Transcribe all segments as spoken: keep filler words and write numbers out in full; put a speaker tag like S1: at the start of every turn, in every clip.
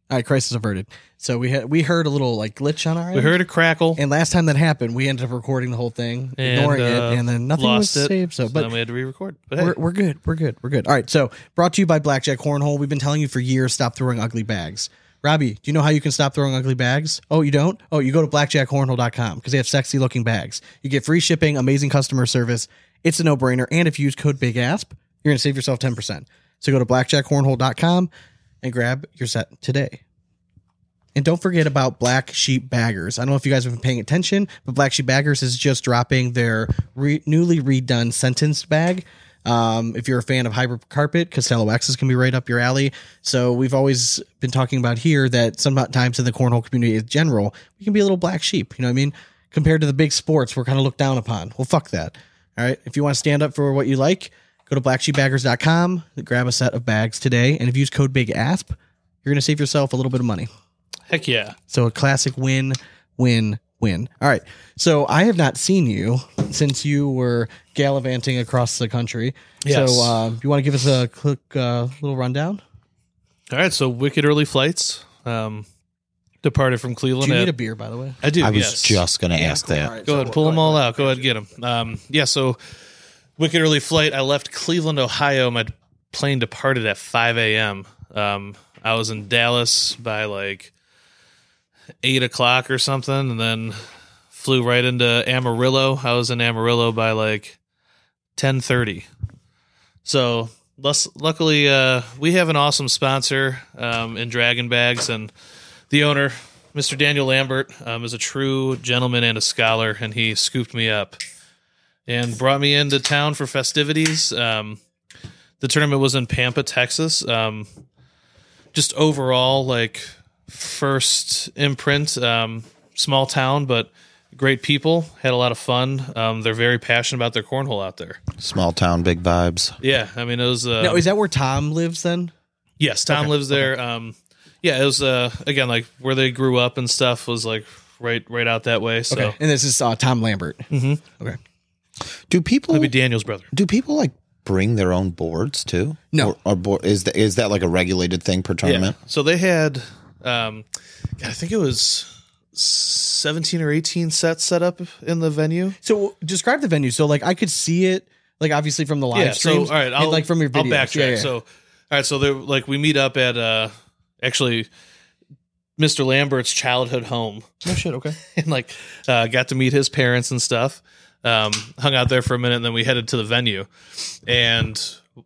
S1: All right, crisis averted. So we had we heard a little like glitch on our end.
S2: We heard a crackle.
S1: And last time that happened, we ended up recording the whole thing,
S2: and,
S1: ignoring
S2: uh,
S1: it, and then nothing was
S2: lost it,
S1: saved. So,
S2: so
S1: but
S2: then we had to re-record. But
S1: we're
S2: hey.
S1: we're good. We're good. We're good. All right. So brought to you by Blackjack Cornhole. We've been telling you for years, stop throwing ugly bags. Robbie, do you know how you can stop throwing ugly bags? Oh, you don't? Oh, you go to blackjack cornhole dot com because they have sexy looking bags. You get free shipping, amazing customer service. It's a no brainer. And if you use code BIGASP, you're going to save yourself ten percent. So go to blackjack cornhole dot com and grab your set today. And don't forget about Black Sheep Baggers. I don't know if you guys have been paying attention, but Black Sheep Baggers is just dropping their re- newly redone sentenced bag. Um, if you're a fan of Hybrid Carpet, Costello X's can be right up your alley. So we've always been talking about here that sometimes in the cornhole community in general, we can be a little black sheep. You know what I mean? Compared to the big sports, we're kind of looked down upon. Well, fuck that. All right. If you want to stand up for what you like, go to black sheep baggers dot com, grab a set of bags today. And if you use code BIGASP, you're going to save yourself a little bit of money.
S2: Heck yeah.
S1: So a classic win, win, win. All right. So I have not seen you since you were gallivanting across the country.
S2: Yes.
S1: So uh, you want to give us a quick uh, little rundown?
S2: All right. So wicked early flights. Um, departed from Cleveland.
S1: Do you
S2: at,
S1: need a beer, by the way?
S2: I do.
S3: I was
S2: yes.
S3: just going to
S1: Yeah,
S3: ask
S1: cool.
S3: that.
S1: All right,
S2: Go
S1: so
S2: ahead, pull
S1: go
S2: them
S1: ahead.
S2: all out. Go ahead, get them. Um, yeah, so wicked early flight. I left Cleveland, Ohio. My plane departed at five a.m. Um, I was in Dallas by like eight o'clock or something, and then flew right into Amarillo. I was in Amarillo by like ten thirty. So less, luckily, uh, we have an awesome sponsor um, in Dragon Bags, and the owner, Mister Daniel Lambert, um, is a true gentleman and a scholar, and he scooped me up and brought me into town for festivities. Um, the tournament was in Pampa, Texas. Um, just overall, like, first imprint, um, small town, but great people, had a lot of fun. Um, they're very passionate about their cornhole out there.
S3: Small town, big vibes.
S2: Yeah, I mean, it was... Uh,
S1: No, is that where Tom lives then?
S2: Yes, Tom
S1: Okay,
S2: lives there. Um, yeah, it was uh, again like where they grew up and stuff was like right, right out that way. So
S1: Okay. And this is uh, Tom Lambert.
S2: mm-hmm.
S1: Okay.
S3: Do people
S2: maybe Daniel's brother.
S3: do people like bring their own boards too?
S1: No.
S3: Or, or board, is that is that like a regulated thing per tournament?
S2: Yeah. So they had, um, I think it was seventeen or eighteen sets set up in the venue.
S1: So describe the venue. So like I could see it, like obviously from the live
S2: Yeah. So
S1: streams.
S2: all right,
S1: and,
S2: I'll
S1: like from your videos.
S2: I'll backtrack.
S1: Yeah, yeah.
S2: So all right, so they're like we meet up at uh actually Mister Lambert's childhood home.
S1: No shit. Okay.
S2: And like uh, got to meet his parents and stuff. Um, hung out there for a minute, and then we headed to the venue and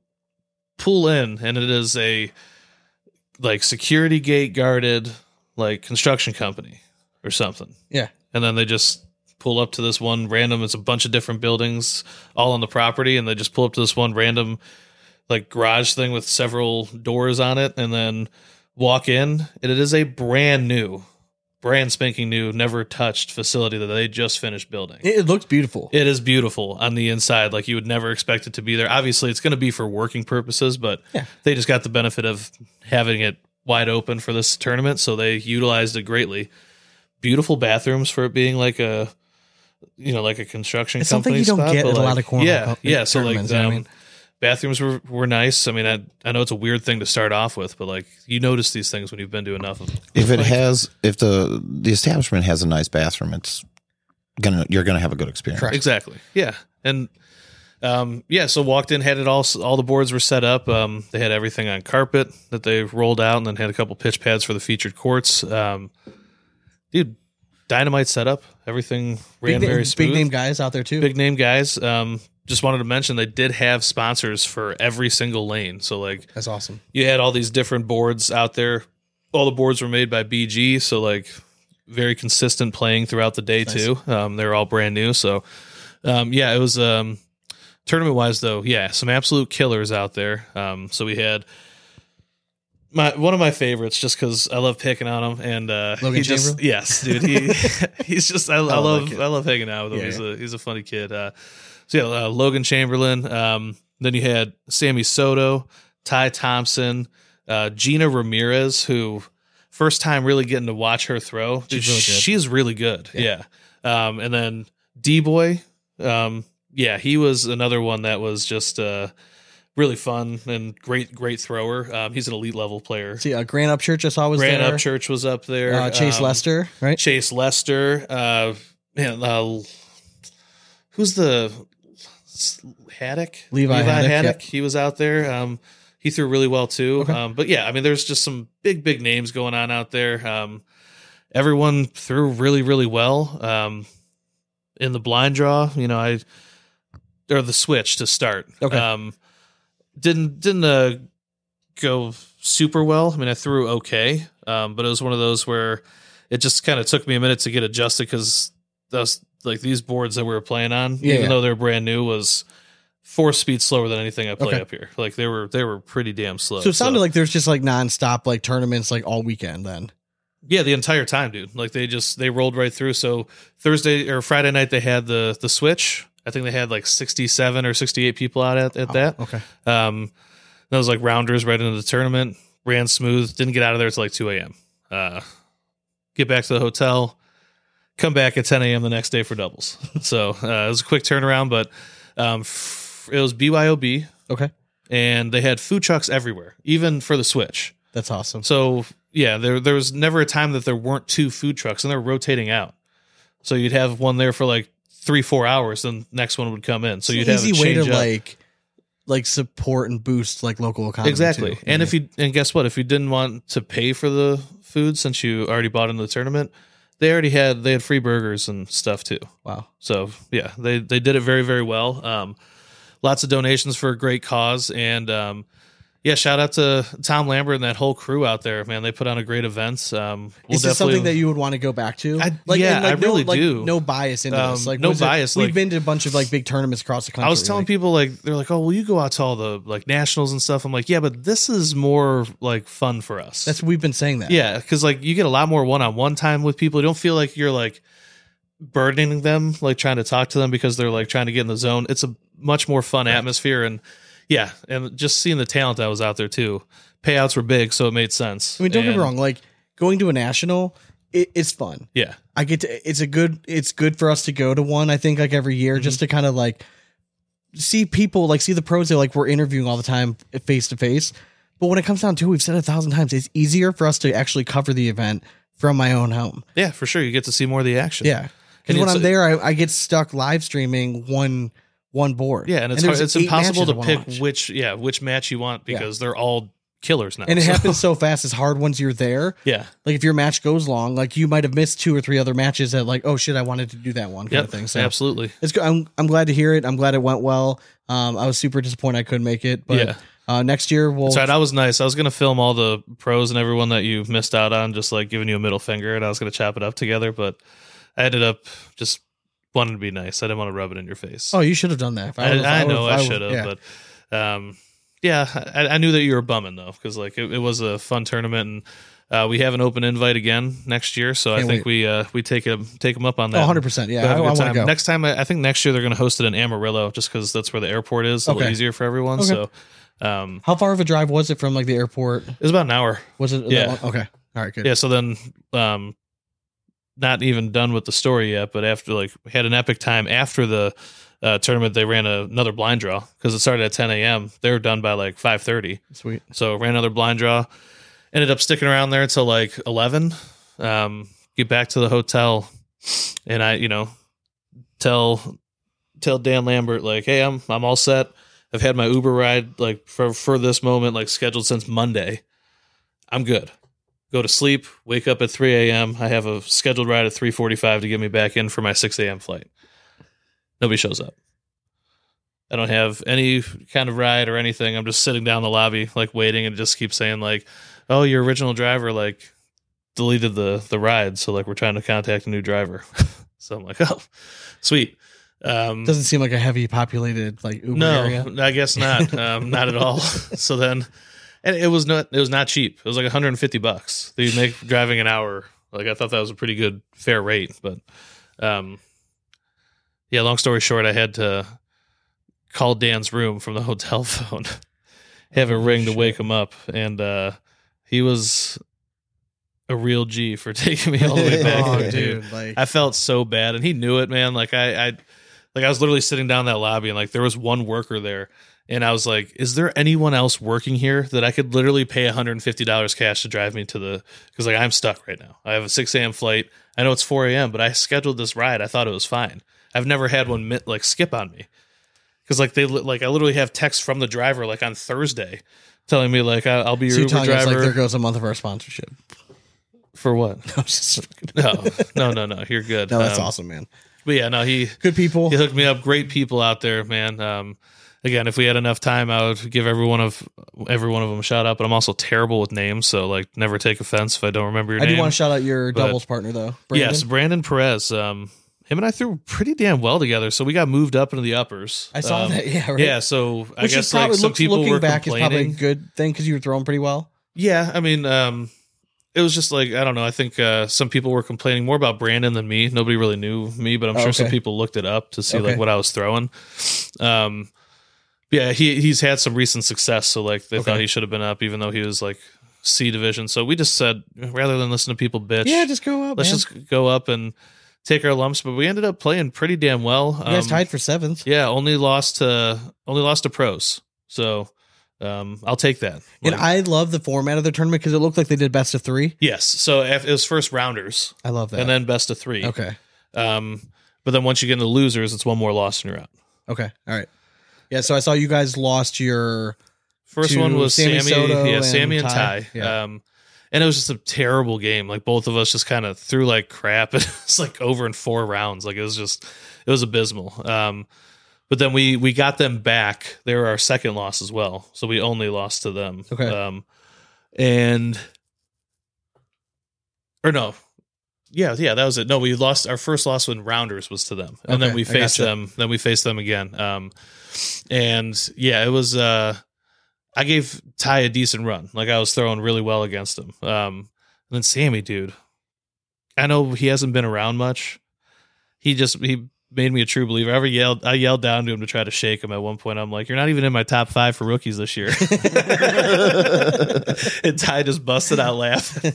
S2: pull in, and it is a like security gate guarded like construction company or something.
S1: Yeah.
S2: And then they just pull up to this one random. It's a bunch of different buildings all on the property, and they just pull up to this one random like garage thing with several doors on it, and then walk in, and it is a brand new, brand spanking new, never touched facility that they just finished building.
S1: It, it looks beautiful.
S2: It is beautiful on the inside. Like you would never expect it to be there. Obviously, it's going to be for working purposes, but
S1: Yeah.
S2: they just got the benefit of having it wide open for this tournament, so they utilized it greatly. Beautiful bathrooms for it being like a, you know, like a construction
S1: It's something
S2: company
S1: you don't
S2: spot,
S1: get
S2: but
S1: at a
S2: like,
S1: lot of cornhole
S2: Yeah,
S1: co-
S2: yeah. So like,
S1: tournaments, you know what I
S2: um,
S1: mean?
S2: bathrooms were, were nice. I mean, I I know it's a weird thing to start off with, but like you notice these things when you've been to enough of them.
S3: If it
S2: Like,
S3: has, if the the establishment has a nice bathroom, it's gonna you're gonna have a good experience.
S1: Correct.
S2: exactly, yeah, and um, yeah. So walked in, had it all. All the boards were set up. Um, they had everything on carpet that they rolled out, and then had a couple pitch pads for the featured courts. Um, dude, dynamite setup. Everything ran
S1: Big,
S2: very
S1: name,
S2: smooth.
S1: big name guys out there too.
S2: Big name guys. Um, just wanted to mention they did have sponsors for every single lane. So like
S1: That's awesome.
S2: you had all these different boards out there. All the boards were made by B G, so like very consistent playing throughout the day
S1: Nice.
S2: too. Um, they're all brand new. So um, yeah, it was um, tournament wise though. Yeah, some absolute killers out there. Um, so we had my one of my favorites just because I love picking on him, and uh,
S1: Logan
S2: he just
S1: Chamberlain?
S2: yes, dude. He he's just I, I
S1: love
S2: love
S1: that kid.
S2: I love hanging out with him.
S1: Yeah,
S2: he's
S1: yeah.
S2: a he's a funny kid. Uh, so yeah, uh, Logan Chamberlain. Um, then you had Sammy Soto, Ty Thompson, uh, Gina Ramirez, who first time really getting to watch her throw. Dude,
S1: She's really good.
S2: She's really good. Yeah. Um, and then D Boy. Um, yeah, he was another one that was just uh, really fun and great, great thrower. Um, he's an elite level player.
S1: See, uh, Grant Upchurch I saw was
S2: Grant
S1: there.
S2: Upchurch was up there.
S1: Uh, Chase
S2: Um,
S1: Lester, right?
S2: Chase Lester. Uh, man, uh, who's the Haddock?
S1: Levi Haddock,
S2: Haddock.
S1: yep.
S2: He was out there. Um, he threw really well too.
S1: Okay.
S2: Um, but yeah, I mean, there's just some big, big names going on out there. Um, everyone threw really, really well. Um, in the blind draw, you know, I or the switch to start.
S1: Okay.
S2: Um, didn't didn't uh, go super well. I mean, I threw okay, um, but it was one of those where it just kind of took me a minute to get adjusted because those like these boards that we were playing on,
S1: Yeah,
S2: even
S1: yeah.
S2: though they're brand new, was four speeds slower than anything I play
S1: Okay.
S2: up here. Like they were they were pretty damn slow.
S1: So it sounded like there's just like nonstop like tournaments like all weekend then.
S2: Yeah, the entire time, dude. Like they just they rolled right through. So Thursday or Friday night they had the the switch. I think they had like sixty-seven or sixty-eight people out at, at
S1: Oh,
S2: that.
S1: okay.
S2: Um, that was like rounders right into the tournament. Ran smooth. Didn't get out of there until like two a.m. Uh, get back to the hotel. Come back at ten a.m. the next day for doubles. So uh, it was a quick turnaround, but um, f- it was B Y O B,
S1: Okay.
S2: and they had food trucks everywhere, even for the switch.
S1: That's awesome.
S2: So yeah, there there was never a time that there weren't two food trucks, and they're rotating out. So you'd have one there for like three, four hours, then next one would come in. So you'd
S1: It's
S2: have
S1: an
S2: a
S1: easy way
S2: change
S1: to
S2: up.
S1: like like support and boost like local economy.
S2: Exactly.
S1: too.
S2: And
S1: Yeah.
S2: if you and guess what? If you didn't want to pay for the food since you already bought into the tournament, they already had they had free burgers and stuff too.
S1: Wow.
S2: So yeah, they they did it very, very well. Um, lots of donations for a great cause, and um, yeah, shout out to Tom Lambert and that whole crew out there, man. They put on a great event. Um, we'll
S1: Is this
S2: definitely-
S1: something that you would want to go back to?
S2: I- yeah,
S1: and, like,
S2: I really
S1: no, like,
S2: do.
S1: No bias into
S2: Um,
S1: this. Like
S2: no
S1: was it-
S2: bias,
S1: We've
S2: like-
S1: been to a bunch of like big tournaments across the country.
S2: I was telling
S1: like,
S2: people like they're like, oh, well, you go out to all the like nationals and stuff. I'm like, yeah, but this is more like fun for us.
S1: that's we've been saying that.
S2: yeah, because like you get a lot more one on one time with people. You don't feel like you're like burdening them, like trying to talk to them because they're like trying to get in the zone. It's a much more fun atmosphere, and yeah, and just seeing the talent that was out there too. Payouts were big, so it made sense.
S1: I mean, don't get
S2: And-
S1: me wrong. Like going to a national, it, it's fun.
S2: Yeah,
S1: I get to. It's a good. It's good for us to go to one. I think like every year,
S2: Mm-hmm.
S1: just to kind of like see people, like see the pros that like we're interviewing all the time face to face. But when it comes down to it, we've said it a thousand times, it's easier for us to actually cover the event from my own home.
S2: yeah, for sure. You get to see more of the action.
S1: Yeah, because
S2: And
S1: when
S2: it's-
S1: I'm there, I, I get stuck live streaming one one board.
S2: yeah, and it's
S1: there's
S2: hard, it's
S1: eight
S2: impossible
S1: matches I
S2: to
S1: wanna
S2: pick
S1: watch.
S2: which yeah which match you want
S1: Yeah.
S2: because they're all killers now.
S1: And it
S2: So-
S1: happens so fast. It's hard once you're there.
S2: Yeah.
S1: Like if your match goes long, like you might have missed two or three other matches that like, oh shit, I wanted to do that one kind
S2: Yep,
S1: of thing. So
S2: absolutely.
S1: it's good. I'm I'm glad to hear it. I'm glad it went well. Um, I was super disappointed I couldn't make it, but
S2: Yeah.
S1: uh, next year we'll.
S2: That's right. I was nice. I was going to film all the pros and everyone that you missed out on, just like giving you a middle finger, and I was going to chop it up together. But I ended up just wanting to be nice. I didn't want to rub it in your face.
S1: Oh, you should have done that. If
S2: I,
S1: would've-
S2: I know
S1: would've-
S2: I
S1: would've-
S2: should have,
S1: yeah.
S2: but um, yeah, I, I knew that you were bumming though, because like it, it was a fun tournament, and uh, we have an open invite again next year. So
S1: Can't
S2: I think
S1: wait.
S2: we uh, we take them take them up on that.
S1: Oh, one hundred percent. Yeah,
S2: We'll have
S1: I,
S2: a
S1: I
S2: good
S1: want to
S2: time.
S1: go.
S2: Next time, I I think next year they're going to host it in Amarillo, just because that's where the airport is. A little
S1: Okay.
S2: easier for everyone.
S1: Okay.
S2: So um,
S1: How far of a drive was it from like the airport?
S2: it was about an hour.
S1: Was it? that
S2: Yeah.
S1: one? Okay. All right. Good.
S2: Yeah, so then um not even done with the story yet, but after like we had an epic time after the uh, tournament, they ran a, another blind draw because it started at ten a.m. They were done by like five thirty.
S1: Sweet.
S2: So ran another blind draw. Ended up sticking around there until like eleven. Um, get back to the hotel, and I, you know, tell tell Dan Lambert like, hey, I'm I'm all set. I've had my Uber ride like for for this moment like scheduled since Monday. I'm good. Go to sleep. Wake up at three a.m. I have a scheduled ride at three forty-five to get me back in for my six a.m. flight. Nobody shows up. I don't have any kind of ride or anything. I'm just sitting down in the lobby, like waiting, and it just keeps saying like, "Oh, your original driver like deleted the the ride, so like we're trying to contact a new driver." So I'm like, "Oh, sweet." Um,
S1: Doesn't seem like a heavy populated like Uber
S2: no,
S1: area.
S2: I guess not. Um, not at all. So then, and it was not. It was not cheap. It was like one hundred fifty bucks. They make driving an hour. Like I thought that was a pretty good fair rate, but um, yeah. Long story short, I had to call Dan's room from the hotel phone, have a ring to wake him up, and uh, he was a real G for taking me all the way back
S1: Oh,
S2: there, dude.
S1: dude. Like,
S2: I felt so bad, and he knew it, man. Like I, I, like I was literally sitting down in that lobby, and like there was one worker there, And I was like, is there anyone else working here that I could literally pay one hundred fifty dollars cash to drive me to the, because like I'm stuck right now. I have a six a.m. flight. I know it's four a.m., but I scheduled this ride. I thought it was fine. I've never had one mit, like skip on me. Because like they like I literally have text from the driver like on Thursday telling me like I- I'll be your
S1: So you're
S2: Uber
S1: telling us
S2: driver.
S1: like there goes a month of our sponsorship.
S2: For what?
S1: I'm just
S2: No, no, no, no. You're good.
S1: no, that's
S2: Um,
S1: awesome, man.
S2: But yeah, no, he
S1: Good people.
S2: he hooked me up. Great people out there, man. Um, again, if we had enough time, I would give every one of every one of them a shout out. But I'm also terrible with names, so like never take offense if I don't remember your
S1: I
S2: name.
S1: do want to shout out your
S2: but-
S1: doubles partner though. Brandon.
S2: Yes, Brandon Perez. Um, him and I threw pretty damn well together, so we got moved up into the uppers.
S1: I saw
S2: Um,
S1: that. Yeah, right.
S2: Yeah, so I
S1: Which
S2: guess
S1: is probably
S2: like some
S1: looks,
S2: people
S1: looking
S2: were
S1: back is probably a
S2: complaining.
S1: good thing because you were throwing pretty well.
S2: Yeah, I mean, um, it was just like I don't know. I think uh, some people were complaining more about Brandon than me. Nobody really knew me, but I'm
S1: Oh,
S2: sure some
S1: okay.
S2: people looked it up to see
S1: Okay.
S2: like what I was throwing. Um, yeah, he he's had some recent success, so like they
S1: Okay.
S2: thought he should have been up, even though he was like C division. So we just said rather than listen to people bitch,
S1: Yeah, just go up.
S2: let's
S1: man.
S2: just go up and take our lumps. But we ended up playing pretty damn well.
S1: You guys
S2: Um,
S1: tied for seventh.
S2: Yeah, only lost to only lost to pros. So um, I'll take that.
S1: And
S2: Like-
S1: I love the format of the tournament because it looked like they did best of three.
S2: yes. So if it was first rounders
S1: I love that.
S2: and then best of three.
S1: okay.
S2: Um, but then once you get into losers, it's one more loss and you're out.
S1: Okay. All right. Yeah. So I saw you guys lost your.
S2: First
S1: To
S2: one was
S1: Sammy
S2: Sammy,
S1: Soto
S2: yeah,
S1: and
S2: Sammy and
S1: Ty.
S2: Ty.
S1: Yeah.
S2: Um, and it was just a terrible game. Like both of us just kind of threw like crap. It's like over in four rounds. Like it was just, it was abysmal. Um, but then we we got them back. They were our second loss as well, so we only lost to them.
S1: Okay.
S2: Um, and or no, yeah, yeah, that was it. No, we lost our first loss when rounders was to them, and then
S1: Okay,
S2: we
S1: I
S2: faced
S1: gotcha.
S2: them. Then we faced them again. Um, and yeah, it was. Uh, I gave Ty a decent run. Like I was throwing really well against him. Um, and then Sammy, dude, I know he hasn't been around much. He just he made me a true believer. I ever yelled, I yelled down to him to try to shake him. At one point, I'm like, "You're not even in my top five for rookies this year." And Ty just busted out laughing.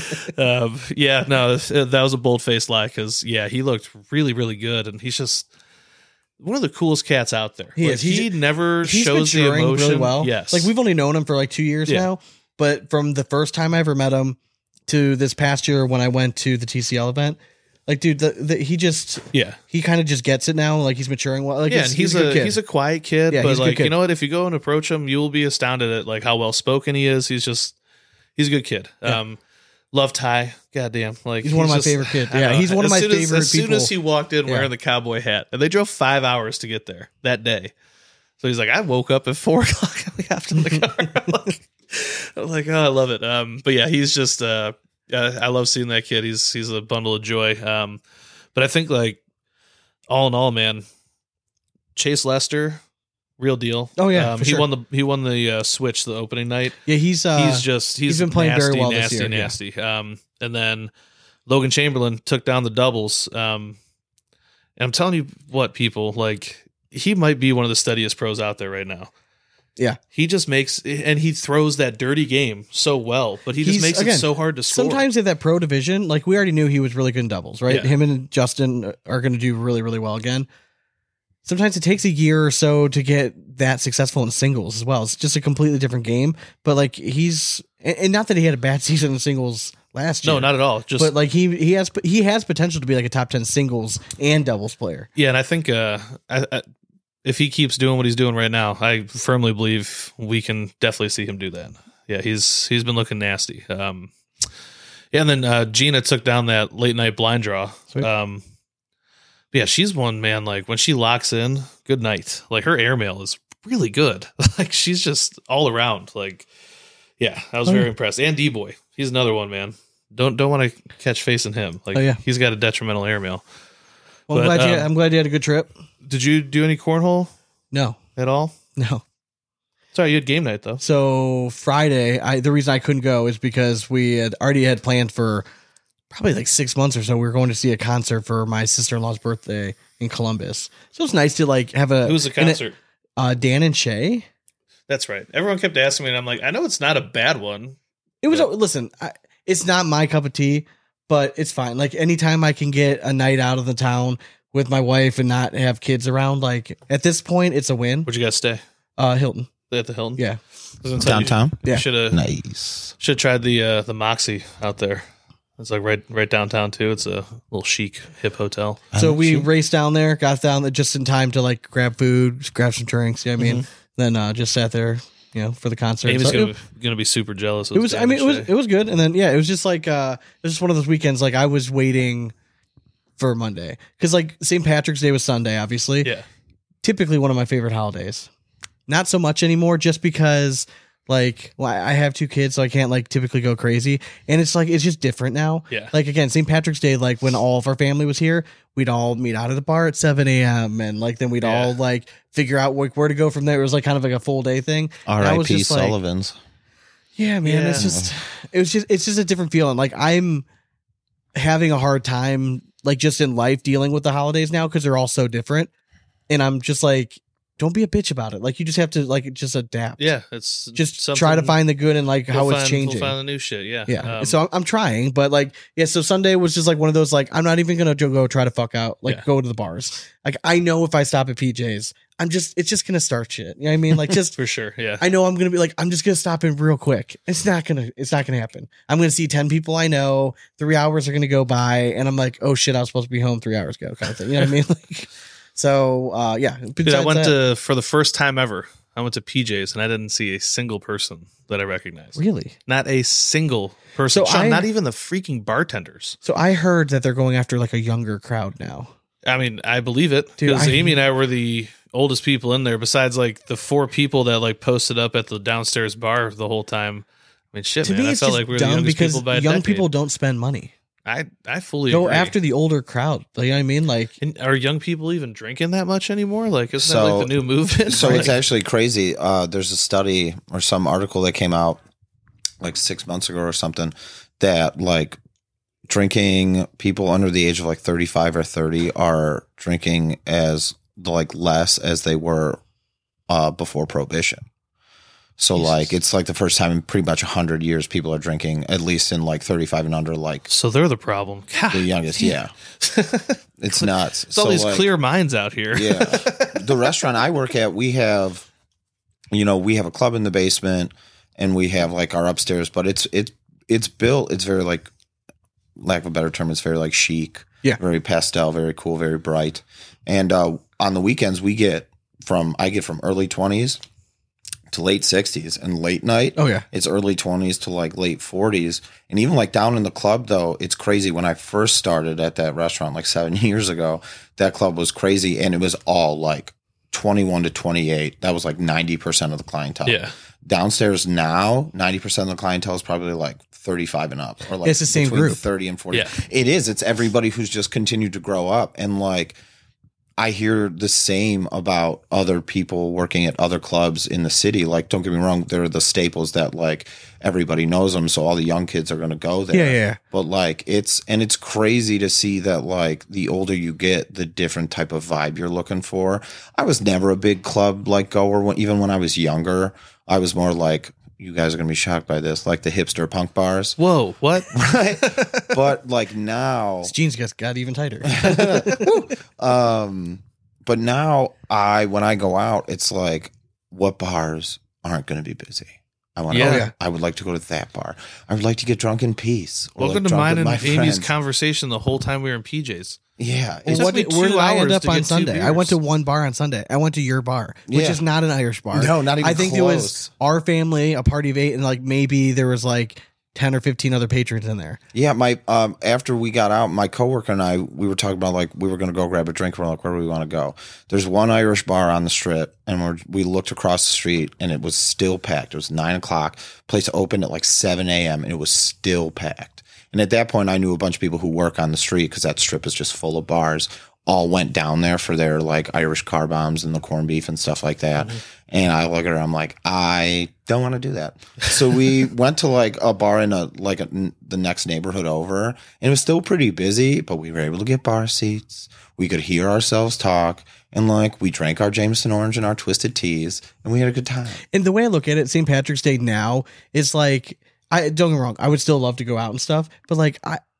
S2: um, yeah, no, that was a bold faced lie because yeah, he looked really, really good, and he's just one of the coolest cats out there.
S1: He
S2: Like,
S1: is. He's-
S2: he never
S1: He's
S2: shows the
S1: maturing
S2: emotion.
S1: really well.
S2: Yes,
S1: Like we've only known him for like two years
S2: Yeah.
S1: now, but from the first time I ever met him to this past year when I went to the T C L event, like dude, the, the, he just
S2: yeah.
S1: he kind of just gets it now. Like he's maturing well. Like
S2: Yeah,
S1: he's,
S2: and he's,
S1: he's a good
S2: a
S1: kid.
S2: he's a quiet kid,
S1: Yeah,
S2: but
S1: he's a good
S2: like you
S1: kid.
S2: know what? If you go and approach him, you will be astounded at like how well spoken he is. He's just he's a good kid.
S1: Yeah.
S2: Um, love Ty, goddamn, like
S1: He's one of my
S2: just-
S1: favorite kids.
S2: I
S1: Yeah,
S2: know.
S1: he's one of
S2: As
S1: my
S2: soon as-
S1: favorite
S2: As soon
S1: people.
S2: as he walked in
S1: Yeah.
S2: wearing the cowboy hat, and they drove five hours to get there that day. So he's like, I woke up at four o'clock and we hopped in the car. I'm like, I'm like, oh, I love it. Um, but yeah, he's just uh, uh, I love seeing that kid. He's he's a bundle of joy. Um, but I think like all in all, man, Chase Lester, real deal.
S1: Oh, yeah,
S2: um,
S1: for
S2: he
S1: sure.
S2: won the he won the uh, Switch the opening night.
S1: yeah, he's uh,
S2: he's just he's,
S1: he's been playing
S2: nasty,
S1: very well this
S2: nasty,
S1: year, yeah.
S2: nasty. Um, and then Logan Chamberlain took down the doubles. Um, and I'm telling you what, people like he might be one of the steadiest pros out there right now.
S1: Yeah.
S2: He just makes and he throws that dirty game so well, but he just
S1: He's-
S2: makes
S1: again,
S2: it so hard to score.
S1: sometimes in that pro division, like we already knew he was really good in doubles, right?
S2: Yeah.
S1: Him and Justin are going to do really, really well again. Sometimes it takes a year or so to get that successful in singles as well. It's just a completely different game. But like he's, and and not that he had a bad season in singles last year.
S2: no, not at all. Just
S1: But like he he has he has potential to be like a top ten singles and doubles player.
S2: yeah, and I think uh, I, I, if he keeps doing what he's doing right now, I firmly believe we can definitely see him do that. Yeah, he's he's been looking nasty. Um, yeah, and then uh, Gina took down that late night blind draw.
S1: Sweet.
S2: Um, but yeah, she's one man. Like when she locks in, good night. Like her airmail is really good. Like she's just all around. Like yeah, I was
S1: Oh,
S2: very
S1: yeah.
S2: impressed. And D Boy, he's another one, man. Don't don't want to catch facing him. Like
S1: Oh, yeah.
S2: he's got a detrimental airmail.
S1: Well, I'm
S2: But,
S1: glad you
S2: um,
S1: I'm glad you had a good trip.
S2: Did you do any cornhole
S1: No,
S2: at all?
S1: no.
S2: Sorry, you had game night though.
S1: So Friday, I the reason I couldn't go is because we had already had planned for probably like six months or so. We were going to see a concert for my sister in law's birthday in Columbus. So it's nice to like have a
S2: It was a
S1: and it-
S2: concert.
S1: uh, Dan and Shay.
S2: That's right. Everyone kept asking me, and I'm like, I know it's not a bad one.
S1: It was
S2: Yeah.
S1: listen. I, it's not my cup of tea, but it's fine. Like anytime I can get a night out of the town with my wife and not have kids around, like at this point, it's a win.
S2: Where'd you guys stay?
S1: Uh, Hilton.
S2: At the Hilton.
S1: Yeah.
S3: Downtown?
S1: Yeah.
S2: Should have
S3: Nice.
S2: should have tried the uh, the Moxie out there. It's like right right downtown too. It's a little chic hip hotel.
S1: So
S3: Oh,
S1: we
S3: shoot.
S1: raced down there, got down there just in time to like grab food, just grab some drinks. You know what I mean? Then uh, just sat there, you know, for the concert.
S2: Amy's
S1: So
S2: gonna,
S1: it,
S2: gonna be super jealous. Of
S1: it was, I
S2: Dan
S1: mean, it
S2: and
S1: was,
S2: Shay.
S1: it was good. And then, yeah, it was just like, uh, it was just one of those weekends. Like I was waiting for Monday because like Saint Patrick's Day was Sunday, obviously.
S2: yeah.
S1: Typically one of my favorite holidays. Not so much anymore just because like well, I have two kids, so I can't like typically go crazy. And it's like it's just different now.
S2: Yeah.
S1: Like again, Saint Patrick's Day, like when all of our family was here, we'd all meet out at the bar at seven a.m. and like then we'd
S2: Yeah.
S1: all like figure out like where to go from there. It was like kind of like a full day thing. And I
S3: R I
S1: was
S3: P
S1: just like,
S3: Sullivan's.
S1: yeah, man,
S2: Yeah.
S1: it's just it was just it's just a different feeling. Like I'm having a hard time like just in life dealing with the holidays now because they're all so different. And I'm just like, don't be a bitch about it. Like you just have to like just adapt.
S2: Yeah. It's
S1: Just
S2: something-
S1: try to find the good and like how
S2: we'll
S1: it's
S2: find-
S1: changing.
S2: We'll find the new shit. Yeah.
S1: Yeah.
S2: Um,
S1: so I'm, I'm trying, but like, yeah. So Sunday was just like one of those, like, I'm not even going to go try to fuck out, like
S2: Yeah.
S1: go to the bars. Like, I know if I stop at P J's, I'm just, it's just going to start shit. You know what I mean? Like, just,
S2: for sure. Yeah.
S1: I know I'm going to be like, I'm just going to stop in real quick. It's not going to, it's not going to happen. I'm going to see ten people I know, three hours are going to go by. And I'm like, oh shit, I was supposed to be home three hours ago kind of thing. You know what I mean? Like, so, uh, yeah.
S2: Dude, I
S1: besides
S2: went
S1: that-
S2: to for the first time ever. I went to P J's and I didn't see a single person that I recognized.
S1: really?
S2: Not a single person.
S1: So
S2: Sean,
S1: I-
S2: not even the freaking bartenders.
S1: So I heard that they're going after like a younger crowd now.
S2: I mean, I believe it
S1: Dude,
S2: because
S1: I-
S2: Amy and I were the oldest people in there. Besides, like the four people that like posted up at the downstairs bar the whole time. I mean, shit,
S1: To
S2: man.
S1: me,
S2: I
S1: it's
S2: felt
S1: just
S2: like we were the
S1: dumb
S2: youngest
S1: because
S2: people by a
S1: young
S2: decade.
S1: people don't spend money.
S2: I I fully
S1: Go
S2: agree.
S1: after the older crowd. Like, you know what I mean? Like,
S2: And are young people even drinking that much anymore? Like, isn't that
S3: So-
S2: like the new movement?
S3: So
S2: Like,
S3: it's actually crazy. Uh, there's a study or some article that came out like six months ago or something that like drinking people under the age of like thirty-five or thirty are drinking as like less as they were uh, before prohibition. So
S1: Jesus.
S3: like it's like the first time in pretty much a hundred years people are drinking, at least in like thirty-five and under, like
S2: so they're the problem. God,
S3: the youngest. Yeah, it's nuts.
S2: it's all
S3: So,
S2: these
S3: like,
S2: clear minds out here.
S3: yeah. The restaurant I work at, we have, you know, we have a club in the basement and we have like our upstairs, but it's, it's, it's built, it's very like, lack of a better term, it's very like chic.
S1: Yeah.
S3: Very pastel, very cool, very bright. And, uh, on the weekends we get from, I get from early twenties to late sixties, and late night.
S1: oh yeah.
S3: It's early twenties to like late forties. And even like down in the club, though, it's crazy. When I first started at that restaurant like seven years ago, that club was crazy. And it was all like twenty-one to twenty-eight. That was like ninety percent of the clientele.
S2: Yeah.
S3: Downstairs now, ninety percent of the clientele is probably like thirty-five and up. Or like
S1: It's the same
S3: between
S1: group.
S3: thirty and forty.
S2: Yeah.
S3: It is. It's everybody who's just continued to grow up. And like, I hear the same about other people working at other clubs in the city. Like, don't get me wrong, they're the staples that like everybody knows them. So all the young kids are going to go there.
S1: Yeah, yeah, yeah.
S3: But like, it's, and it's crazy to see that like the older you get, the different type of vibe you're looking for. I was never a big club like goer. When, even when I was younger, I was more like, you guys are going to be shocked by this, like the hipster punk bars.
S2: Whoa, what?
S3: Right. But like now,
S1: His jeans just got even tighter.
S3: um, but now I, when I go out, it's like, what bars aren't going to be busy? I want.
S2: Yeah.
S3: To,
S2: Oh, yeah.
S3: I would like to go to that bar. I would like to get drunk in peace. or,
S2: Welcome
S3: like,
S2: to
S3: drunk
S2: mine
S3: with
S2: and
S3: my
S2: Amy's
S3: friends.
S2: conversation the whole time we were in P J's.
S3: Yeah,
S2: It
S3: it's,
S2: took
S1: what
S2: me
S1: did, where
S2: two
S1: did I end
S2: hours
S1: up
S2: to
S1: on
S2: get two
S1: Sunday? I went to
S2: beers.
S1: one bar on Sunday. I went to your bar, which
S3: Yeah.
S1: is not an Irish bar.
S3: No, not even
S1: I think it
S3: close.
S1: was our family, a party of eight, and like maybe there was like ten or fifteen other patrons in there.
S3: yeah. My um, after we got out, my coworker and I, we were talking about like we were going to go grab a drink. We're like, where do we want to go? There's one Irish bar on the strip, and we're, we looked across the street, and it was still packed. It was nine o'clock. Place opened at like seven a.m. and it was still packed. And at that point, I knew a bunch of people who work on the street because that strip is just full of bars. All went down there for their like Irish car bombs and the corned beef and stuff like that. Mm-hmm. And I look at her, I'm like, I don't want to do that. So we went to like a bar in a like a, the next neighborhood over, and it was still pretty busy, but we were able to get bar seats. We could hear ourselves talk, and like we drank our Jameson orange and our twisted teas, and we had a good time.
S1: And the way I look at it, Saint Patrick's Day now is like, I don't get me wrong, I would still love to go out and stuff, but like I,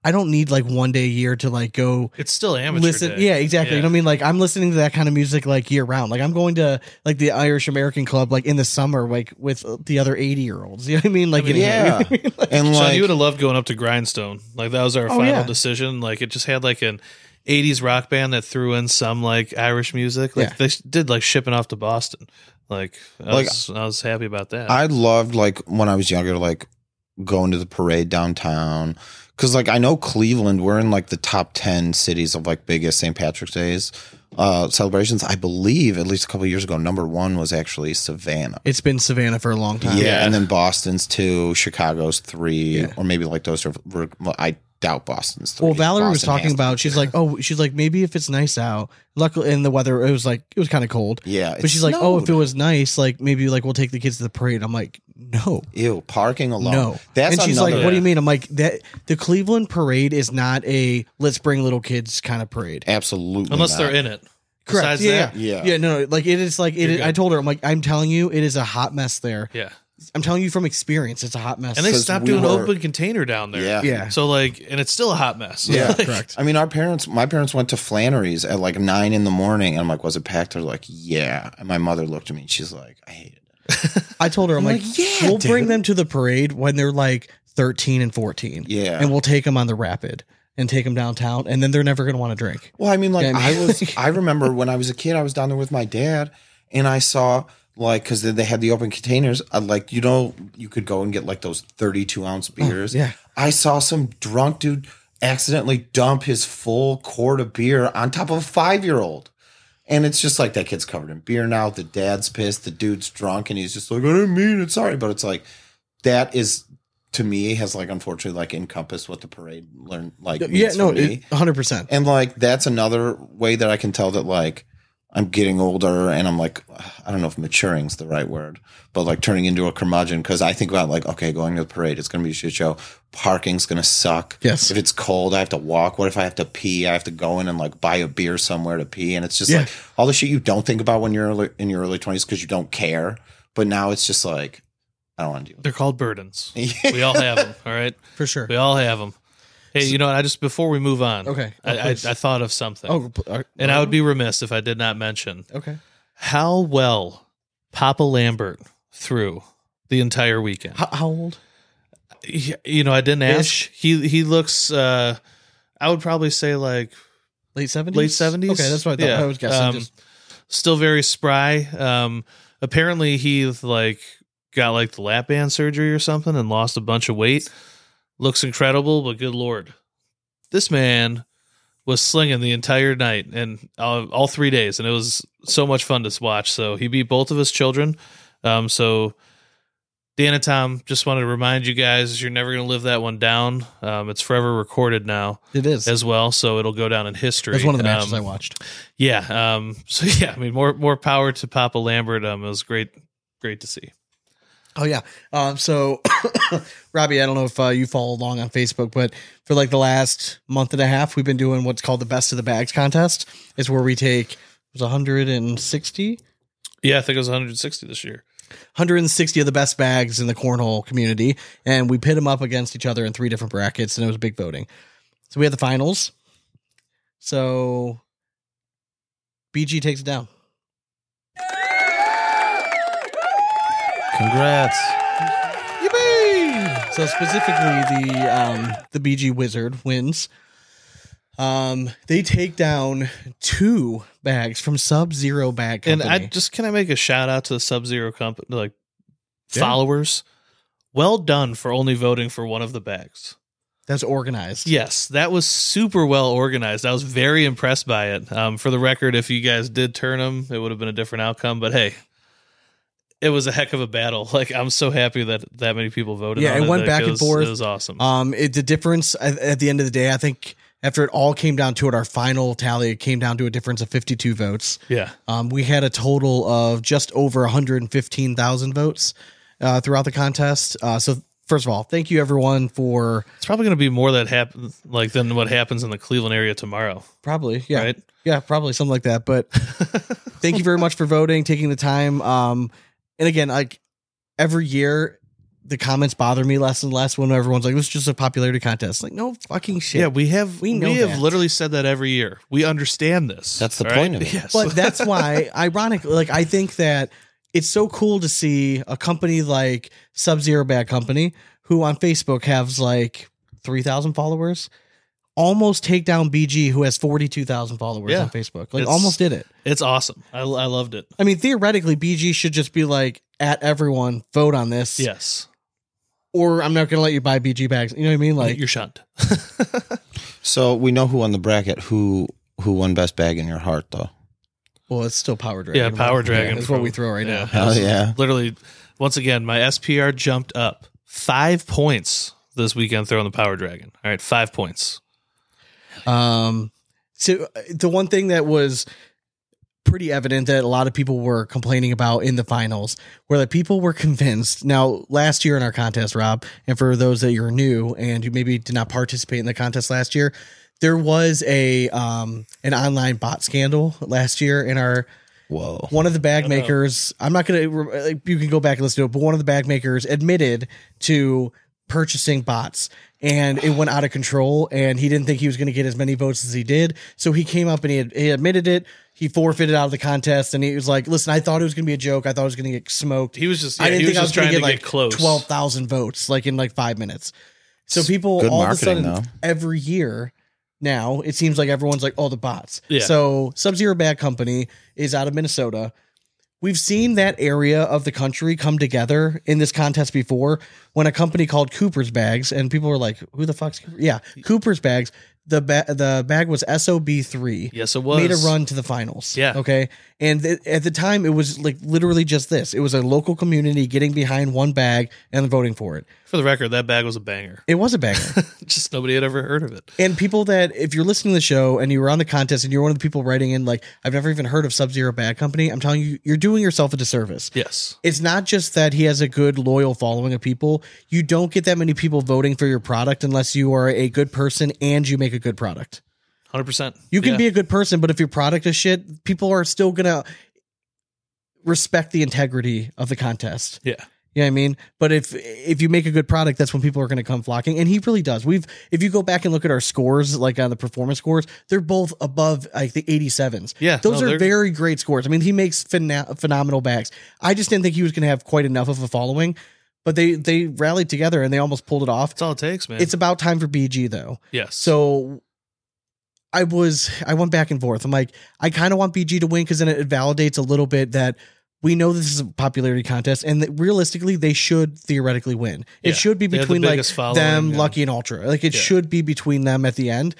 S1: I don't need like one day a year to like go
S2: It's still amateur
S1: listen.
S2: day.
S1: Yeah, exactly. You know what I mean? Like I'm listening to that kind of music like year round. Like I'm going to like the Irish American Club like in the summer, like with the other eighty year olds. You know what I mean? Like
S2: I mean,
S1: in-
S3: yeah.
S1: you know what I mean? Like,
S3: And
S2: Sean,
S3: like,
S2: you would have loved going up to Grindstone. Like that was our
S1: Oh,
S2: final
S1: yeah.
S2: decision. Like it just had like an eighties rock band that threw in some like Irish music. Like
S1: Yeah.
S2: they did like shipping off to Boston. Like I,
S3: Like,
S2: was, I was happy about that.
S3: I loved like when I was younger, like going to the parade downtown. Cause like I know Cleveland, we're in like the top ten cities of like biggest Saint Patrick's Days uh, celebrations. I believe at least a couple of years ago, number one was actually Savannah.
S1: it's been Savannah for a long time.
S3: Yeah,
S2: Yeah.
S3: and then Boston's two, Chicago's three,
S1: Yeah.
S3: or maybe like those are. Well, I doubt Boston's three.
S1: Well, Valerie was
S3: Boston
S1: talking
S3: has to
S1: about.
S3: be
S1: She's
S3: two.
S1: like, oh, she's like, maybe if it's nice out. Luckily, in the weather, it was like it was kind of cold.
S3: yeah,
S1: But she's like, oh, if it was nice, like maybe like we'll take the kids to the parade. I'm like, no,
S3: ew, parking alone.
S1: no.
S3: That's
S1: and she's
S3: another,
S1: like, what do you mean? I'm like, that the Cleveland parade is not a let's bring little kids kind of parade.
S3: Absolutely,
S2: Unless
S3: not.
S2: they're in it.
S1: Correct.
S2: Besides
S1: Yeah,
S2: that,
S3: Yeah.
S1: yeah. No, no. Like it is like it.
S2: You're
S1: Is,
S2: good.
S1: I told her, I'm like, I'm telling you, it is a hot mess there.
S2: yeah.
S1: I'm telling you from experience, it's a hot mess.
S2: And they
S3: 'Cause
S2: stopped
S3: we
S2: doing
S3: were-
S2: open container down there.
S3: Yeah.
S1: yeah.
S2: So like, and it's still a hot mess.
S3: Yeah,
S2: Like,
S1: correct.
S3: I mean, our parents, my parents went to Flannery's at like nine in the morning. And I'm like, was it packed? They're like, yeah. And my mother looked at me and she's like, I hate it.
S1: I told her, I'm,
S3: I'm
S1: like,
S3: like, yeah,
S1: we'll bring
S3: dude.
S1: them to the parade when they're like thirteen and fourteen.
S3: Yeah.
S1: And we'll take them on the rapid and take them downtown. And then they're never going to want to drink.
S3: Well, I mean, like
S1: Yeah, I
S3: I,
S1: mean-
S3: was, I remember when I was a kid, I was down there with my dad, and I saw like because they had the open containers. I like you know you could go and get like those thirty-two ounce beers.
S1: yeah.
S3: I saw some drunk dude accidentally dump his full quart of beer on top of a five year old. And it's just like that kid's covered in beer now. The dad's pissed. The dude's drunk, and he's just like, I didn't mean it. Sorry, but it's like that is to me has like unfortunately like encompassed what the parade learned like.
S1: Yeah,
S3: means
S1: no,
S3: for me.
S1: it, one hundred percent.
S3: And like that's another way that I can tell that like I'm getting older and I'm like I don't know if maturing's the right word, but like turning into a curmudgeon because I think about like okay, going to the parade, it's gonna be a shit show. Parking's gonna suck.
S1: Yes.
S3: If it's cold, I have to walk. What if I have to pee? I have to go in and like buy a beer somewhere to pee. And it's just
S1: Yeah.
S3: like all the shit you don't think about when you're early, in your early twenties because you don't care. But now it's just like I don't want to do
S2: they're called burdens.
S3: it.
S2: We all have them. All right.
S1: For sure.
S2: We all have them. Hey, you know what? I just before we move on.
S1: Okay. Oh,
S2: I, I, I
S1: please.
S2: thought of something.
S1: Oh, are-
S2: And I would be remiss if I did not mention
S1: okay.
S2: how well Papa Lambert threw the entire weekend.
S1: How, how old?
S2: He- you know, I didn't ask.
S1: Ish?
S2: He he looks. Uh, I would probably say like
S1: Late seventies?
S2: late seventies.
S1: Okay, that's what I thought. I was guessing.
S2: Um,
S1: just,
S2: still very spry. Um, apparently, he like got like the lap band surgery or something and lost a bunch of weight. Looks incredible, but good lord, this man was slinging the entire night and uh, all three days, and it was so much fun to watch. So he beat both of his children. Um, so Dan and Tom, just wanted to remind you guys, you're never going to live that one down. Um, it's forever recorded now
S1: it is.
S2: as well, so it'll go down in history.
S1: That's one of the matches
S2: Um,
S1: I watched.
S2: Yeah. Um, so yeah, I mean, more more power to Papa Lambert. Um, it was great, great to see.
S1: Oh yeah. Um, so Robbie, I don't know if uh, you follow along on Facebook, but for like the last month and a half, we've been doing what's called the Best of the Bags contest. It's where we take it was one hundred sixty,
S2: Yeah, I think it was one hundred sixty this year.
S1: one hundred sixty of the best bags in the cornhole community, and we pit them up against each other in three different brackets, and it was big voting. So we had the finals. So B G takes it down.
S3: Congrats.
S1: Yippee! So specifically, the um, the B G Wizard wins. Um, they take down two bags from Sub Zero Bag
S2: And
S1: Company.
S2: I just can I make a shout out to the Sub Zero company, like
S1: Yeah.
S2: followers. Well done for only voting for one of the bags.
S1: That's organized.
S2: Yes, that was super well organized. I was very impressed by it. Um, for the record, if you guys did turn them, it would have been a different outcome. But hey, it was a heck of a battle. Like I'm so happy that that many people voted.
S1: Yeah,
S2: on
S1: it went
S2: Like,
S1: back and
S2: was,
S1: forth.
S2: It was awesome.
S1: Um, it, the difference at, at the end of the day, I think after it all came down to it, our final tally, it came down to a difference of fifty-two votes.
S2: yeah,
S1: Um, we had a total of just over one hundred fifteen thousand votes uh, throughout the contest. Uh, so first of all, thank you everyone for
S2: it's probably going to be more that happen like than what happens in the Cleveland area tomorrow.
S1: probably, yeah,
S2: Right?
S1: yeah, probably something like that. But thank you very much for voting, taking the time. Um, and again, like every year, the comments bother me less and less when everyone's like, "This is just a popularity contest." Like, no fucking shit.
S2: Yeah, we have
S1: We
S2: we,
S1: know
S2: have
S1: that.
S2: literally said that every year. We understand this.
S3: That's the
S2: all
S3: point
S2: right?
S3: of it.
S2: Yes.
S1: But that's why, ironically, like I think that it's so cool to see a company like Sub-Zero Bag Company, who on Facebook has like three thousand followers, almost take down B G, who has forty-two thousand followers
S2: Yeah.
S1: on Facebook. Like,
S2: It's-
S1: almost did it.
S2: It's awesome. I, I loved it.
S1: I mean, theoretically, B G should just be like, at everyone, vote on this.
S2: Yes.
S1: Or I'm not going to let you buy B G bags. You know what I mean? Like,
S2: You're shunned.
S3: So we know who won the bracket. Who who won best bag in your heart, though?
S1: well, it's still Power Dragon.
S2: Yeah, Power
S1: right?
S2: Dragon.
S1: That's what
S2: from-
S1: we throw right
S2: yeah.
S1: now.
S3: Hell yeah!
S2: Literally, once again, my S P R jumped up five points this weekend throwing the Power Dragon. All right, five points.
S1: Um, so uh, the one thing that was pretty evident that a lot of people were complaining about in the finals were that people were convinced. Now, last year in our contest, Rob, and for those that you're new and you maybe did not participate in the contest last year, there was a um an online bot scandal last year in our.
S3: Whoa!
S1: One of the bag
S2: I don't know.
S1: makers, I'm not going to, you can go back and listen to it, but one of the bag makers admitted to purchasing bots and it went out of control and he didn't think he was going to get as many votes as he did. So he came up and he, had, he admitted it. He forfeited out of the contest and he was like, listen, I thought it was going to be a joke. I thought I was going to get smoked.
S2: He was just.
S1: I
S2: Yeah,
S1: didn't
S2: he
S1: think
S2: was
S1: I was
S2: just
S1: going
S2: trying
S1: to
S2: to
S1: get
S2: get
S1: like
S2: close.
S1: twelve thousand votes, like in like five minutes. So people
S3: Good
S1: all of a
S3: marketing,
S1: sudden,
S3: though.
S1: every year now, it seems like everyone's like, oh, the bots.
S2: Yeah.
S1: So Sub-Zero Bag Company is out of Minnesota. We've seen that area of the country come together in this contest before when a company called Cooper's Bags, and people were like, who the fuck's Cooper? Yeah, Cooper's Bags. The, ba- the bag was S O B three.
S2: Yes, it was.
S1: Made a run to the finals.
S2: Yeah.
S1: Okay. And th- at the time, it was like literally just this. It was a local community getting behind one bag and voting for it.
S2: For the record, that bag was a banger.
S1: It was a banger.
S2: Just nobody had ever heard of it.
S1: And people that, if you're listening to the show and you were on the contest and you're one of the people writing in, like, I've never even heard of Sub-Zero Bag Company, I'm telling you, you're doing yourself a disservice.
S2: Yes.
S1: It's not just that he has a good, loyal following of people. You don't get that many people voting for your product unless you are a good person and you make a good product.
S2: one hundred percent.
S1: You can
S2: Yeah.
S1: be a good person, but if your product is shit, people are still going to respect the integrity of the contest.
S2: Yeah.
S1: You know what I mean? But if if you make a good product, that's when people are going to come flocking. And he really does. We've if you go back and look at our scores, like on the performance scores, they're both above like the eighty-sevens.
S2: Yeah,
S1: Those
S2: no,
S1: are
S2: they're-
S1: very great scores. I mean, he makes phena- phenomenal bags. I just didn't think he was going to have quite enough of a following, but they they rallied together and they almost pulled it off.
S2: That's all it takes, man.
S1: It's about time for B G though.
S2: yes.
S1: So I was I went back and forth. I'm like, I kind of want B G to win because then it validates a little bit that we know this is a popularity contest and that realistically they should theoretically win. It
S2: Yeah.
S1: should be
S2: They have the
S1: between like
S2: biggest following,
S1: them,
S2: yeah.
S1: Lucky and Ultra. Like it
S2: Yeah.
S1: should be between them at the end.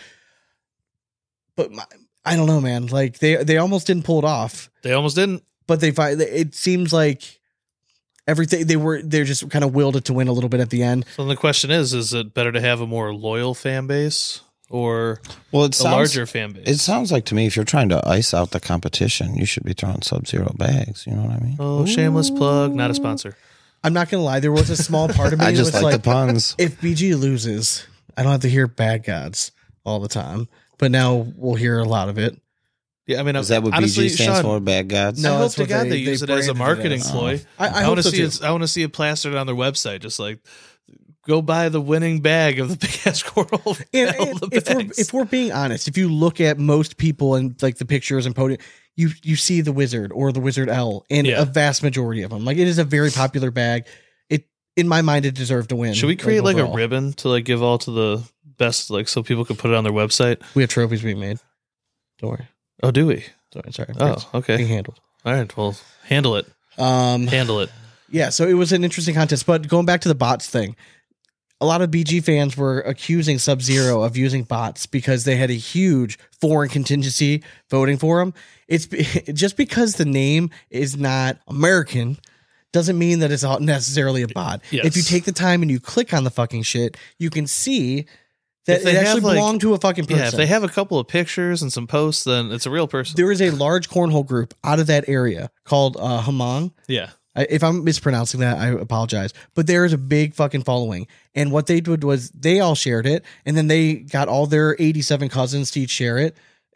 S1: But my, I don't know, man. Like they they almost didn't pull it off,
S2: they almost didn't.
S1: but they fi- it seems like everything they were they're just kind of willed it to win a little bit at the end.
S2: So then the question is: Is it better to have a more loyal fan base or
S3: Well, it
S2: a
S3: sounds,
S2: larger fan base?
S3: It sounds like to me if you're trying to ice out the competition, you should be throwing Sub-Zero bags. You know what I mean?
S2: oh, shameless plug, not a sponsor.
S1: I'm not gonna lie, there was a small part of me
S3: I
S1: that
S3: just
S1: was
S3: like,
S1: like
S3: the puns.
S1: if B G loses, I don't have to hear bad gods all the time. But now we'll hear a lot of it.
S2: Yeah, I mean,
S3: Is that what
S2: honestly,
S3: B G stands
S2: Sean,
S3: for? Bad gods?
S1: No,
S2: I hope
S1: that's
S2: to
S1: what
S2: God
S1: they-
S2: they, use
S1: they
S2: it as a
S1: branded it
S2: marketing
S1: as.
S2: ploy.
S1: I, I,
S2: I,
S1: hope
S2: want to
S1: so
S2: see
S1: too.
S2: it. I want to see it plastered on their website, just like go buy the winning bag of the big ass squirrel.
S1: And,
S2: all
S1: and
S2: the
S1: if we're
S2: bags.
S1: if we're being honest, if you look at most people and like the pictures and podium, you you see the Wizard or the Wizard L in
S2: Yeah.
S1: a vast majority of them. Like it is a very popular bag. It in my mind, it deserved to win.
S2: Should we create like, a
S1: overall.
S2: ribbon to like give all to the best, like so people could put it on their website?
S1: We have trophies being made. Don't worry.
S2: Oh, do we?
S1: Sorry, sorry.
S2: Oh,
S1: It's
S2: okay.
S1: being handled.
S2: All right. Well, handle it.
S1: Um,
S2: Handle it.
S1: Yeah, so it was an interesting contest. But going back to the bots thing, a lot of B G fans were accusing Sub-Zero of using bots because they had a huge foreign contingency voting for him. It's just because the name is not American doesn't mean that it's not necessarily a bot.
S2: Yes.
S1: If you take the time and you click on the fucking shit, you can see that
S2: If they
S1: it actually
S2: have, like-
S1: belonged to a fucking person.
S2: Yeah, if they have a couple of pictures and some posts, then it's a real person.
S1: There is a large cornhole group out of that area called uh, Hamong.
S2: Yeah.
S1: I- If I'm mispronouncing that, I apologize. But there is a big fucking following. And what they did was they all shared it. And then they got all their eighty-seven cousins to each share it.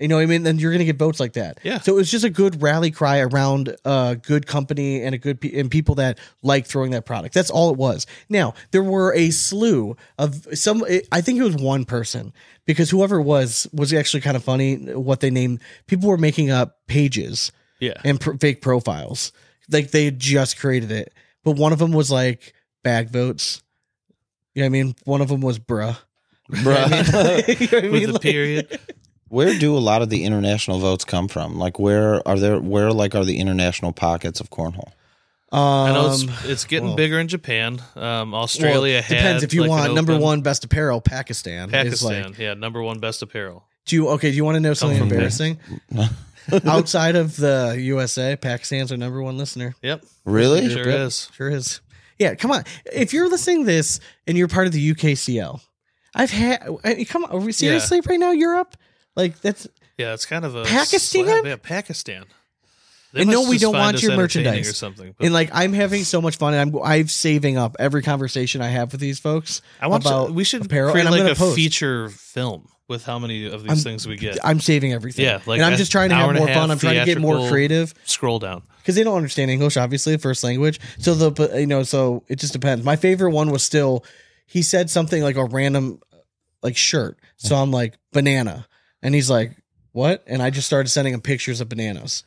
S1: You know what I mean? Then you're going to get votes like that.
S2: Yeah.
S1: So it was just a good rally cry around a good company and a good pe- and people that like throwing that product. That's all it was. Now, there were a slew of some, I think it was one person, because whoever it was was actually kind of funny what they named. People were making up pages
S2: Yeah.
S1: and pr- fake profiles. Like they had just created it. But one of them was like bag votes. You know what I mean? One of them was bruh.
S3: Bruh.
S1: You know what I
S2: With
S1: mean?
S2: the
S1: Like-
S2: period.
S3: Where do a lot of the international votes come from? Like where are there where like are the international pockets of cornhole?
S1: Um,
S2: I know it's it's getting
S1: well-
S2: bigger in Japan. Um,
S1: well,
S2: Australia had
S1: depends if you
S2: like, an
S1: want number
S2: open-
S1: one best apparel. Pakistan, is
S2: Pakistan,
S1: like.
S2: yeah, number one best apparel.
S1: Do you okay? Do you want to know something
S2: from
S1: embarrassing? Outside of the U S A, Pakistan's our number one listener.
S2: Yep,
S3: Really?
S2: sure
S1: Yep,
S2: is.
S1: Sure is. Yeah, come on. If you're listening to this and you're part of the U K C L, I've had. I mean, come on. Are we seriously right now? Europe, like that's.
S2: Yeah, it's kind of a
S1: Pakistan?
S2: slap. Yeah, Pakistan. They
S1: And no,
S2: must
S1: we
S2: just
S1: don't
S2: find
S1: want
S2: us
S1: your
S2: entertaining
S1: merchandise.
S2: or something. But
S1: And like I'm having so much fun, and I'm I'm saving up every conversation I have with these folks.
S2: I want
S1: about
S2: to, we should
S1: apparel,
S2: create
S1: and I'm
S2: like
S1: gonna
S2: a
S1: post.
S2: feature film with how many of these
S1: I'm-
S2: things we get.
S1: I'm saving everything.
S2: Yeah, like
S1: and I'm
S2: an
S1: just trying to
S2: hour
S1: have
S2: and a
S1: more
S2: half
S1: fun. I'm trying to get more
S2: theatrical-
S1: creative
S2: Scroll down.
S1: because they don't understand English, obviously, first language. So the but, you know, so it just depends. My favorite one was still he said something like a random like shirt. So I'm like banana, and he's like what? And I just started sending him pictures of bananas.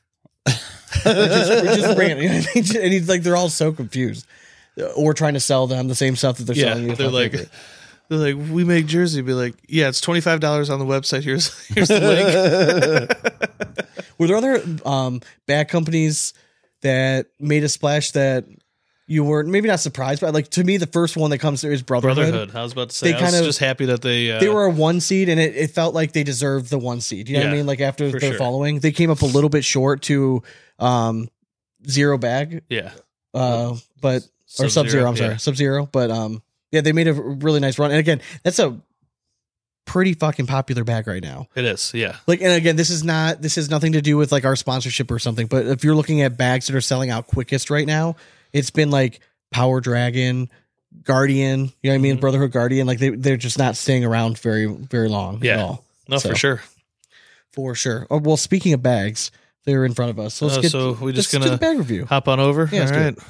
S1: just, just random, you know what I mean? And he's like, they're all so confused, or trying to sell them the same stuff that they're
S2: Yeah,
S1: selling you. It's
S2: they're
S1: my
S2: like,
S1: favorite.
S2: they're like, we make Jersey. Be like, yeah, it's twenty five dollars on the website. Here's here's the link.
S1: Were there other um, bad companies that made a splash that you weren't maybe not surprised by? Like to me, the first one that comes through is Brotherhood.
S2: Brotherhood. I was about to say.
S1: They
S2: I was
S1: kind of-
S2: just happy that they uh,
S1: They were a one seed, and it, it felt like they deserved the one seed. You know what I
S2: Yeah,
S1: mean? Like after
S2: for
S1: their
S2: sure.
S1: following, they came up a little bit short to um, Zero Bag,
S2: yeah.
S1: uh, but or
S2: Sub-Zero,
S1: Sub Zero. I'm
S2: yeah.
S1: sorry, Sub Zero. But um, yeah, they made a really nice run. And again, that's a pretty fucking popular bag right now.
S2: It is. Yeah.
S1: Like, and again, this is not, this has nothing to do with like our sponsorship or something, but if you're looking at bags that are selling out quickest right now, it's been like Power Dragon, Guardian, you know what I mean?
S2: Mhm.
S1: Brotherhood Guardian, like they, they're just not staying around very, very long
S2: Yeah.
S1: at all.
S2: No,
S1: So,
S2: for sure.
S1: For sure. Oh, well, speaking of bags, they're in front of us. So let's
S2: Oh,
S1: get,
S2: so we just
S1: let's do
S2: gonna
S1: the bag review.
S2: Hop on over.
S1: Yeah, let's
S2: All
S1: do
S2: right.
S1: it.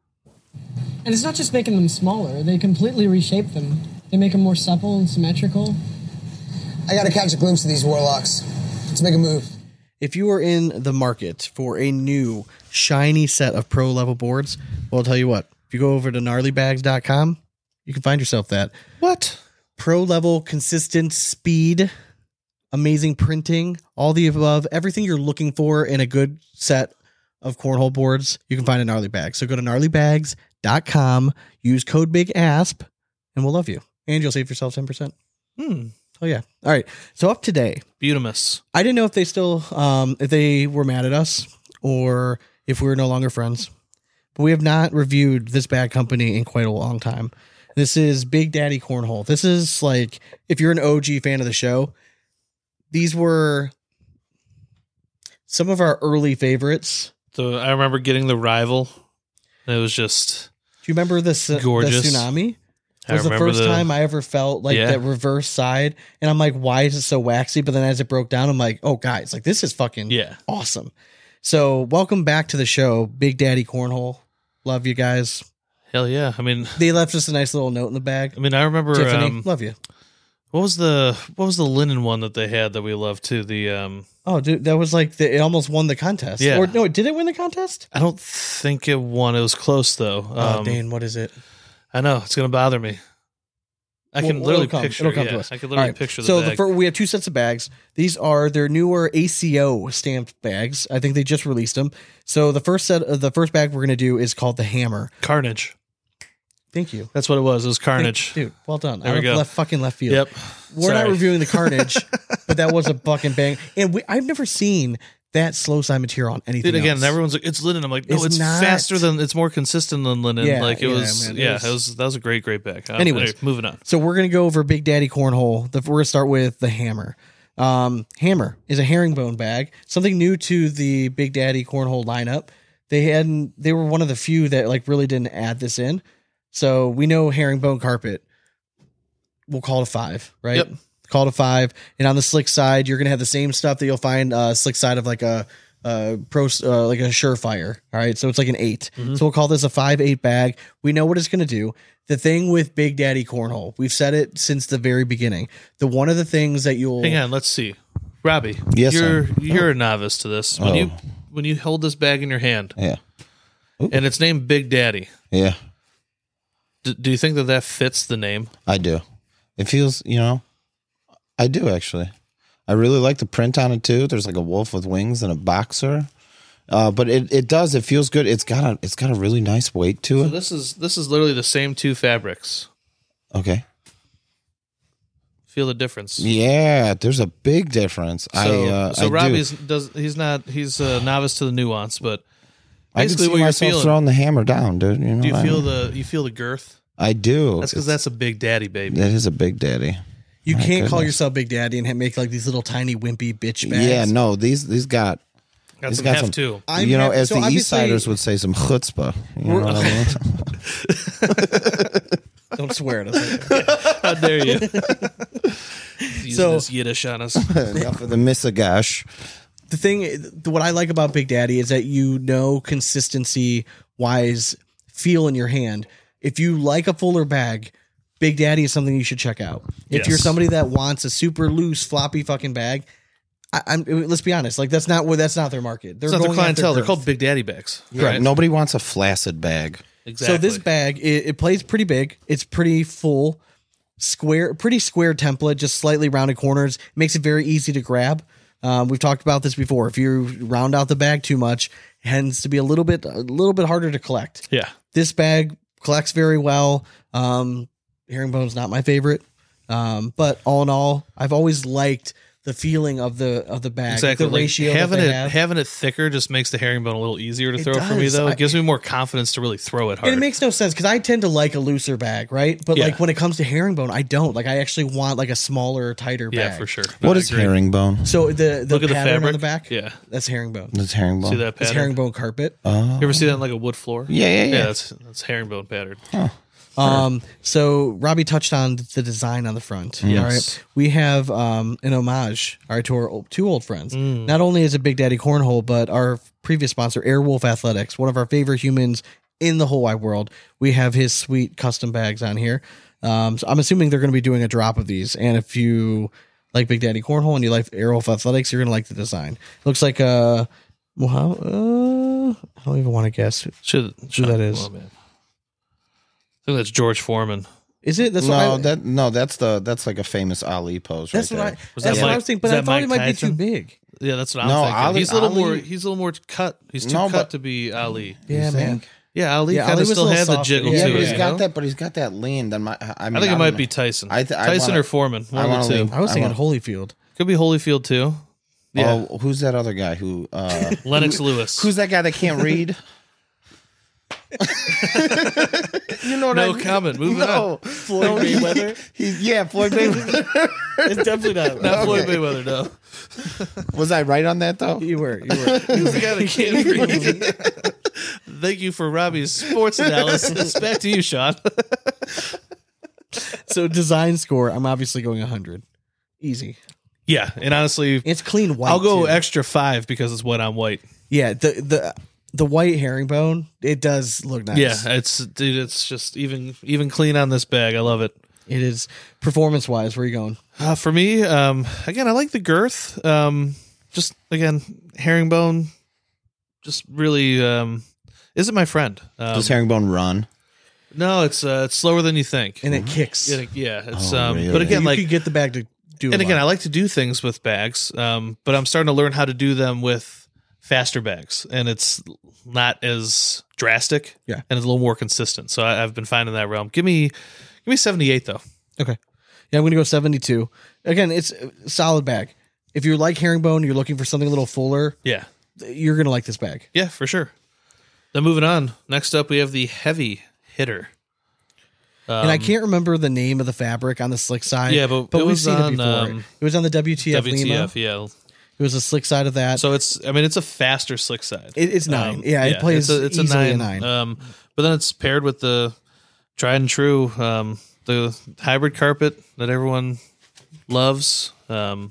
S4: And it's not just making them smaller, they completely reshape them. They make them more supple and symmetrical.
S5: I gotta catch a glimpse of these warlocks. Let's make a move.
S1: If you are in the market for a new shiny set of pro level boards, well, I'll tell you what, if you go over to gnarly bags dot com, you can find yourself that.
S2: What?
S1: Pro level, consistent speed, amazing printing, all the above, everything you're looking for in a good set of cornhole boards, you can find in Gnarly Bags. So go to gnarly bags dot com, use code BIGASP, and we'll love you. And you'll save yourself ten percent.
S2: Hmm.
S1: Oh, yeah. All right. So up today,
S2: Beautimus.
S1: I didn't know if they still, um, if they were mad at us or if we were no longer friends, but we have not reviewed this bag company in quite a long time. This is Big Daddy Cornhole. This is like, if you're an O G fan of the show, these were some of our early favorites.
S2: So I remember getting the rival. And it was just
S1: Do you remember this, the
S2: Gorgeous.
S1: tsunami? It
S2: I
S1: was the
S2: remember
S1: first
S2: the-
S1: time I ever felt like
S2: Yeah.
S1: that reverse side. And I'm like, why is it so waxy? But then as it broke down, I'm like, oh, guys, like this is fucking
S2: yeah.
S1: awesome. So welcome back to the show, Big Daddy Cornhole. Love you guys.
S2: Hell yeah. I mean,
S1: They left us a nice little note in the bag.
S2: I mean, I remember
S1: Tiffany,
S2: um,
S1: love you.
S2: what was the what was the linen one that they had that we loved too? The um,
S1: Oh, dude, that was like the, it almost won the contest.
S2: Yeah.
S1: Or no, did it win the contest?
S2: I don't think it won. It was close though. Um,
S1: oh, Dane, what is it?
S2: I know it's gonna bother me. I
S1: Well,
S2: can literally
S1: it'll come.
S2: picture.
S1: It'll come
S2: yeah,
S1: to us.
S2: I can
S1: All
S2: literally
S1: right.
S2: picture the
S1: so
S2: bag.
S1: the fir- we have two sets of bags. These are their newer A C O stamped bags. I think they just released them. So the first set, of the first bag we're gonna do is called the Hammer.
S2: Carnage.
S1: Thank you,
S2: That's what it was. It was Carnage.
S1: dude. Well done.
S2: There
S1: I
S2: we go.
S1: left fucking left field.
S2: Yep.
S1: We're not
S2: Sorry.
S1: reviewing the Carnage, but that was a fucking bang. And we, I've never seen that slow side material on anything.
S2: Dude, again,
S1: else.
S2: everyone's like, it's linen. I'm like, no,
S1: It's
S2: it's,
S1: not.
S2: faster than, it's more consistent than linen.
S1: Yeah,
S2: like it
S1: yeah,
S2: was,
S1: man, it
S2: yeah,
S1: was-
S2: it was, that was a great, great bag. Um,
S1: Anyways.
S2: anyway, moving on.
S1: So we're gonna go over Big Daddy Cornhole. The, we're gonna start with the Hammer. Um, Hammer is a herringbone bag, something new to the Big Daddy Cornhole lineup. They hadn't. They were one of the few that like really didn't add this in. So we know herringbone carpet. We'll call it a five, right?
S2: Yep.
S1: call it a five. And on the slick side, you're going to have the same stuff that you'll find uh, slick side of like a uh, pro, uh, like a Surefire. All right, so it's like an eight. Mm-hmm. So we'll call this a five eight bag. We know what it's going to do. The thing with Big Daddy Cornhole, we've said it since the very beginning. The one of the things that you'll
S2: hang on. Let's see, Robbie.
S3: Yes,
S2: you're
S3: sir.
S2: you're oh. a novice to this. When
S3: oh.
S2: you when you hold this bag in your hand,
S3: yeah,
S2: Ooh. and it's named Big Daddy.
S3: Yeah.
S2: D- do you think that that fits the name?
S3: I do. It feels, you know, I do actually. I really like the print on it too. There's like a wolf with wings and a boxer. Uh, but it, it does. It feels good. It's got a it's got a really nice weight to it.
S2: So this is this is literally the same two fabrics.
S3: Okay.
S2: Feel the difference?
S3: Yeah, there's a big difference.
S2: So,
S3: I uh,
S2: so
S3: I
S2: Robbie's
S3: do.
S2: does he's not he's a novice to the nuance, but
S3: I can
S2: basically
S3: see
S2: what you're
S3: myself
S2: feeling.
S3: throwing the hammer down, dude. You know,
S2: Do you
S3: I
S2: feel
S3: mean,
S2: the you feel the girth?
S3: I do.
S2: That's because
S3: It's-
S2: that's a Big Daddy, baby.
S3: that is a big daddy.
S1: You
S3: My
S1: can't call
S3: goodness.
S1: yourself Big Daddy and ha- make like these little tiny wimpy bitch bags.
S3: Yeah, no, these these got.
S2: Got
S3: He's
S2: some
S3: got
S2: heft
S3: some-
S2: too.
S1: I'm
S3: you know,
S1: happy-
S3: as
S1: so
S3: the East
S1: obviously-
S3: Siders would say, some chutzpah. You know what I mean?
S1: Don't swear at us.
S2: How dare you? Using
S1: So-
S2: this Yiddish on us.
S3: Enough of the misagash.
S1: The thing, the- what I like about Big Daddy is that you know consistency wise feel in your hand. If you like a fuller bag, Big Daddy is something you should check out. If
S2: Yes.
S1: you're somebody that wants a super loose floppy fucking bag, I, I'm let's be honest, like that's not what that's not their market. They're
S2: It's not their
S1: going after
S2: clientele. They're
S1: girth.
S2: called Big Daddy bags.
S3: Right. Nobody wants a flaccid bag.
S2: Exactly.
S1: So this bag, it, it plays pretty big. It's pretty full, square, pretty square template, just slightly rounded corners. It makes it very easy to grab. Um, we've talked about this before. If you round out the bag too much, it tends to be a little bit, a little bit harder to collect.
S2: Yeah.
S1: This bag collects very well. Um, herringbone's not my favorite, um, but all in all, I've always liked the feeling of the of the bag,
S2: Exactly.
S1: the
S2: Like,
S1: ratio
S2: having
S1: that they
S2: it
S1: have.
S2: having it thicker just makes the herringbone a little easier to
S1: It
S2: throw for me
S1: does.
S2: though.
S1: I-
S2: It gives me more confidence to really throw it hard.
S1: And it makes no sense because I tend to like a looser bag, right? But
S2: Yeah.
S1: like when it comes to herringbone, I don't. Like I actually want like a smaller, tighter bag.
S2: yeah, for sure. No,
S3: What
S2: I
S3: is
S2: agree.
S3: herringbone?
S1: So the the
S2: Look at the
S1: pattern on
S2: fabric.
S1: the back,
S2: Yeah.
S1: that's herringbone.
S3: It's herringbone.
S2: See that
S1: It's
S2: pattern?
S1: herringbone carpet.
S3: Oh.
S2: You ever see that on like a wood floor?
S3: Yeah, yeah, yeah.
S2: Yeah, that's that's herringbone pattern.
S1: Um, so Robbie touched on the design on the front.
S2: Yes.
S1: All right, we have um an homage, all right, to our o- two old friends.
S2: Mm.
S1: Not only is it Big Daddy Cornhole, but our previous sponsor, Airwolf Athletics, one of our favorite humans in the whole wide world. We have his sweet custom bags on here. Um, so I'm assuming they're going to be doing a drop of these, and if you like Big Daddy Cornhole and you like Airwolf Athletics, you're going to like the design. Looks like a well, how, uh, I don't even want to guess.
S2: Should,
S1: Who that is.
S2: Oh, man. I think that's George Foreman.
S1: Is it? That's
S3: no,
S1: what I,
S3: that no, that's the that's like a famous Ali pose.
S1: That's
S3: right
S1: what I.
S3: there.
S2: Was
S1: That's
S2: that
S1: what I
S2: Mike-
S1: was thinking,
S2: was
S1: but I
S2: that
S1: thought
S2: Mike
S1: it might be
S2: Tyson?
S1: too big.
S2: Yeah, that's what I'm
S3: No,
S2: thinking.
S3: Ali-
S2: he's a little
S3: Ali-
S2: more. He's a little more cut. He's too
S3: No,
S2: cut
S3: but-
S2: to be Ali.
S1: Yeah,
S3: You
S1: man.
S3: think?
S2: Yeah, Ali
S1: Yeah,
S2: kind
S1: Ali
S2: of
S1: was a
S2: still
S1: little
S2: had the
S1: softer.
S2: jiggle
S3: Yeah,
S2: to
S3: but
S2: it.
S3: he's
S2: you
S3: got
S2: know?
S3: that. But he's got that lean. Then my, I, mean,
S2: I think it
S3: I'm
S2: might
S3: gonna-
S2: be Tyson.
S3: I th- I
S2: Tyson
S3: wanna-
S2: or Foreman.
S3: I
S2: One of
S3: wanna
S2: the two.
S3: lean-
S1: I was
S3: I
S1: thinking
S3: want-
S1: Holyfield.
S2: Could be Holyfield too. Yeah,
S3: Oh, who's that other guy who? Uh,
S2: Lennox Lewis.
S3: who's that guy that can't read? You know what
S2: No
S3: I mean?
S2: comment. Moving
S3: no.
S2: on.
S1: Floyd
S3: No, he-
S1: Mayweather?
S3: He's yeah, Floyd Mayweather.
S1: It's definitely not.
S2: Not Floyd Mayweather. No,
S3: Was I right on that though?
S1: You were. You were.
S2: he's the guy that can't read. Thank you for Robbie's sports analysis. Back to you, Sean.
S1: So design score, I'm obviously going one hundred. Easy.
S2: Yeah, and honestly,
S1: It's clean white.
S2: I'll go
S1: too.
S2: extra five because it's white on white.
S1: Yeah, the the the white herringbone, it does look nice.
S2: Yeah, it's dude, it's just even even clean on this bag. I love it.
S1: It is performance wise. Where are you going?
S2: Uh, for me, um, again, I like the girth. Um, just again, herringbone, just really um, isn't my friend. Um,
S3: Does herringbone run?
S2: no, it's uh, it's slower than you think.
S1: And it kicks.
S2: Yeah, yeah, it's
S3: Oh,
S2: um,
S3: really?
S2: but again,
S1: you
S2: like
S1: could get the bag to do.
S2: and
S1: a
S2: again, I
S1: lot.
S2: like to do things with bags, um, but I'm starting to learn how to do them with faster bags, and it's not as drastic,
S1: Yeah.
S2: and it's a little more consistent. So I, I've been finding that realm. Give me, give me seventy-eight though.
S1: Okay. Yeah, I'm going to go seventy-two. Again, it's a solid bag. If you like herringbone, you're looking for something a little fuller,
S2: Yeah,
S1: you're going to like this bag.
S2: yeah, for sure. Then moving on. Next up, we have the heavy hitter. Um,
S1: And I can't remember the name of the fabric on the slick side.
S2: Yeah, but
S1: but
S2: it
S1: we've
S2: was
S1: seen
S2: on,
S1: it before.
S2: um,
S1: it was on the W T F,
S2: W T
S1: Lima.
S2: F, yeah.
S1: It was a slick side of that.
S2: So it's, I mean, it's a faster slick side.
S1: It- it's nine.
S2: Um,
S1: Yeah, it plays
S2: it's a, it's
S1: easily
S2: a
S1: a
S2: nine.
S1: nine.
S2: Um, but then it's paired with the tried and true, um, the hybrid carpet that everyone loves. Um,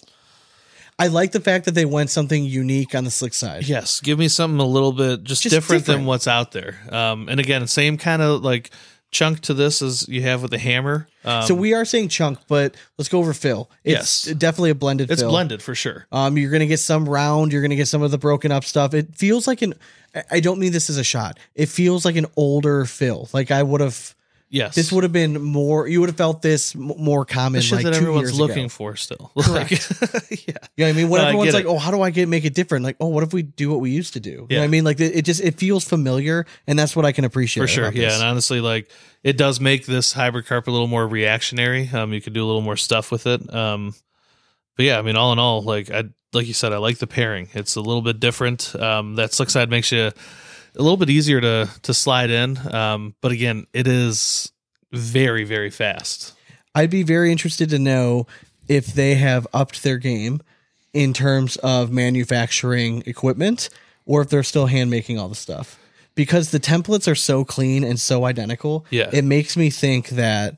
S1: I like the fact that they went something unique on the slick side.
S2: yes, give me something a little bit just,
S1: Just
S2: different,
S1: different.
S2: than what's out there. Um, and again, same kind of like chunk to this as you have with the hammer. Um,
S1: So we are saying chunk, but let's go over fill. It's
S2: Yes.
S1: definitely a blended
S2: it's
S1: fill.
S2: blended for sure.
S1: Um, you're gonna get some round. You're gonna get some of the broken up stuff. It feels like an. I- I don't mean this as a shot. It feels like an older fill. Like I would have.
S2: Yes,
S1: This would have been more. You would have felt this m- more common.
S2: the shit
S1: like
S2: that
S1: two
S2: everyone's
S1: years
S2: looking
S1: ago.
S2: for still. Like, yeah,
S1: You know what I mean? When
S2: No, I
S1: everyone's
S2: get
S1: like,
S2: it.
S1: "Oh, how do I get make it different?" Like, "Oh, what if we do what we used to do?" You know what
S2: Yeah.
S1: I mean? Like it, it just it feels familiar, and that's what I can appreciate
S2: for sure.
S1: about
S2: Yeah,
S1: this.
S2: and honestly, like it does make this hybrid carpet a little more reactionary. Um, you could do a little more stuff with it. Um, but yeah, I mean, all in all, like I like you said, I like the pairing. It's a little bit different. Um, that slick side makes you a little bit easier to to slide in. Um, but again, it is very very fast.
S1: I'd be very interested to know if they have upped their game in terms of manufacturing equipment, or if they're still hand making all the stuff. Because the templates are so clean and so identical,
S2: Yeah.
S1: it makes me think that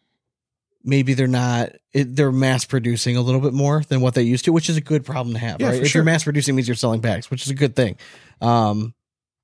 S1: maybe they're not. It, they're mass producing a little bit more than what they used to, which is a good problem to have.
S2: Yeah,
S1: right?
S2: for
S1: If
S2: sure.
S1: you're mass producing, means you're selling bags, which is a good thing. Um,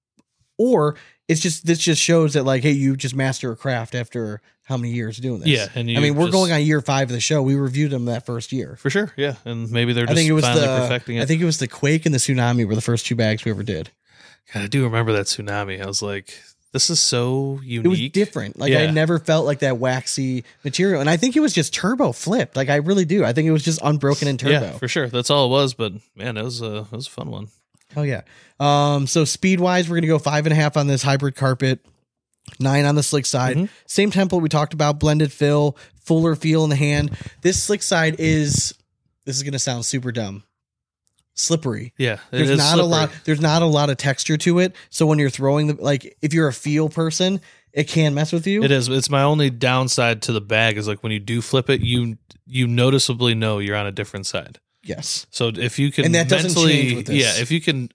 S1: or it's just this just shows that like, hey, you just master a craft after how many years doing this?
S2: Yeah, and
S1: I
S2: you
S1: mean, we're
S2: just-
S1: going on year five of the show. We reviewed them that first year.
S2: For sure, yeah, and maybe they're
S1: I
S2: just
S1: think it was
S2: finally
S1: the
S2: perfecting it.
S1: I think it was the Quake and the Tsunami were the first two bags we ever did.
S2: God, I do remember that tsunami. I was like, this is so unique.
S1: It was different. Like I
S2: Yeah.
S1: never felt like that waxy material, and I think it was just turbo flipped. Like I really do. I think it was just unbroken in turbo.
S2: Yeah, for sure. That's all it was. But man, it was a it was a fun one.
S1: Oh yeah. Um, so speed wise, we're gonna go five and a half on this hybrid carpet, nine on the slick side.
S2: Mhm.
S1: Same template we talked about, blended fill, fuller feel in the hand. This slick side is this is gonna sound super dumb. Slippery.
S2: Yeah, it
S1: There's
S2: is
S1: not
S2: slippery.
S1: a lot there's not a lot of texture to it. So when you're throwing the like if you're a feel person, it can mess with you.
S2: It is. It's my only downside to the bag is like when you do flip it, you you noticeably know you're on a different side.
S1: Yes.
S2: So if you can
S1: And that doesn't
S2: mentally,
S1: change with this.
S2: yeah, if you can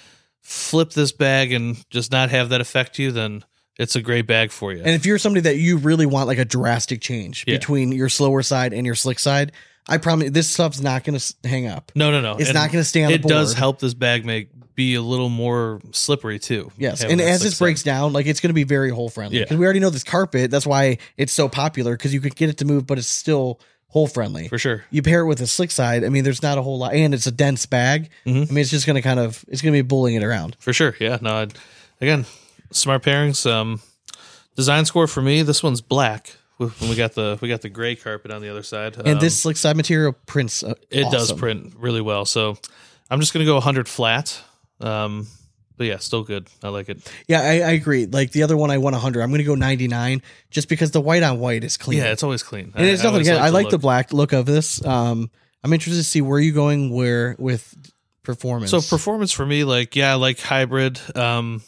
S2: flip this bag and just not have that affect you, then it's a great bag for you.
S1: And if you're somebody that you really want like a drastic change
S2: Yeah.
S1: between your slower side and your slick side, I promise this stuff's not going to hang up.
S2: no, no, no,
S1: It's
S2: And
S1: not going to stay on the
S2: It
S1: board.
S2: does help this bag make be a little more slippery too.
S1: Yes,
S2: having
S1: and
S2: that
S1: as
S2: slick
S1: this
S2: side.
S1: breaks down, like it's going to be very hole friendly.
S2: Yeah.
S1: Because we already know this carpet. That's why it's so popular because you could get it to move, but it's still hole friendly.
S2: for sure.
S1: You pair it with a slick side. I mean, there's not a whole lot, and it's a dense bag.
S2: Mhm.
S1: I mean, it's just going to kind of it's going to be bullying it around.
S2: For sure. Yeah. No, I'd, again, smart pairings. Um, design score for me, this one's black. When we got the we got the gray carpet on the other side.
S1: And
S2: Um,
S1: this slick side material prints. Uh,
S2: it does
S1: awesome.
S2: print really well. So I'm just gonna go one hundred flat. Um, but yeah, still good. I like it.
S1: Yeah, I, I agree. Like the other one, I won one hundred. I'm going to go ninety-nine just because the white on white is clean.
S2: Yeah, it's always clean.
S1: and it's
S2: I- I
S1: nothing
S2: always
S1: again. I like the
S2: look.
S1: black look of this. Um, I'm interested to see where you going where with performance.
S2: So performance for me, like yeah, I like hybrid. Um,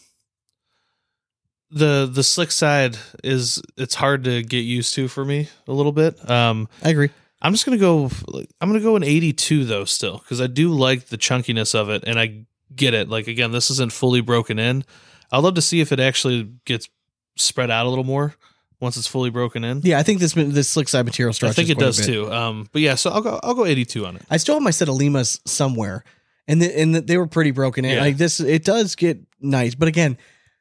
S2: the the slick side is it's hard to get used to for me a little bit. Um,
S1: I agree.
S2: I'm just gonna go. I'm gonna go an eighty-two though, still, because I do like the chunkiness of it, and I get it. Like again, this isn't fully broken in. I'd love to see if it actually gets spread out a little more once it's fully broken in.
S1: Yeah, I think this this slick side material
S2: I
S1: stretches.
S2: think it
S1: quite a
S2: does
S1: bit.
S2: too. Um, but yeah, so I'll go. I'll go eighty-two on it.
S1: I still have my set of Limas somewhere, and the, and the, they were pretty broken in.
S2: Yeah.
S1: Like this, it does get nice, but again,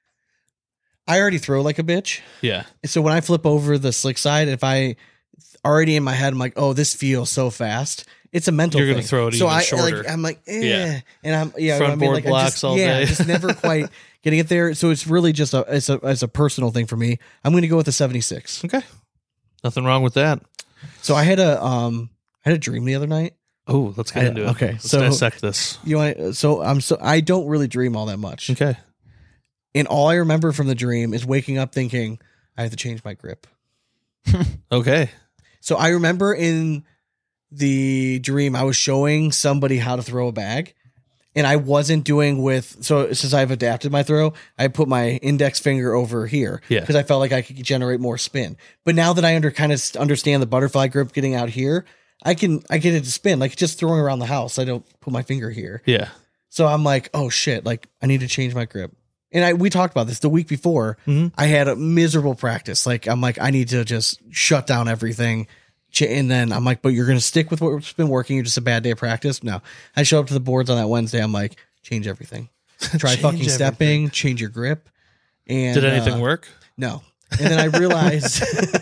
S1: I already throw like a bitch.
S2: Yeah,
S1: So when I flip over the slick side, if I already in my head, I'm like, oh, this feels so fast. It's a mental.
S2: You're gonna
S1: thing.
S2: throw it
S1: so
S2: even
S1: I,
S2: shorter.
S1: Like, I'm like, eh.
S2: Yeah.
S1: and I'm yeah,
S2: Front
S1: I mean,
S2: board
S1: like, I
S2: blocks
S1: just,
S2: all
S1: yeah,
S2: day.
S1: just never quite getting it there. So it's really just a it's a it's a personal thing for me. I'm going to go with the seventy-six.
S2: okay. Nothing wrong with that.
S1: So I had a um I had a dream the other night.
S2: Oh, let's get
S1: I-
S2: into it.
S1: okay,
S2: let's
S1: so-
S2: dissect this.
S1: You want so I'm so I don't really dream all that much.
S2: Okay.
S1: And all I remember from the dream is waking up thinking I have to change my grip.
S2: Okay.
S1: So I remember in the dream I was showing somebody how to throw a bag, and I wasn't doing with so since I've adapted my throw, I put my index finger over here
S2: Yeah.
S1: because I felt like I could generate more spin. But now that I under kind of understand the butterfly grip getting out here, I can I get it to spin like just throwing around the house. I don't put my finger here.
S2: Yeah.
S1: So I'm like, oh shit, like I need to change my grip. And I we talked about this the week before.
S2: Mhm.
S1: I had a miserable practice. Like I'm like, I need to just shut down everything, ch- and then I'm like, but you're going to stick with what's been working. You're just a bad day of practice. No, I show up to the boards on that Wednesday. I'm like, change everything. Try
S2: Change
S1: fucking
S2: everything.
S1: stepping, change your grip. And
S2: Did anything
S1: uh,
S2: work?
S1: No. And then I realized,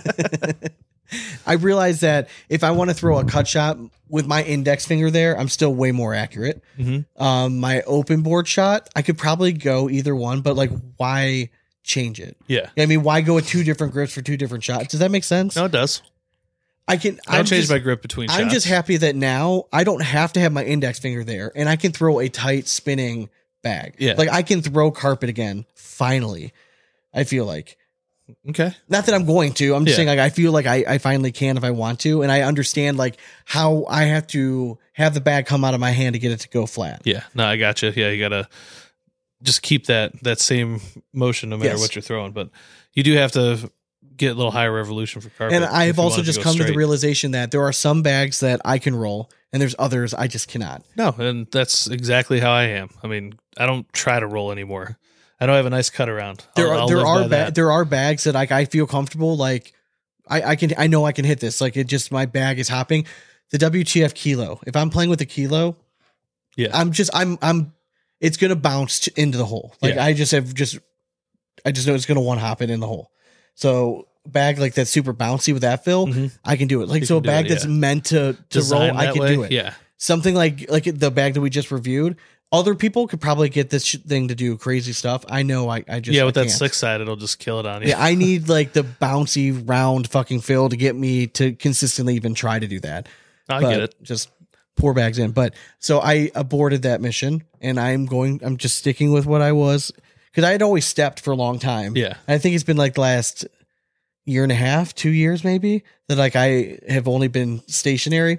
S1: I realized that if I want to throw a cut shot with my index finger there, I'm still way more accurate.
S2: Mm-hmm.
S1: Um, my open board shot, I could probably go either one, but like, why change it?
S2: Yeah.
S1: I mean, why go with two different grips for two different shots? Does that make sense?
S2: No, it does.
S1: I can.
S2: I
S1: I'm
S2: change
S1: just,
S2: my grip between shots.
S1: I'm just happy that now I don't have to have my index finger there, and I can throw a tight spinning bag.
S2: Yeah.
S1: Like I can throw carpet again. Finally, I feel like.
S2: Okay.
S1: Not that I'm going to. I'm just
S2: Yeah.
S1: saying like I feel like I, I finally can if I want to, and I understand like how I have to have the bag come out of my hand to get it to go flat.
S2: Yeah. No, I got you. Yeah, you gotta just keep that that same motion no matter
S1: Yes.
S2: what you're throwing. But you do have to get a little higher revolution for carpet.
S1: And
S2: if
S1: I've
S2: you
S1: also
S2: want
S1: just
S2: go
S1: come to the
S2: straight.
S1: realization that there are some bags that I can roll, and there's others I just cannot.
S2: No, and that's exactly how I am. I mean, I don't try to roll anymore. I don't have a nice cut around.
S1: There
S2: I'll-
S1: are
S2: I'll
S1: there
S2: live
S1: are
S2: by
S1: ba-
S2: that.
S1: there are bags that like I feel comfortable like I, I can I know I can hit this like it just my bag is hopping. The W T F kilo. If I'm playing with a kilo,
S2: Yeah.
S1: I'm just I'm I'm it's gonna bounce t- into the hole. Like
S2: Yeah.
S1: I just have just I just know it's gonna one hop it in the hole. So bag like that's super bouncy with that fill,
S2: Mhm.
S1: I can do it. Like
S2: You
S1: so a
S2: can do
S1: bag
S2: it,
S1: that's
S2: yeah.
S1: meant to to
S2: Designed
S1: roll, I
S2: that
S1: can
S2: way?
S1: do it.
S2: Yeah.
S1: Something like like the bag that we just reviewed. Other people could probably get this sh- thing to do crazy stuff. I know I, I just
S2: Yeah,
S1: I
S2: with that
S1: can't.
S2: six side, it'll just kill it on you.
S1: Yeah, I need like the bouncy round fucking fill to get me to consistently even try to do that.
S2: I
S1: But
S2: get it.
S1: Just pour bags in. But so I aborted that mission, and I'm going. I'm just sticking with what I was because I had always stepped for a long time.
S2: Yeah.
S1: I think it's been like the last year and a half, two years maybe that like I have only been stationary.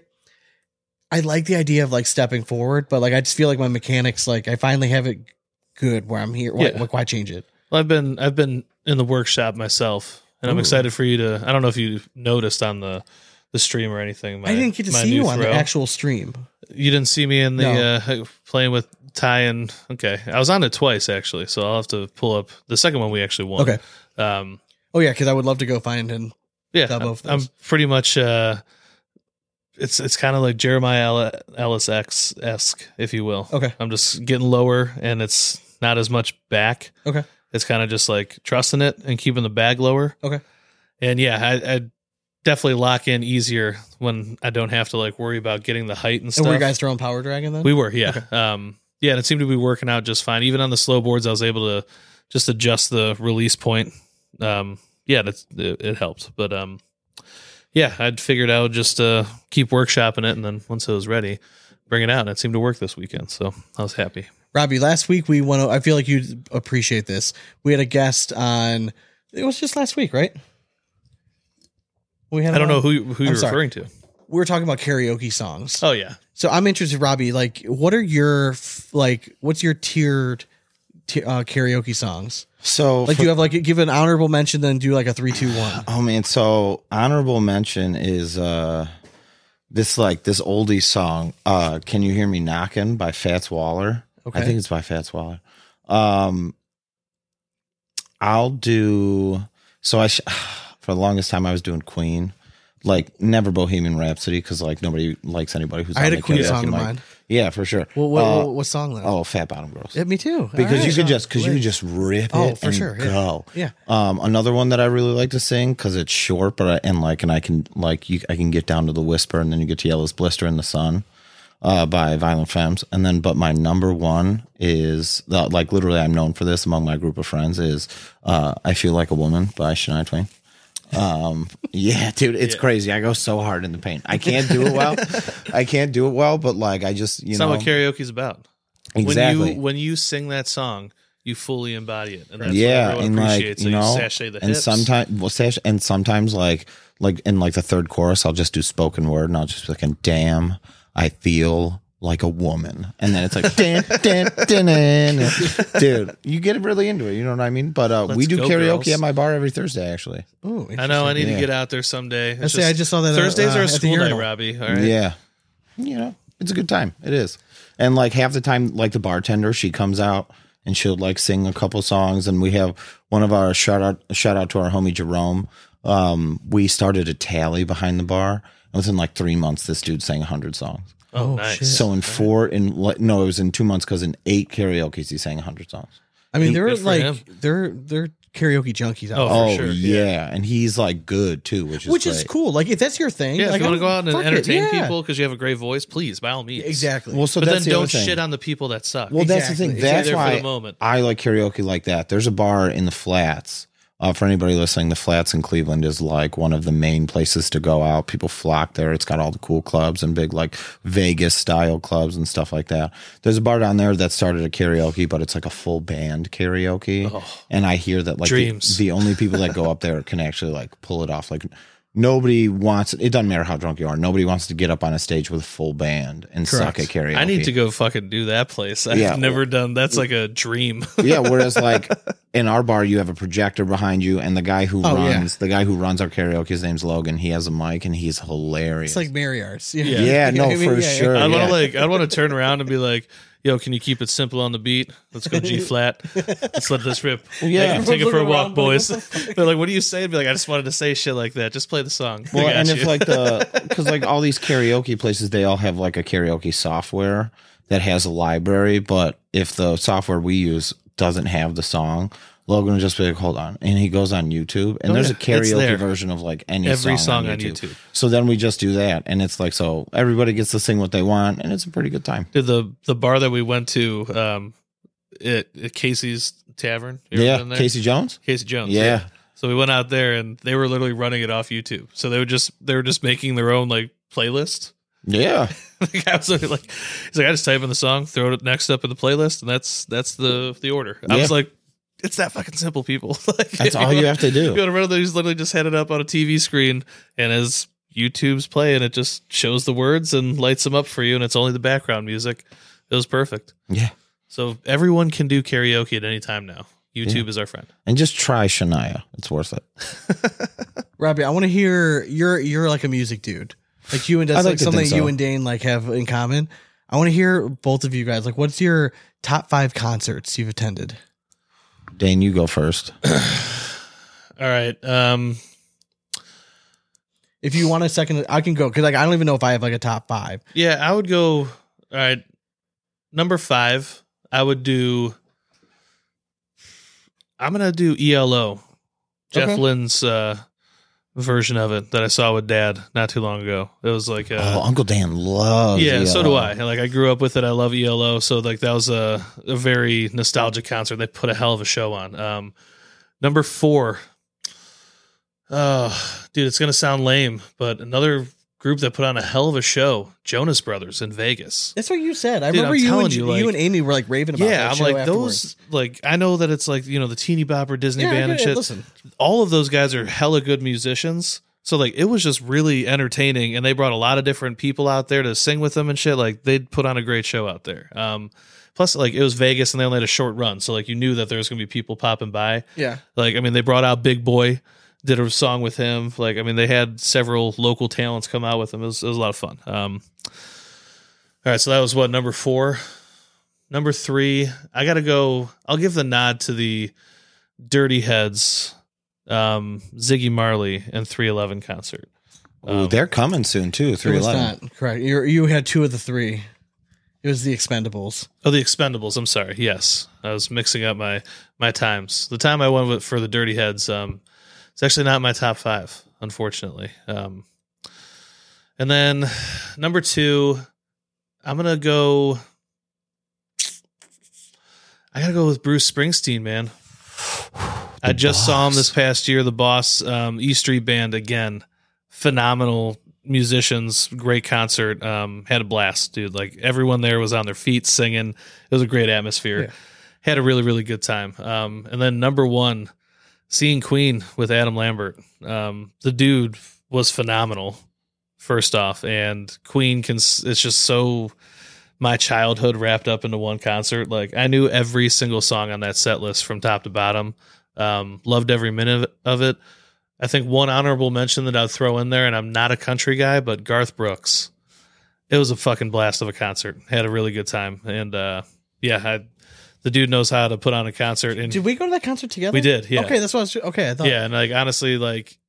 S1: I like the idea of like stepping forward, but like I just feel like my mechanics, like I finally have it good where I'm here. Why,
S2: Yeah.
S1: like, why change it?
S2: Well, I've been I've been in the workshop myself, and I'm
S1: Ooh.
S2: excited for you to. I don't know if you noticed on the the stream or anything. My,
S1: I didn't get to
S2: my
S1: see
S2: new
S1: you on the
S2: throw.
S1: actual stream.
S2: You didn't see me in the
S1: No.
S2: uh, playing with Ty and okay. I was on it twice actually, so I'll have to pull up the second one we actually won.
S1: Okay.
S2: Um.
S1: Oh yeah, because I would love to go find and
S2: Yeah.
S1: Dub
S2: I'm,
S1: both
S2: I'm
S1: those.
S2: pretty much. Uh, it's it's kind of like Jeremiah Ellis X esque, if you will.
S1: Okay.
S2: I'm just getting lower, and it's not as much back.
S1: Okay.
S2: It's kind of just like trusting it and keeping the bag lower.
S1: Okay.
S2: And yeah, I, I definitely lock in easier when I don't have to like worry about getting the height and
S1: And
S2: stuff.
S1: were you guys throwing Power Dragon then?
S2: We were, yeah. Um, yeah, and it seemed to be working out just fine. Even on the slow boards, I was able to just adjust the release point. Um, yeah, that's, it, it helped. But um, yeah, I'd figured out just uh, keep workshopping it, and then once it was ready, bring it out. And it seemed to work this weekend, so I was happy.
S1: Robbie, last week we went. I feel like you'd appreciate this. We had a guest on. It was just last week, right? We had.
S2: I don't
S1: him
S2: know
S1: on-
S2: who you- who you're
S1: I'm sorry.
S2: referring to.
S1: We were talking about karaoke songs.
S2: Oh yeah,
S1: So I'm interested, Robbie. Like, what are your f- like? What's your tiered t- uh, karaoke songs?
S3: So
S1: Like,
S3: for-
S1: do you have like give an honorable mention, then do like a three, two, one?
S3: oh man, so honorable mention is uh this like this oldie song, uh Can You Hear Me Knocking by Fats Waller.
S1: Okay.
S3: I think it's by Fats Waller. Um I'll do so I sh- for the longest time I was doing Queen. Like never Bohemian Rhapsody because like nobody likes anybody who's
S1: I
S3: on
S1: had a
S3: the
S1: Queen
S3: karaoke
S1: song in
S3: mic.
S1: mind.
S3: Yeah, for sure.
S1: Well, what,
S3: Uh,
S1: what, what song then?
S3: oh, Fat Bottom Girls.
S1: Yeah, me too.
S3: Because
S1: All
S3: you
S1: right.
S3: could just because you
S1: Lit.
S3: could just rip
S1: Oh,
S3: it
S1: for
S3: and
S1: sure, yeah.
S3: go.
S1: Yeah.
S3: Um, another one that I really like to sing because it's short, but I, and like and I can like you I can get down to the whisper and then you get to Yellow's Blister in the Sun, uh, by Violent Femmes, and then but my number one is uh, like literally I'm known for this among my group of friends is uh, I Feel Like a Woman by Shania Twain. Um, yeah, dude, it's
S2: Yeah.
S3: crazy. I go so hard in the paint. I can't do it well. I can't do it well, but like I just you
S2: it's
S3: know
S2: not what karaoke's about.
S3: exactly.
S2: When you when you sing that song, you fully embody it, and that's
S3: yeah,
S2: what everyone
S3: and like
S2: appreciates.
S3: you
S2: so
S3: know,
S2: you sashay the
S3: and
S2: hips.
S3: sometimes well, sash, and sometimes like like in like the third chorus, I'll just do spoken word, and I'll just be like, and "Damn, I feel like a woman," and then it's like, dan, dan, dan, dan. Dude, you get really into it. You know what I mean? But uh, we
S2: Let's
S3: do
S2: go,
S3: karaoke
S2: girls.
S3: at my bar every Thursday, actually.
S1: Ooh,
S2: I know. I need
S3: Yeah.
S2: to get out there someday.
S1: I say I just saw that, uh,
S2: Thursdays
S1: uh,
S2: are a
S1: at the
S2: school night,
S1: urinal.
S2: Robbie. All right.
S3: Yeah, you know, it's a good time. It is, and like half the time, like the bartender, she comes out and she'll like sing a couple songs, and we have one of our shout out shout out to our homie Jerome. Um, we started a tally behind the bar, And within like three months, this dude sang one hundred songs.
S2: Oh,
S1: Oh,
S2: nice.
S1: shit.
S3: So in four, in no, it was in two months because in eight karaoke's he sang one hundred songs.
S1: I mean, they're
S2: Good for
S1: like
S2: him.
S1: they're they're karaoke junkies out
S2: Oh,
S1: there.
S2: for
S3: Oh
S2: sure,
S3: yeah.
S2: yeah.
S3: and he's like good too, which is
S1: Which
S3: great.
S1: is cool. Like if that's your thing,
S2: Yeah,
S1: like,
S2: if you want to
S1: I'm-
S2: go out and
S1: fuck it,
S2: entertain
S1: yeah.
S2: people because you have a great voice, please, by all means.
S1: Exactly.
S3: Well, so
S2: But then
S3: that's the
S2: don't
S3: other thing.
S2: shit on the people that suck.
S3: Well, that's the
S1: Exactly.
S3: thing.
S1: Stay
S3: That's
S2: there for
S3: why
S2: the moment.
S3: I like karaoke like that. There's a bar in the Flats. Uh, for anybody listening, the Flats in Cleveland is like one of the main places to go out. People flock there. It's got all the cool clubs and big like Vegas style clubs and stuff like that. There's a bar down there that started a karaoke, but it's like a full band karaoke.
S2: Oh.
S3: And I hear that like the,
S2: Dreams.
S3: the only people that go up there can actually like pull it off. Like nobody wants it. Doesn't matter how drunk you are. Nobody wants to get up on a stage with a full band and
S1: Correct.
S3: suck at karaoke.
S2: I need to go fucking do that place. I've
S3: Yeah.
S2: never done. That's like a dream.
S3: Yeah, whereas like in our bar, you have a projector behind you, and the guy who
S1: Oh, yeah.
S3: runs the guy who runs our karaoke, his name's Logan. He has a mic, and he's hilarious.
S1: It's like Mary Arts. Yeah,
S3: Yeah, no,
S1: I mean,
S3: for
S1: yeah, yeah.
S3: sure.
S2: I want
S3: yeah.
S2: to like. I want to turn around and be like, "Yo, can you keep it simple on the beat? Let's go G flat. Let's let this rip.
S3: yeah.
S2: Take, take it for a
S1: Looking
S2: walk,
S1: around,
S2: boys." They're like, "What are you saying?" Be like, "I just wanted to say shit like that. Just play the song." I
S3: Well,
S2: got
S3: and
S2: you.
S3: if like the because like all these karaoke places, they all have like a karaoke software that has a library. But if the software we use doesn't have the song, Logan will just be like, "Hold on," and he goes on YouTube, and
S2: Oh,
S3: there's
S2: yeah.
S3: a karaoke
S2: It's there.
S3: version of like any
S2: Every
S3: song,
S2: song
S3: on,
S2: on
S3: YouTube.
S2: YouTube.
S3: So then we just do that, and it's like so everybody gets to sing what they want, and it's a pretty good time.
S2: Did the the bar that we went to, um, at, at Casey's Tavern? You ever
S3: Yeah,
S2: been there?
S3: Casey Jones.
S2: Casey Jones.
S3: Yeah.
S2: So we went out there and they were literally running it off YouTube. So they were just they were just making their own like playlist.
S3: Yeah.
S2: The guy was literally like, he's like, I just type in the song, throw it next up in the playlist, and that's that's the the order. I
S3: Yeah.
S2: was like, it's that fucking simple, people. Like,
S3: That's
S2: if
S3: all you have to do.
S2: You go to run he's literally just had it up on a T V screen, and as YouTube's playing, it just shows the words and lights them up for you, and it's only the background music. It was perfect.
S3: Yeah.
S2: So everyone can do karaoke at any time now. YouTube is our friend.
S3: And just try Shania. It's worth it.
S1: Robbie, I want to hear you're you're like a music dude. Like you and
S3: I'd
S1: that's
S3: like
S1: like
S3: to
S1: something
S3: think so.
S1: you and Dane like have in common. I want to hear both of you guys. Like, what's your top five concerts you've attended?
S3: Dane, you go first.
S2: All right. Um,
S1: If you want a second, I can go because like I don't even know if I have like a top five.
S2: yeah, I would go. All right. Number five, I would do. I'm going to do E L O. Jeff
S1: Okay.
S2: Lynne's uh, version of it that I saw with Dad not too long ago. It was like. Uh,
S3: oh, Uncle Dan loves
S2: yeah,
S3: E L O.
S2: so do I. Like I grew up with it. I love E L O. So like that was a, a very nostalgic concert. They put a hell of a show on. Um, number four. Oh, dude, it's gonna sound lame, but another group that put on a hell of a show, Jonas Brothers in Vegas.
S1: That's what you said. I
S2: Dude,
S1: remember
S2: I'm
S1: you
S2: telling
S1: and
S2: you,
S1: you,
S2: like-
S1: and Amy were like raving about.
S2: Yeah,
S1: that
S2: I'm
S1: show
S2: like
S1: afterwards.
S2: those. Like I know that it's like you know the Teeny Bopper Disney
S1: Yeah,
S2: band and
S1: yeah,
S2: shit.
S1: listen.
S2: All of those guys are hella good musicians. So like it was just really entertaining, and they brought a lot of different people out there to sing with them and shit. Like they'd put on a great show out there. Um, plus, like it was Vegas, and they only had a short run, so like you knew that there was gonna be people popping by.
S1: Yeah.
S2: Like I mean, they brought out Big Boy, did a song with him. Like I mean, they had several local talents come out with them. It was, it was a lot of fun. Um, all right, so that was what number four. Number three, I got to go. I'll give the nod to the Dirty Heads, um, Ziggy Marley, and three eleven concert.
S3: Ooh, they're coming soon too. Three
S1: It was
S3: eleven.
S1: not correct. You you had two of the three. It was the Expendables.
S2: Oh, the Expendables. I'm sorry. Yes, I was mixing up my my times. The time I went with for the Dirty Heads, um, it's actually not my top five, unfortunately. Um, and then number two, I'm gonna go. I gotta go with Bruce Springsteen, man. I just saw him this past year. The Boss, um, E Street Band again, phenomenal musicians, great concert. Um, had a blast, dude. Like everyone there was on their feet singing. It was a great atmosphere.
S1: Yeah.
S2: Had a really really good time. Um, and then number one, seeing Queen with Adam Lambert. Um, the dude was phenomenal. First off, and Queen can. It's just so. My childhood wrapped up into one concert. Like I knew every single song on that set list from top to bottom. Um, loved every minute of it. I think one honorable mention that I'd throw in there, and I'm not a country guy, but Garth Brooks. It was a fucking blast of a concert. Had a really good time, and uh, yeah, I, the dude knows how to put on a concert. And
S1: Did we go to that concert together?
S2: We did, yeah.
S1: Okay, that's what I was. Okay, I thought.
S2: yeah, and like honestly, like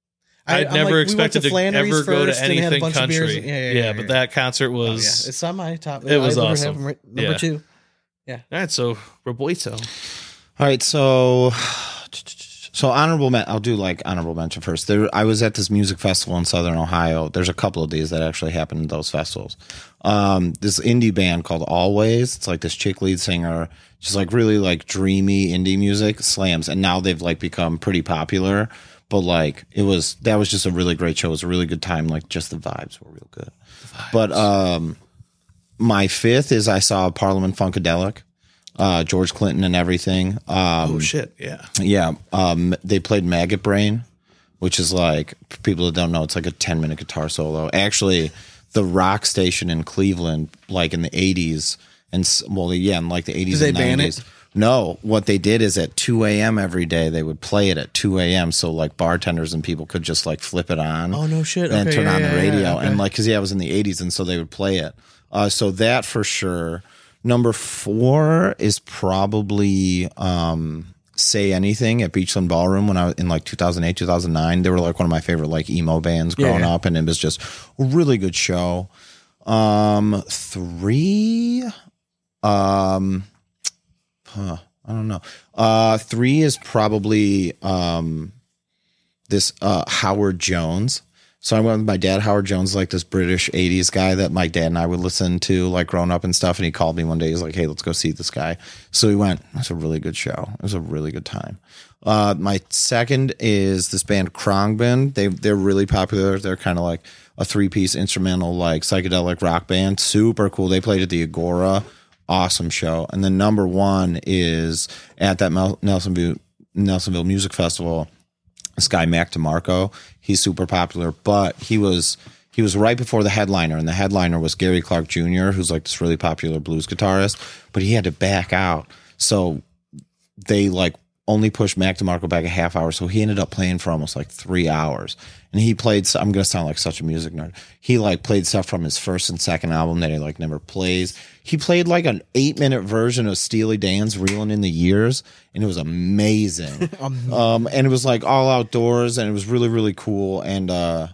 S1: I,
S2: I'd
S1: I'm
S2: never
S1: like, we went
S2: expected to,
S1: Flannery's
S2: ever go to
S1: first and had a
S2: anything
S1: bunch of beers.
S2: country.
S1: Yeah, yeah, yeah, yeah,
S2: but
S1: yeah.
S2: that concert
S1: Oh, yeah.
S2: was.
S1: It's on my top.
S2: It was
S1: I literally
S2: awesome.
S1: have them right- number
S2: Yeah.
S1: two.
S2: All right, so Roboito.
S3: All right, so so honorable. Men- I'll do like honorable mention first. There, I was at this music festival in Southern Ohio. There's a couple of these that actually happened in those festivals. Um, this indie band called Always. It's like this chick lead singer, just like really like dreamy indie music slams, and now they've like become pretty popular. But like it was that was just a really great show. It was a really good time. Like just the vibes were real good. But um, my fifth is I saw Parliament Funkadelic. Uh, George Clinton and everything. Um,
S2: Oh shit! Yeah.
S3: yeah. Um, they played Maggot Brain, which is like, for people that don't know, it's like a ten minute guitar solo. Actually, the rock station in Cleveland, like in the eighties, and s- well, yeah, in like the eighties
S1: Did
S3: and
S1: they ban
S3: nineties.
S1: it?
S3: No, what they did is at two a.m. every day, they would play it at two a.m. so like bartenders and people could just like flip it on.
S1: Oh, no shit.
S3: And
S1: Okay,
S3: turn
S1: yeah,
S3: on
S1: yeah,
S3: the
S1: yeah,
S3: radio.
S1: okay.
S3: And like, because yeah, it was in the eighties, and so they would play it. Uh, so that for sure. Number four is probably um, Say Anything at Beachland Ballroom when I was in like two thousand eight, two thousand nine. They were like one of my favorite like emo bands growing
S1: Yeah.
S3: up, and it was just a really good show. Um, three, um, huh, I don't know. Uh, three is probably um, this uh, Howard Jones. So I went with my dad, Howard Jones, like this British eighties guy that my dad and I would listen to, like growing up and stuff. And he called me one day. He's like, "Hey, let's go see this guy." So we went. It was a really good show. It was a really good time. Uh, my second is this band Khruangbin. They they're really popular. They're kind of like a three piece instrumental, like psychedelic rock band. Super cool. They played at the Agora. Awesome show. And then number one is at that Mel- Nelsonville Nelsonville Music Festival. This guy Mac DeMarco, he's super popular, but he was he was right before the headliner, and the headliner was Gary Clark Junior, who's like this really popular blues guitarist, but he had to back out. So they like only pushed Mac DeMarco back a half hour, so he ended up playing for almost like three hours. And he played, I'm going to sound like such a music nerd. He like played stuff from his first and second album that he like never plays. He played like an eight minute version of Steely Dan's Reelin' in the Years, and it was amazing. um, and it was like all outdoors, and it was really, really cool. And uh,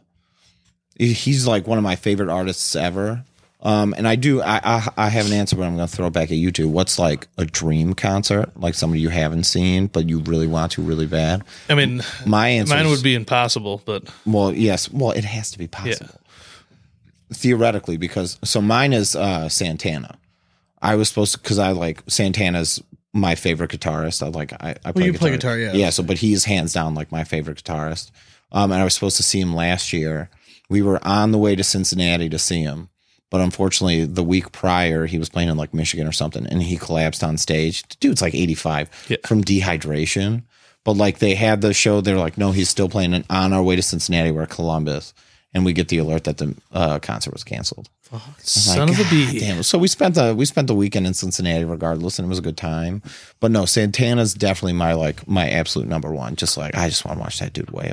S3: he's like one of my favorite artists ever. Um, and I do, I, I I have an answer, but I'm going to throw it back at you two. What's like a dream concert, like somebody you haven't seen, but you really want to really bad?
S2: I mean,
S3: My answer
S2: mine
S3: is-
S2: would be impossible, but
S3: Well, yes. Well, it has to be possible. Theoretically, because so mine is uh, Santana. I was supposed to, because I like Santana's my favorite guitarist. I like I, I play
S1: you
S3: guitar.
S1: play guitar, yeah.
S3: Yeah, so but he's hands down like my favorite guitarist. Um, and I was supposed to see him last year. We were on the way to Cincinnati to see him, but unfortunately, the week prior, he was playing in like Michigan or something, and he collapsed on stage. Dude's like eighty-five
S2: Yeah.
S3: from dehydration. But like they had the show, they're like, no, he's still playing. And on our way to Cincinnati, we're at Columbus, and we get the alert that the uh, concert was canceled.
S2: son
S3: Like,
S2: of a
S3: God
S2: bee.
S3: damn. So we spent the we spent the weekend in Cincinnati regardless, and it was a good time. But no, Santana's definitely my like my absolute number one. Just like I just want to watch that dude wail.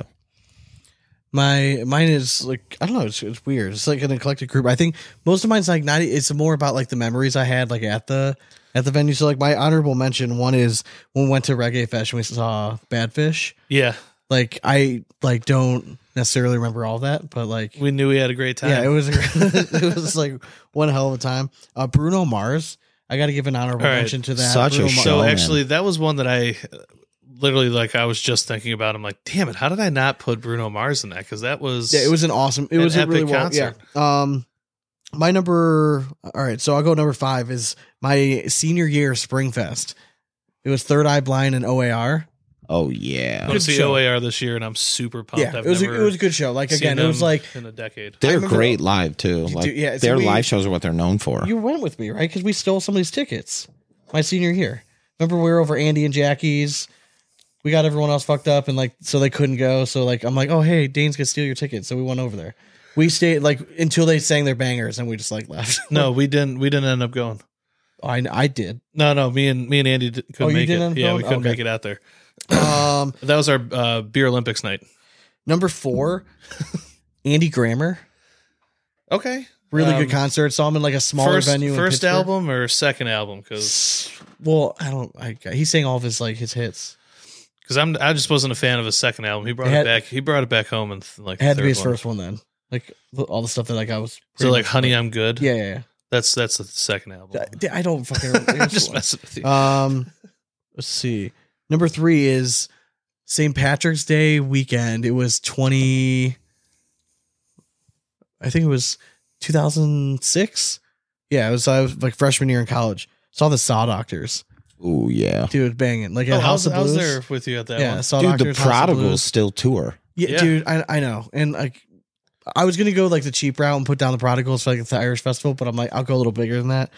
S1: My mine is like I don't know. It's, it's weird. It's like an eclectic group. I think most of mine's like not. It's more about like the memories I had like at the at the venue. So like my honorable mention one is when we went to Reggae Fest and we saw Badfish.
S2: yeah,
S1: Like I like don't necessarily remember all that, but like
S2: we knew we had a great time.
S1: yeah, it was it was like one hell of a time. Uh, Bruno Mars. I got to give an honorable
S2: All right.
S1: mention to that.
S3: Such a
S1: Bruno Mars-
S2: So
S3: Oh, man.
S2: actually, that was one that I uh, literally like. I was just thinking about. I'm like, damn it, how did I not put Bruno Mars in that? Because that was
S1: Yeah, it was an awesome. It
S2: An
S1: was a
S2: epic
S1: really well.
S2: concert.
S1: Yeah. Um, my number. All right, so I'll go number five is my senior year Springfest. It was Third Eye Blind and O A R.
S3: Oh
S2: I'm
S3: yeah,
S2: going
S1: Good
S2: to see
S1: show.
S2: O A R this year, and I'm super pumped.
S1: Yeah,
S2: I've
S1: it was a,
S2: never
S1: it was a good show. Like
S2: seen
S1: again, it was
S2: them
S1: like
S2: in a decade.
S1: I
S3: they're
S1: remember-
S3: great live too.
S1: You
S3: Like
S1: do- yeah, so
S3: their
S1: we-
S3: live shows are what they're known for.
S1: you went with me, right? Because we stole somebody's tickets my senior year. Remember we were over Andy and Jackie's. We got everyone else fucked up, and like so they couldn't go. So like I'm like, oh hey, Dane's gonna steal your tickets. So we went over there. We stayed like until they sang their bangers, and we just like left.
S2: No, we didn't. We didn't end up going.
S1: I I did.
S2: No, no, me and me and Andy d- couldn't
S1: Oh, you
S2: make
S1: didn't
S2: it.
S1: end up
S2: Yeah,
S1: going?
S2: we couldn't
S1: Okay.
S2: make it out there.
S1: Um,
S2: That was our uh, beer Olympics night.
S1: number four, Andy Grammer.
S2: Okay,
S1: Really
S2: Um,
S1: good concert. Saw him in like a smaller
S2: First,
S1: venue. in
S2: first
S1: Pittsburgh.
S2: album or second album? Because
S1: Well, I don't. I, he sang all of his like his hits.
S2: Because I'm I just wasn't a fan of his second album. He brought
S1: It
S2: it,
S1: had-
S2: back. He brought it back home and like
S1: It had
S2: the
S1: to be
S2: third
S1: his
S2: one.
S1: first one then. Like all the stuff that like I was.
S2: So
S1: pretty
S2: like
S1: much-
S2: Honey, I'm Good.
S1: Yeah, yeah.
S2: That's that's the second album.
S1: yeah. I, I don't fucking. remember.
S2: I'm just messing with you.
S1: Um, let's see. Number three is Saint Patrick's Day weekend. It was twenty. I think it was two thousand six. Yeah, it was. I was like freshman year in college. Saw the Saw Doctors.
S3: Ooh, yeah.
S1: Dude, it was banging. Like
S2: oh,
S1: at
S2: I
S1: House
S2: was,
S1: of
S2: I was
S1: Blues.
S2: there with you at that
S1: Yeah,
S2: one.
S1: Saw
S3: Dude,
S1: Doctors,
S3: the
S1: House of
S3: Prodigals
S1: Blues.
S3: still tour.
S1: Yeah,
S2: Yeah.
S1: dude, I I know, and like I was gonna go like the cheap route and put down the Prodigals for like the Irish Festival, but I'm like I'll go a little bigger than that.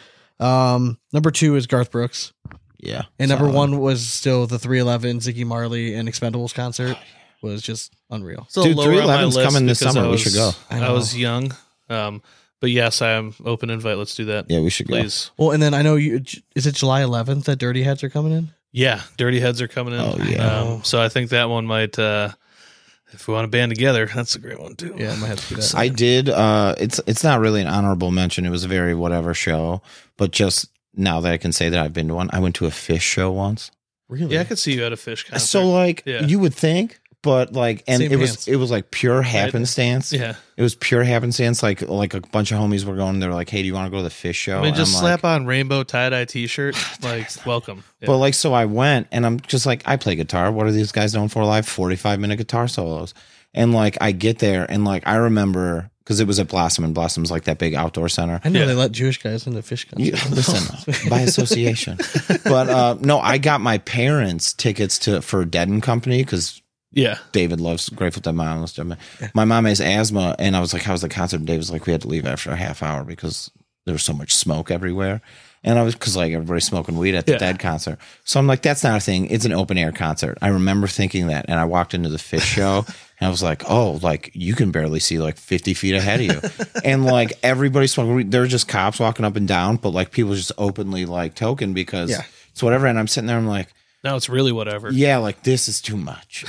S1: Um, number two is Garth Brooks,
S3: Yeah.
S1: and number
S3: solid.
S1: one was still the three eleven Ziggy Marley and Expendables concert. Was just unreal.
S2: It's a
S3: Dude,
S2: little lower on my
S3: 311's
S2: list
S3: coming this
S2: because
S3: summer.
S2: I
S3: We
S2: was-
S3: should go.
S1: I
S2: I,
S1: know.
S2: was young, um, but yes, I am open invite. Let's do that.
S3: Yeah, we should go.
S2: Please.
S1: Well, and then I know you. Is it July eleventh that Dirty Heads are coming in?
S2: Yeah, Dirty Heads are coming in.
S3: Oh, yeah.
S2: Um, so I think that one might. Uh, if we want to band together, that's a great one too.
S1: Yeah, I might have to do that.
S3: I did. Uh, it's it's not really an honorable mention. It was a very whatever show, but just now that I can say that I've been to one, I went to a Fish show once.
S1: Really?
S2: Yeah, I could see you at a Fish concert.
S3: So like
S2: Yeah.
S3: you would think, but like, and
S1: Same
S3: it was
S1: pants.
S3: it was like pure happenstance.
S2: yeah,
S3: It was pure happenstance. Like like a bunch of homies were going. They were like, "Hey, do you want to go to the Fish show?"
S2: I mean,
S3: And
S2: just
S3: I'm
S2: slap
S3: like,
S2: on rainbow tie dye t shirt. Like, welcome. Yeah.
S3: But like, so I went, and I'm just like, I play guitar. What are these guys known for? Live forty-five minute guitar solos. And like, I get there, and like, I remember because it was at Blossom, and Blossom's like that big outdoor center.
S1: I know
S2: Yeah.
S1: they let Jewish guys into Fish concert.
S3: You, listen, by association. But uh, no, I got my parents tickets to for Dead and Company because
S2: yeah,
S3: David loves Grateful Dead. My mom loves Dead. My mom has asthma, and I was like, "How was the concert?" And Dave was like, "We had to leave after a half hour because there was so much smoke everywhere." And I was because like everybody's smoking weed at the
S2: Yeah.
S3: Dead concert, so I'm like, "That's not a thing. It's an open air concert." I remember thinking that, and I walked into the Fish show, and I was like, "Oh, like you can barely see like fifty feet ahead of you," and like everybody's smoking weed. There were just cops walking up and down, but like people just openly like token because
S1: Yeah.
S3: it's whatever. And I'm sitting there, I'm like.
S2: now it's really whatever.
S3: Yeah, like this is too much.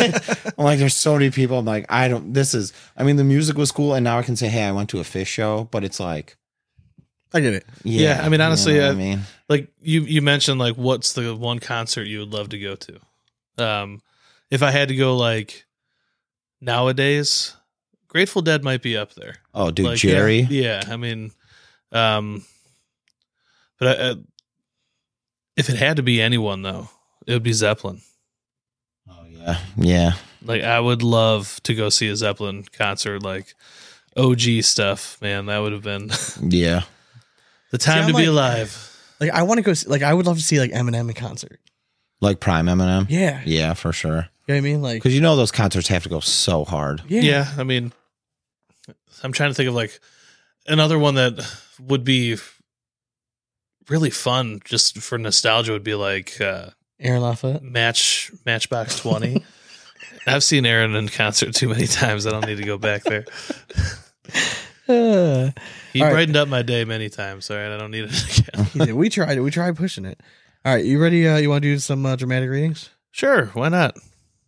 S3: I'm like, there's so many people. I'm like, I don't. This is. I mean, the music was cool, and now I can say, hey, I went to a Fish show, but it's like,
S1: I get it.
S3: yeah.
S2: Yeah, I mean, honestly,
S3: you know
S2: I-
S3: what I mean,
S2: Like you, you mentioned like what's the one concert you would love to go to? Um, if I had to go like nowadays, Grateful Dead might be up there.
S3: oh, dude,
S2: Like,
S3: Jerry.
S2: Yeah, yeah, I mean, um, but I, uh, if it had to be anyone though, it would be Zeppelin.
S3: Oh yeah, yeah.
S2: Like I would love to go see a Zeppelin concert, like O G stuff. Man, that would have been
S3: Yeah.
S2: the time
S1: I'm
S2: to be
S1: like-
S2: alive.
S1: Like I want to go. See, like I would love to see like Eminem in concert.
S3: Like Prime Eminem.
S1: Yeah, you
S3: Yeah, for sure.
S1: know what I mean. Like
S3: Because you know those concerts have to go so hard.
S1: yeah,
S2: Yeah. I mean, I'm trying to think of like another one that would be really fun just for nostalgia would be like uh,
S1: Aaron Lafayette.
S2: Match Matchbox twenty. I've seen Aaron in concert too many times. I don't need to go back there.
S1: Uh,
S2: He
S1: All right.
S2: brightened up my day many times. All right, I don't need it again.
S1: he did. We tried it. We tried pushing it. All right, you ready? Uh, you want to do some uh, dramatic readings?
S2: Sure, why not?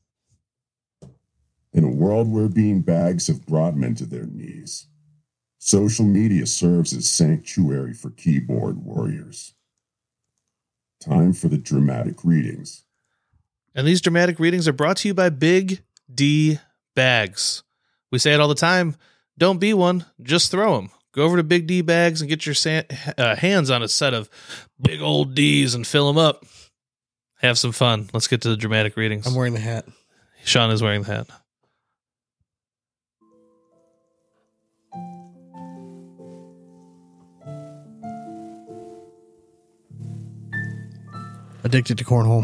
S6: In a world where bean bags have brought men to their knees, social media serves as sanctuary for keyboard warriors. Time for the dramatic readings.
S2: And these dramatic readings are brought to you by Big D Bags. We say it all the time. Don't be one, just throw them. Go over to Big D Bags and get your sa- uh, hands on a set of big old D's and fill them up. Have some fun. Let's get to the dramatic readings.
S1: I'm wearing the hat.
S2: Sean is wearing the hat.
S1: Addicted to cornhole.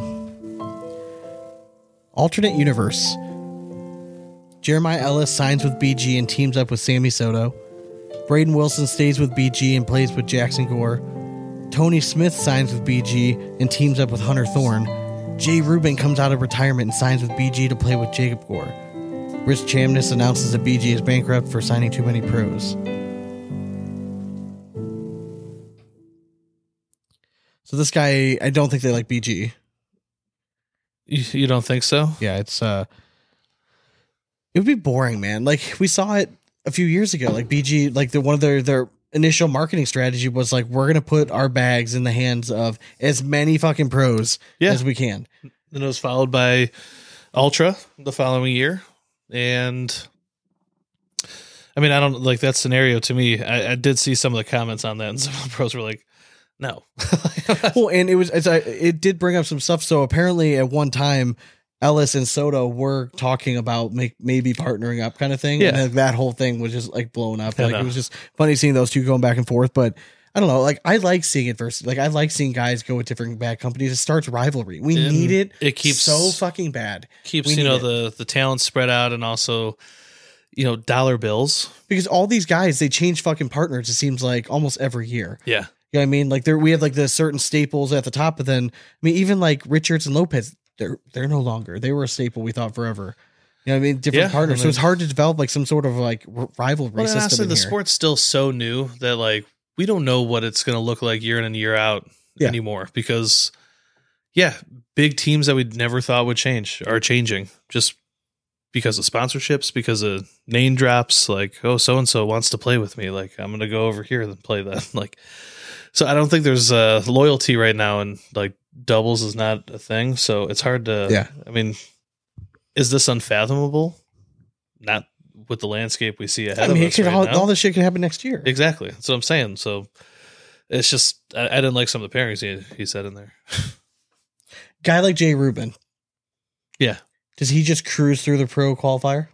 S1: Alternate universe. Jeremiah Ellis signs with B G and teams up with Sammy Soto. Braden Wilson stays with B G and plays with Jackson Gore. Tony Smith signs with B G and teams up with Hunter Thorne. Jay Rubin comes out of retirement and signs with B G to play with Jacob Gore. Rich Chamness announces that B G is bankrupt for signing too many pros. So this guy, I don't think they like B G.
S2: You, you don't think so?
S1: Yeah, it's uh it would be boring, man. Like we saw it a few years ago. Like B G, like the one of their their initial marketing strategy was like, we're gonna put our bags in the hands of as many fucking pros
S2: Yeah.
S1: as we can.
S2: Then it was followed by Ultra the following year. And I mean, I don't like that scenario to me. I, I did see some of the comments on that, and some of the pros were like, no.
S1: Well, and it was, it's, uh, it did bring up some stuff. So apparently at one time, Ellis and Soto were talking about make, maybe partnering up kind of thing.
S2: Yeah.
S1: And then that whole thing was just like blown up.
S2: I
S1: Like
S2: know.
S1: it was just funny seeing those two going back and forth. But I don't know. Like I like seeing adversity. Like I like seeing guys go with different bad companies. It starts rivalry. We
S2: And
S1: need it.
S2: it keeps-
S1: so fucking bad.
S2: Keeps,
S1: We
S2: you know,
S1: need
S2: the, the talent spread out and also, you know, dollar bills.
S1: Because all these guys, they change fucking partners. It seems like almost every year.
S2: Yeah.
S1: You know what I mean? Like there, we have like the certain staples at the top, but then I mean, even like Richards and Lopez, they're they're no longer. They were a staple we thought forever. You know what I mean? Different
S2: Yeah,
S1: partners.
S2: I
S1: so it's
S2: mean-
S1: hard to develop like some sort of like r- rivalry
S2: Well, and
S1: system.
S2: honestly,
S1: in
S2: the
S1: here.
S2: sport's still so new that like we don't know what it's going to look like year in and year out
S1: Yeah.
S2: anymore because, yeah, big teams that we never thought would change are changing just because of sponsorships, because of name drops. Like, oh, so and so wants to play with me. Like, I'm going to go over here and play that. Like, so I don't think there's uh, loyalty right now, and like doubles is not a thing. So it's hard to.
S1: Yeah.
S2: I mean, is this unfathomable? Not with the landscape we see ahead
S1: I mean,
S2: of
S1: it
S2: us
S1: could,
S2: right
S1: all,
S2: now.
S1: all this shit could happen next year.
S2: Exactly. That's what I'm saying. So it's just I, I didn't like some of the pairings he, he said in there.
S1: Guy like Jay Rubin,
S2: Yeah.
S1: does he just cruise through the pro qualifier?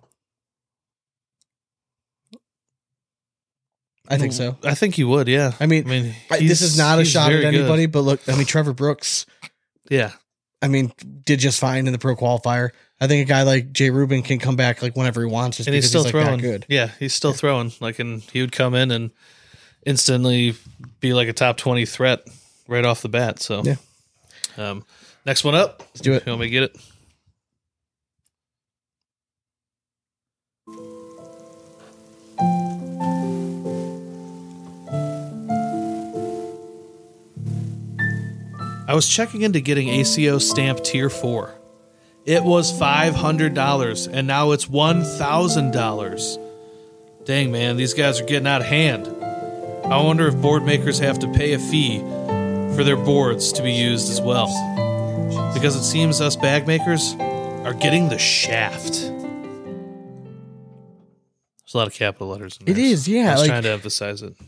S1: I think so.
S2: I think he would. Yeah.
S1: I mean,
S2: I mean,
S1: I, this
S2: he's-
S1: is not a
S2: he's
S1: shot at
S2: very good.
S1: anybody, but look, I mean, Trevor Brooks,
S2: Yeah.
S1: I mean, did just fine in the pro qualifier. I think a guy like Jay Rubin can come back like whenever he wants, just
S2: And
S1: because
S2: he's still
S1: he's like
S2: throwing.
S1: that good.
S2: Yeah. He's still throwing. Like, and he would come in and instantly be like a top twenty threat right off the bat. So,
S1: Yeah.
S2: Um, next one up.
S1: Let's do it.
S2: You want me to get it? I was checking into getting A C O stamp tier four. It was five hundred dollars and now it's one thousand dollars. Dang, man, these guys are getting out of hand. I wonder if board makers have to pay a fee for their boards to be used as well. Because it seems us bag makers are getting the shaft. There's a lot of capital letters in there.
S1: It is, yeah,
S2: I was
S1: like-
S2: trying to emphasize it.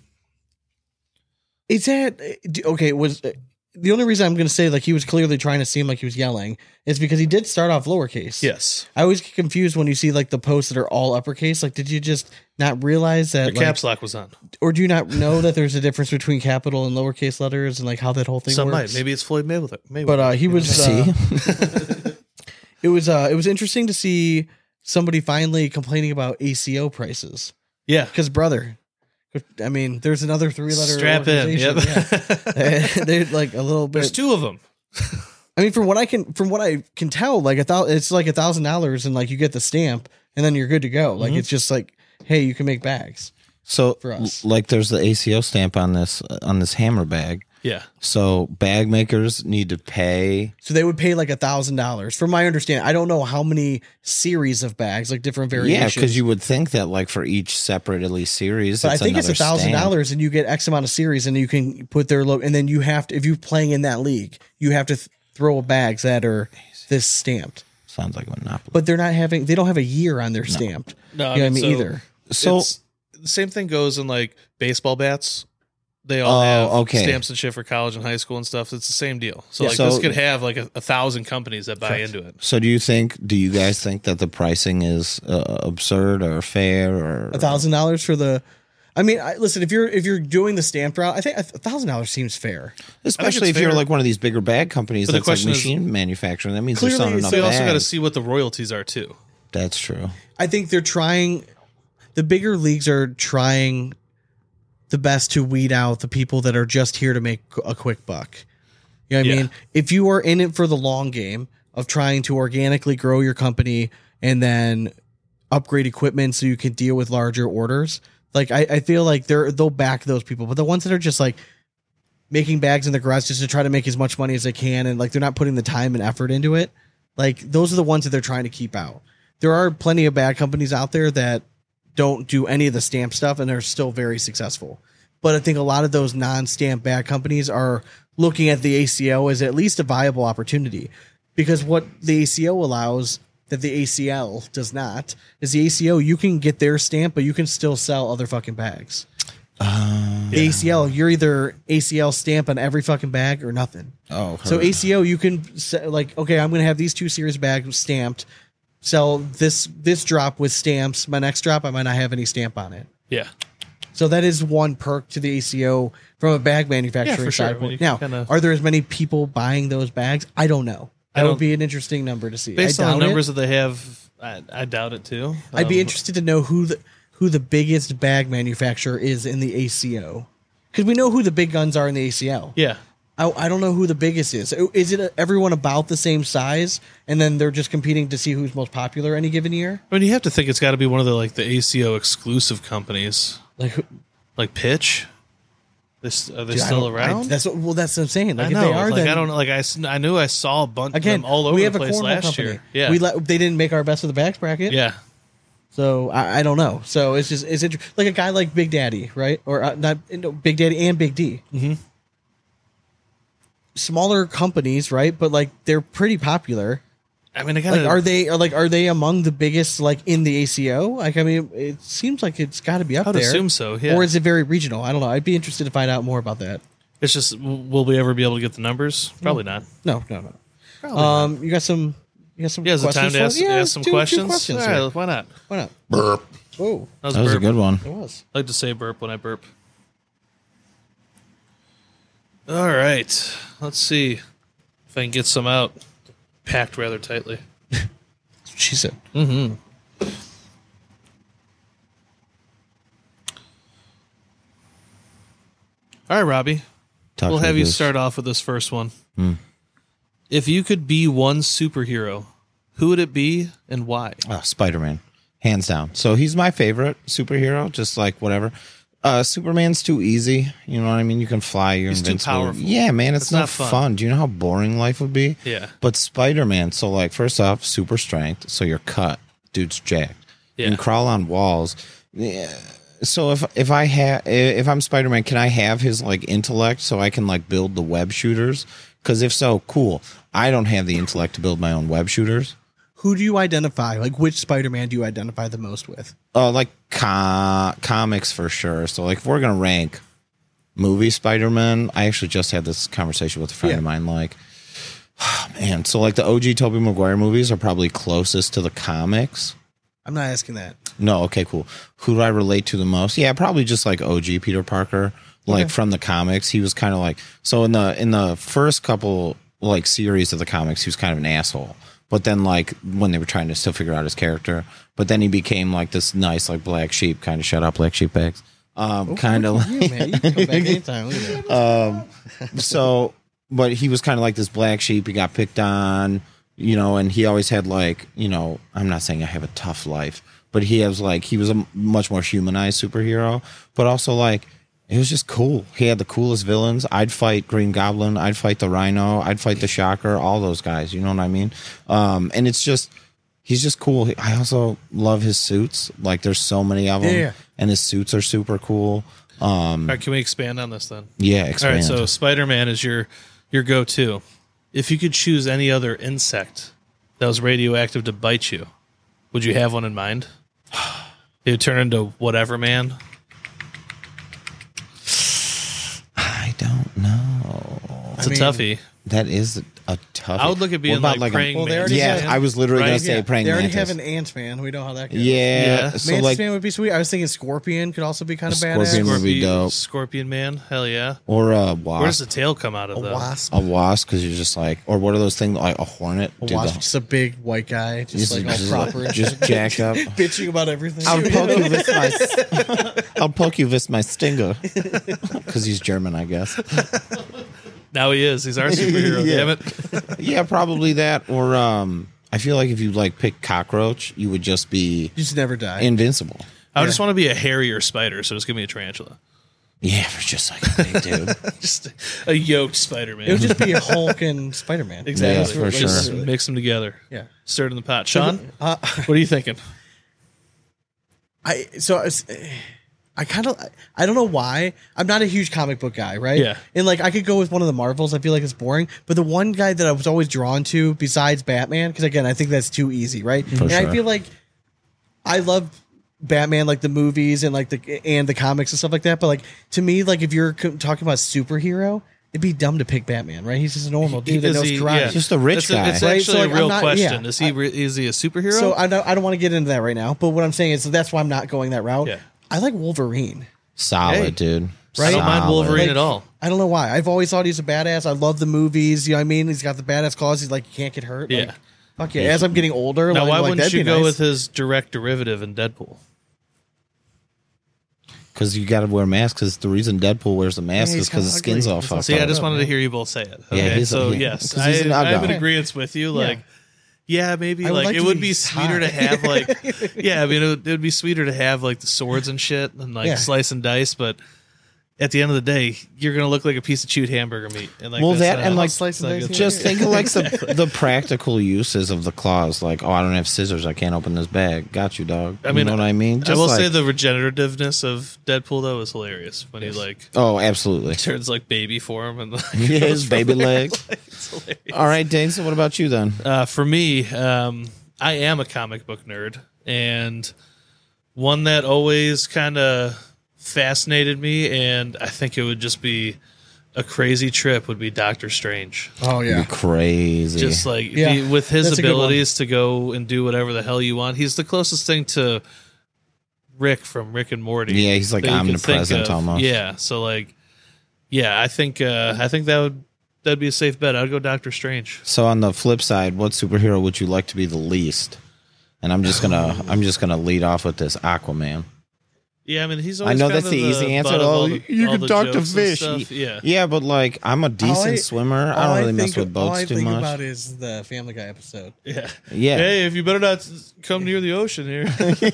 S1: It's at okay. Was the only reason I'm going to say like he was clearly trying to seem like he was yelling is because he did start off lowercase.
S2: Yes.
S1: I always get confused when you see like the posts that are all uppercase. Like, did you just not realize that?
S2: The
S1: like,
S2: caps lock was on.
S1: or do you not know that there's a difference between capital and lowercase letters and like how that whole thing
S2: Some
S1: works?
S2: might. Maybe it's Floyd Mayweather. Mayweather.
S1: But uh, he was.
S3: See?
S1: Uh, it was. Uh, it was interesting to see somebody finally complaining about A C O prices
S2: yeah.
S1: because brother. I mean, there's another three-letter
S2: Strap in. Yep.
S1: Yeah. They're like a little bit.
S2: There's two of them.
S1: I mean, from what I can, from what I can tell, like a thousand, it's like a thousand dollars, and like you get the stamp, and then you're good to go. Like
S2: Mhm.
S1: it's just like, hey, you can make bags.
S3: So,
S1: For us.
S3: l- like, there's the A C O stamp on this uh, on this hammer bag.
S2: Yeah.
S3: So, bag makers need to pay.
S1: So they would pay like a thousand dollars, from my understanding. I don't know how many series of bags, like different
S3: Yeah,
S1: variations.
S3: because you would think that, like, for each separate at least series,
S1: But I
S3: it's
S1: think it's a
S3: another
S1: thousand
S3: stamp.
S1: dollars, and you get X amount of series, and you can put their logo. And then you have to, if you're playing in that league, you have to th- throw bags that are this stamped.
S3: Sounds like a monopoly.
S1: But they're not having, they don't have a year on their stamped.
S2: No,
S1: You know what I
S2: mean,
S1: mean?
S2: so
S1: Either.
S3: So,
S2: it's- the same thing goes in like baseball bats. They all
S3: Oh,
S2: have
S3: okay.
S2: stamps and shit for college and high school and stuff. It's the same deal. So
S1: Yeah.
S2: like
S3: So-
S2: this could have like a, a thousand companies that buy
S1: Correct.
S2: into it.
S3: so do you think? Do you guys think that the pricing is uh, absurd or fair or
S1: A thousand dollars for the. I mean, I, listen. If you're if you're doing the stamp route, I think a thousand dollars seems fair.
S3: Especially
S2: it's
S3: if you're
S2: fair.
S3: like one of these bigger bag companies
S2: But the
S3: that's like
S2: question is-
S3: machine manufacturing. That means
S1: Clearly,
S3: there's not enough
S1: so
S2: They also got to
S3: bags.
S2: see what the royalties are too.
S3: That's true.
S1: I think they're trying. The bigger leagues are trying the best to weed out the people that are just here to make a quick buck. You know what I
S2: Yeah.
S1: mean? If you are in it for the long game of trying to organically grow your company and then upgrade equipment so you can deal with larger orders, like I, I feel like they're they'll back those people. But the ones that are just like making bags in the garage just to try to make as much money as they can, and like they're not putting the time and effort into it, like those are the ones that they're trying to keep out. There are plenty of bag companies out there that don't do any of the stamp stuff and they're still very successful. But I think a lot of those non-stamp bag companies are looking at the A C O as at least a viable opportunity. because what the A C O allows that the A C L does not is the A C O. You can get their stamp, but you can still sell other fucking bags.
S3: Uh,
S1: The A C L, you're either A C L stamp on every fucking bag or nothing.
S3: oh,
S1: So
S3: heard.
S1: A C O, you can se- like, okay, I'm going to have these two series bags stamped. Sell this this drop with stamps. My next drop, I might not have any stamp on it.
S2: Yeah.
S1: So that is one perk to the A C O from a bag manufacturing
S2: Yeah, for sure.
S1: side.
S2: I mean, you
S1: now,
S2: can kinda-
S1: are there as many people buying those bags? I don't know.
S2: I
S1: That would
S2: don't-
S1: be an interesting number to see.
S2: Based
S1: I
S2: on the
S1: doubt
S2: numbers
S1: it.
S2: that they have, I, I doubt it too.
S1: I'd be
S2: Um,
S1: interested to know who the who the biggest bag manufacturer is in the A C O, because we know who the big guns are in the A C L.
S2: Yeah.
S1: I, I don't know who the biggest is. Is it a, everyone about the same size, and then they're just competing to see who's most popular any given year?
S2: I mean, you have to think it's got to be one of the like the A C O exclusive companies,
S1: Like, who-
S2: like Pitch. This are they
S1: dude, I
S2: still
S1: don't- I-
S2: around?
S1: that's what, well, that's what I'm saying. Like,
S2: I
S1: if
S2: know.
S1: they are,
S2: like
S1: then
S2: I don't know. Like I, s- I knew I saw a bunch
S1: again
S2: of them all over
S1: we
S2: the
S1: have a
S2: place
S1: cornhole
S2: last
S1: company.
S2: year. Yeah.
S1: we let, they didn't make our best of the bags bracket.
S2: yeah.
S1: So I, I don't know. So it's just it's inter- like a guy like Big Daddy, right? Or uh, not no, Big Daddy and Big D.
S2: Mhm.
S1: Smaller companies, right? But like they're pretty popular.
S2: I mean, I got
S1: Like, are they are like are they among the biggest like in the A C O? Like, I mean, it seems like it's got to be up
S2: I would
S1: there.
S2: assume so. Yeah.
S1: Or is it very regional? I don't know. I'd be interested to find out more about that.
S2: It's just, w- will we ever be able to get the numbers? Probably not.
S1: No, no, no.
S2: Probably
S1: Um, you got some. You got some.
S2: Yeah, is it time
S1: questions
S2: to
S1: for
S2: ask,
S1: us? Yeah,
S2: ask some
S1: do a few
S2: questions?
S1: questions
S2: All
S1: here.
S2: right, why not?
S1: Why not?
S3: burp.
S1: Oh,
S2: That was,
S3: That was a
S2: burp.
S3: good one.
S1: it was.
S2: I like to say burp when I burp. All right. Let's see if I can get some out. Packed rather tightly.
S1: That's what she said.
S2: Mm-hmm. All right, Robbie.
S3: Talk
S2: we'll
S3: to
S2: have
S3: me,
S2: you
S3: Goose.
S2: start off with this first one.
S3: Hmm.
S2: If you could be one superhero, who would it be and why?
S3: Oh, Spider-Man, hands down. So he's my favorite superhero. Just like whatever. Uh, Superman's too easy. You know what I mean? You can fly. You're
S2: He's too
S3: invincible.
S2: powerful.
S3: Yeah, man, it's
S2: It's
S3: not,
S2: not fun.
S3: fun. Do you know how boring life would be?
S2: Yeah.
S3: But Spider-Man. So like, first off, super strength. So you're cut. Dude's jacked.
S2: Yeah.
S3: You can crawl on walls. Yeah. So if if I have if I'm Spider-Man, can I have his like intellect so I can like build the web shooters? Because if so, cool. I don't have the intellect to build my own web shooters.
S1: Who do you identify? Like, which Spider-Man do you identify the most with?
S3: Uh, like co- comics for sure. So like if we're gonna rank movie Spider-Man, I actually just had this conversation with a friend
S1: Yeah.
S3: of mine. Like, oh, man, so like the O G Tobey Maguire movies are probably closest to the comics.
S1: I'm not asking that.
S3: No, okay, cool. Who do I relate to the most? Yeah, probably just like O G Peter Parker, like
S1: Okay.
S3: from the comics. He was kind of like so in the in the first couple like series of the comics, he was kind of an asshole. But then like when they were trying to still figure out his character, but then he became like this nice like black sheep kind of shut up black sheep bags. Um, kind of
S1: You, man, you can come back anytime. Look at that.
S3: um, so, but he was kind of like this black sheep. He got picked on, you know, and he always had like, you know, I'm not saying I have a tough life, but he has like, he was a much more humanized superhero, but also like, it was just cool. He had the coolest villains. I'd fight Green Goblin. I'd fight the Rhino. I'd fight the Shocker. All those guys. You know what I mean? Um, and it's just, he's just cool. I also love his suits. Like, there's so many of them,
S1: Yeah.
S3: and his suits are super cool. Um,
S2: All right, can we expand on this then?
S3: yeah,
S2: All
S3: expand.
S2: right, so Spider-Man is your your go-to. If you could choose any other insect that was radioactive to bite you, would you have one in mind? It would turn into whatever man.
S3: I don't know.
S2: It's
S1: I
S2: a
S1: mean,
S2: toughie.
S3: That is a tough.
S2: I would look at being
S3: What about
S2: like,
S3: a-
S2: praying
S1: Well, they
S2: mantis.
S1: already
S3: yeah,
S1: have-
S3: I was literally
S2: Right?
S3: gonna say
S1: Yeah,
S3: praying
S1: they already
S3: mantis.
S1: have an Ant-Man. We know how that goes.
S3: yeah,
S2: Yeah.
S3: so
S1: Mantis
S3: like
S1: Man would be sweet. I was thinking Scorpion could also be kind of
S3: Scorpion
S1: badass.
S3: would be
S2: Scorpion,
S3: dope.
S2: Scorpion man, hell yeah.
S3: or a
S2: Where does
S3: wasp,
S2: the tail come out of
S1: A
S2: though?
S1: wasp.
S3: a wasp, because you're just like, or what are those things like a hornet?
S1: A
S3: Dude,
S1: wasp,
S3: the-
S1: just a big white guy, just
S3: just,
S1: like all
S3: just,
S1: proper, and
S3: just
S1: shit.
S3: jacked up.
S1: bitching about everything.
S3: I'll poke you with my. I'll poke you with my stinger, because he's German, I guess.
S2: Now he is. He's our superhero.
S3: Yeah.
S2: Damn it.
S3: Yeah, probably that. Or um, I feel like if you like pick cockroach, you would just be
S1: You just never die.
S3: invincible.
S2: I would just want to be a hairier spider, so just give me a tarantula.
S3: Yeah, for just like a big dude.
S2: Just a yoked Spider-Man.
S1: it would just be a Hulk and Spider-Man.
S2: exactly.
S3: Yeah, for
S2: Just
S3: sure.
S2: mix them together.
S1: Yeah.
S2: Stir it in the pot. Sean,
S1: Uh,
S2: what are you thinking?
S1: I so I was, I kind of I don't know why. I'm not a huge comic book guy, right?
S2: Yeah.
S1: And like I could go with one of the Marvels. I feel like it's boring, but the one guy that I was always drawn to besides Batman, because again I think that's too easy, right?
S3: For
S1: and
S3: sure.
S1: I feel like I love Batman, like the movies and like the and the comics and stuff like that. But like to me, like if you're co- talking about superhero, it'd be dumb to pick Batman, right? He's just a normal dude that
S2: Is
S1: knows
S2: he-
S1: karate.
S2: yeah.
S3: Just a rich
S2: It's,
S3: guy.
S2: it's
S1: Right?
S2: actually
S1: So, like,
S2: a real
S1: I'm not-
S2: question.
S1: yeah.
S2: Is he re- is he a superhero?
S1: So I don't I don't want to get into that right now. But what I'm saying is that's why I'm not going that route.
S2: Yeah.
S1: I like Wolverine.
S3: Solid,
S2: Hey.
S3: dude.
S2: I don't mind
S3: Solid.
S2: Wolverine
S1: Like,
S2: at all.
S1: I don't know why. I've always thought he's a badass. I love the movies. You know what I mean? He's got the badass claws. He's like, you can't get hurt.
S2: Yeah.
S1: Like, fuck yeah. As I'm getting older,
S2: Now,
S1: like,
S2: why
S1: like,
S2: wouldn't
S1: that'd
S2: you
S1: be
S2: go
S1: nice.
S2: with his direct derivative in Deadpool?
S3: Because you got to wear masks. Because the reason Deadpool wears a mask
S1: Yeah,
S3: is
S1: he's
S3: because his
S1: kinda
S3: skin's
S1: ugly.
S3: all
S1: He's
S3: fucked
S2: See, I
S3: up.
S2: just wanted to hear you both say it.
S3: Yeah,
S2: Okay,
S3: he's a-
S2: so
S3: yeah,
S2: yes,
S3: 'cause
S2: I,
S3: he's an
S2: I'm
S3: uggo.
S2: in agreement with you. Like, yeah, maybe
S1: I would
S2: like,
S1: like
S2: it
S1: to
S2: would
S1: be
S2: be sweeter to
S1: high.
S2: have like, yeah, I mean, it would, it would be sweeter to have like the swords and shit and like
S1: Yeah.
S2: slice and dice, but at the end of the day, you're gonna look like a piece of chewed hamburger meat. And like,
S3: Well,
S2: that's
S3: that
S2: not-
S3: and like
S1: slice and
S2: not
S1: dice
S2: good.
S1: it.
S3: just think of like the, the practical uses of the claws. Like, oh, I don't have scissors. I can't open this bag. Got you, dog.
S2: I mean,
S3: you know what I mean?
S2: I will
S3: like,
S2: say the regenerativeness of Deadpool though is hilarious when he like
S3: Oh, absolutely.
S2: turns like baby form and like,
S3: Yeah,
S2: goes
S3: his
S2: from
S3: baby
S2: that.
S3: leg.
S2: It's hilarious.
S3: All right, Dane. So, what about you then?
S2: Uh, for me, um, I am a comic book nerd, and one that always kind of fascinated me, and I think it would just be a crazy trip, would be Doctor Strange.
S1: Oh,
S3: You're crazy.
S2: Just like
S1: Yeah,
S2: be- with his
S1: that's a good one.
S2: abilities to go and do whatever the hell you want. He's the closest thing to Rick from Rick and Morty.
S3: Yeah, he's like
S2: that you can think
S3: omnipresent
S2: of.
S3: almost.
S2: Yeah, so like, yeah, I think uh, I think that would that'd be a safe bet. I'd go Doctor Strange.
S3: So on the flip side, what superhero would you like to be the least? And I'm just gonna I'm just gonna lead off with this Aquaman.
S2: Yeah, I mean he's.
S3: I
S2: Always
S3: know
S2: kind
S3: that's
S2: of
S3: the easy answer.
S2: butt of
S3: Oh,
S2: all the-
S3: you
S2: all
S3: can
S2: the
S3: talk to
S2: jokes and
S3: fish.
S2: stuff. Yeah,
S3: Yeah, but like I'm a decent
S1: All I-
S3: swimmer. I
S1: All
S3: don't really mess
S1: think-
S3: with
S1: all
S3: boats
S1: I
S3: too
S1: think
S3: much.
S1: about is the Family Guy episode.
S2: yeah,
S3: Yeah.
S2: Hey, if you better not s- come near the ocean here,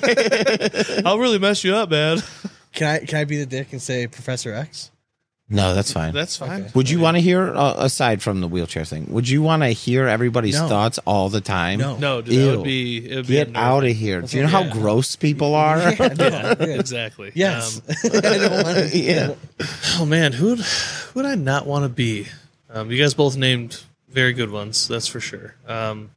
S2: I'll really mess you up, man.
S1: Can I can I be the dick and say Professor X?
S3: No, that's fine.
S2: That's fine.
S1: Okay.
S3: Would you want to hear, uh, aside from the wheelchair thing, would you want to hear everybody's
S1: No.
S3: thoughts all the time?
S1: No.
S2: No, dude,
S3: Ew.
S2: that would be. It would be
S3: Get
S2: a nerd.
S3: out of here. Do you know how
S2: Yeah.
S3: gross people are?
S1: Yeah, no,
S2: Yeah,
S1: yeah.
S2: exactly.
S1: Yes.
S2: Um,
S1: I don't want to.
S3: Yeah.
S2: oh man, who'd who'd I not want to be? Um, you guys both named very good ones. That's for sure. Um,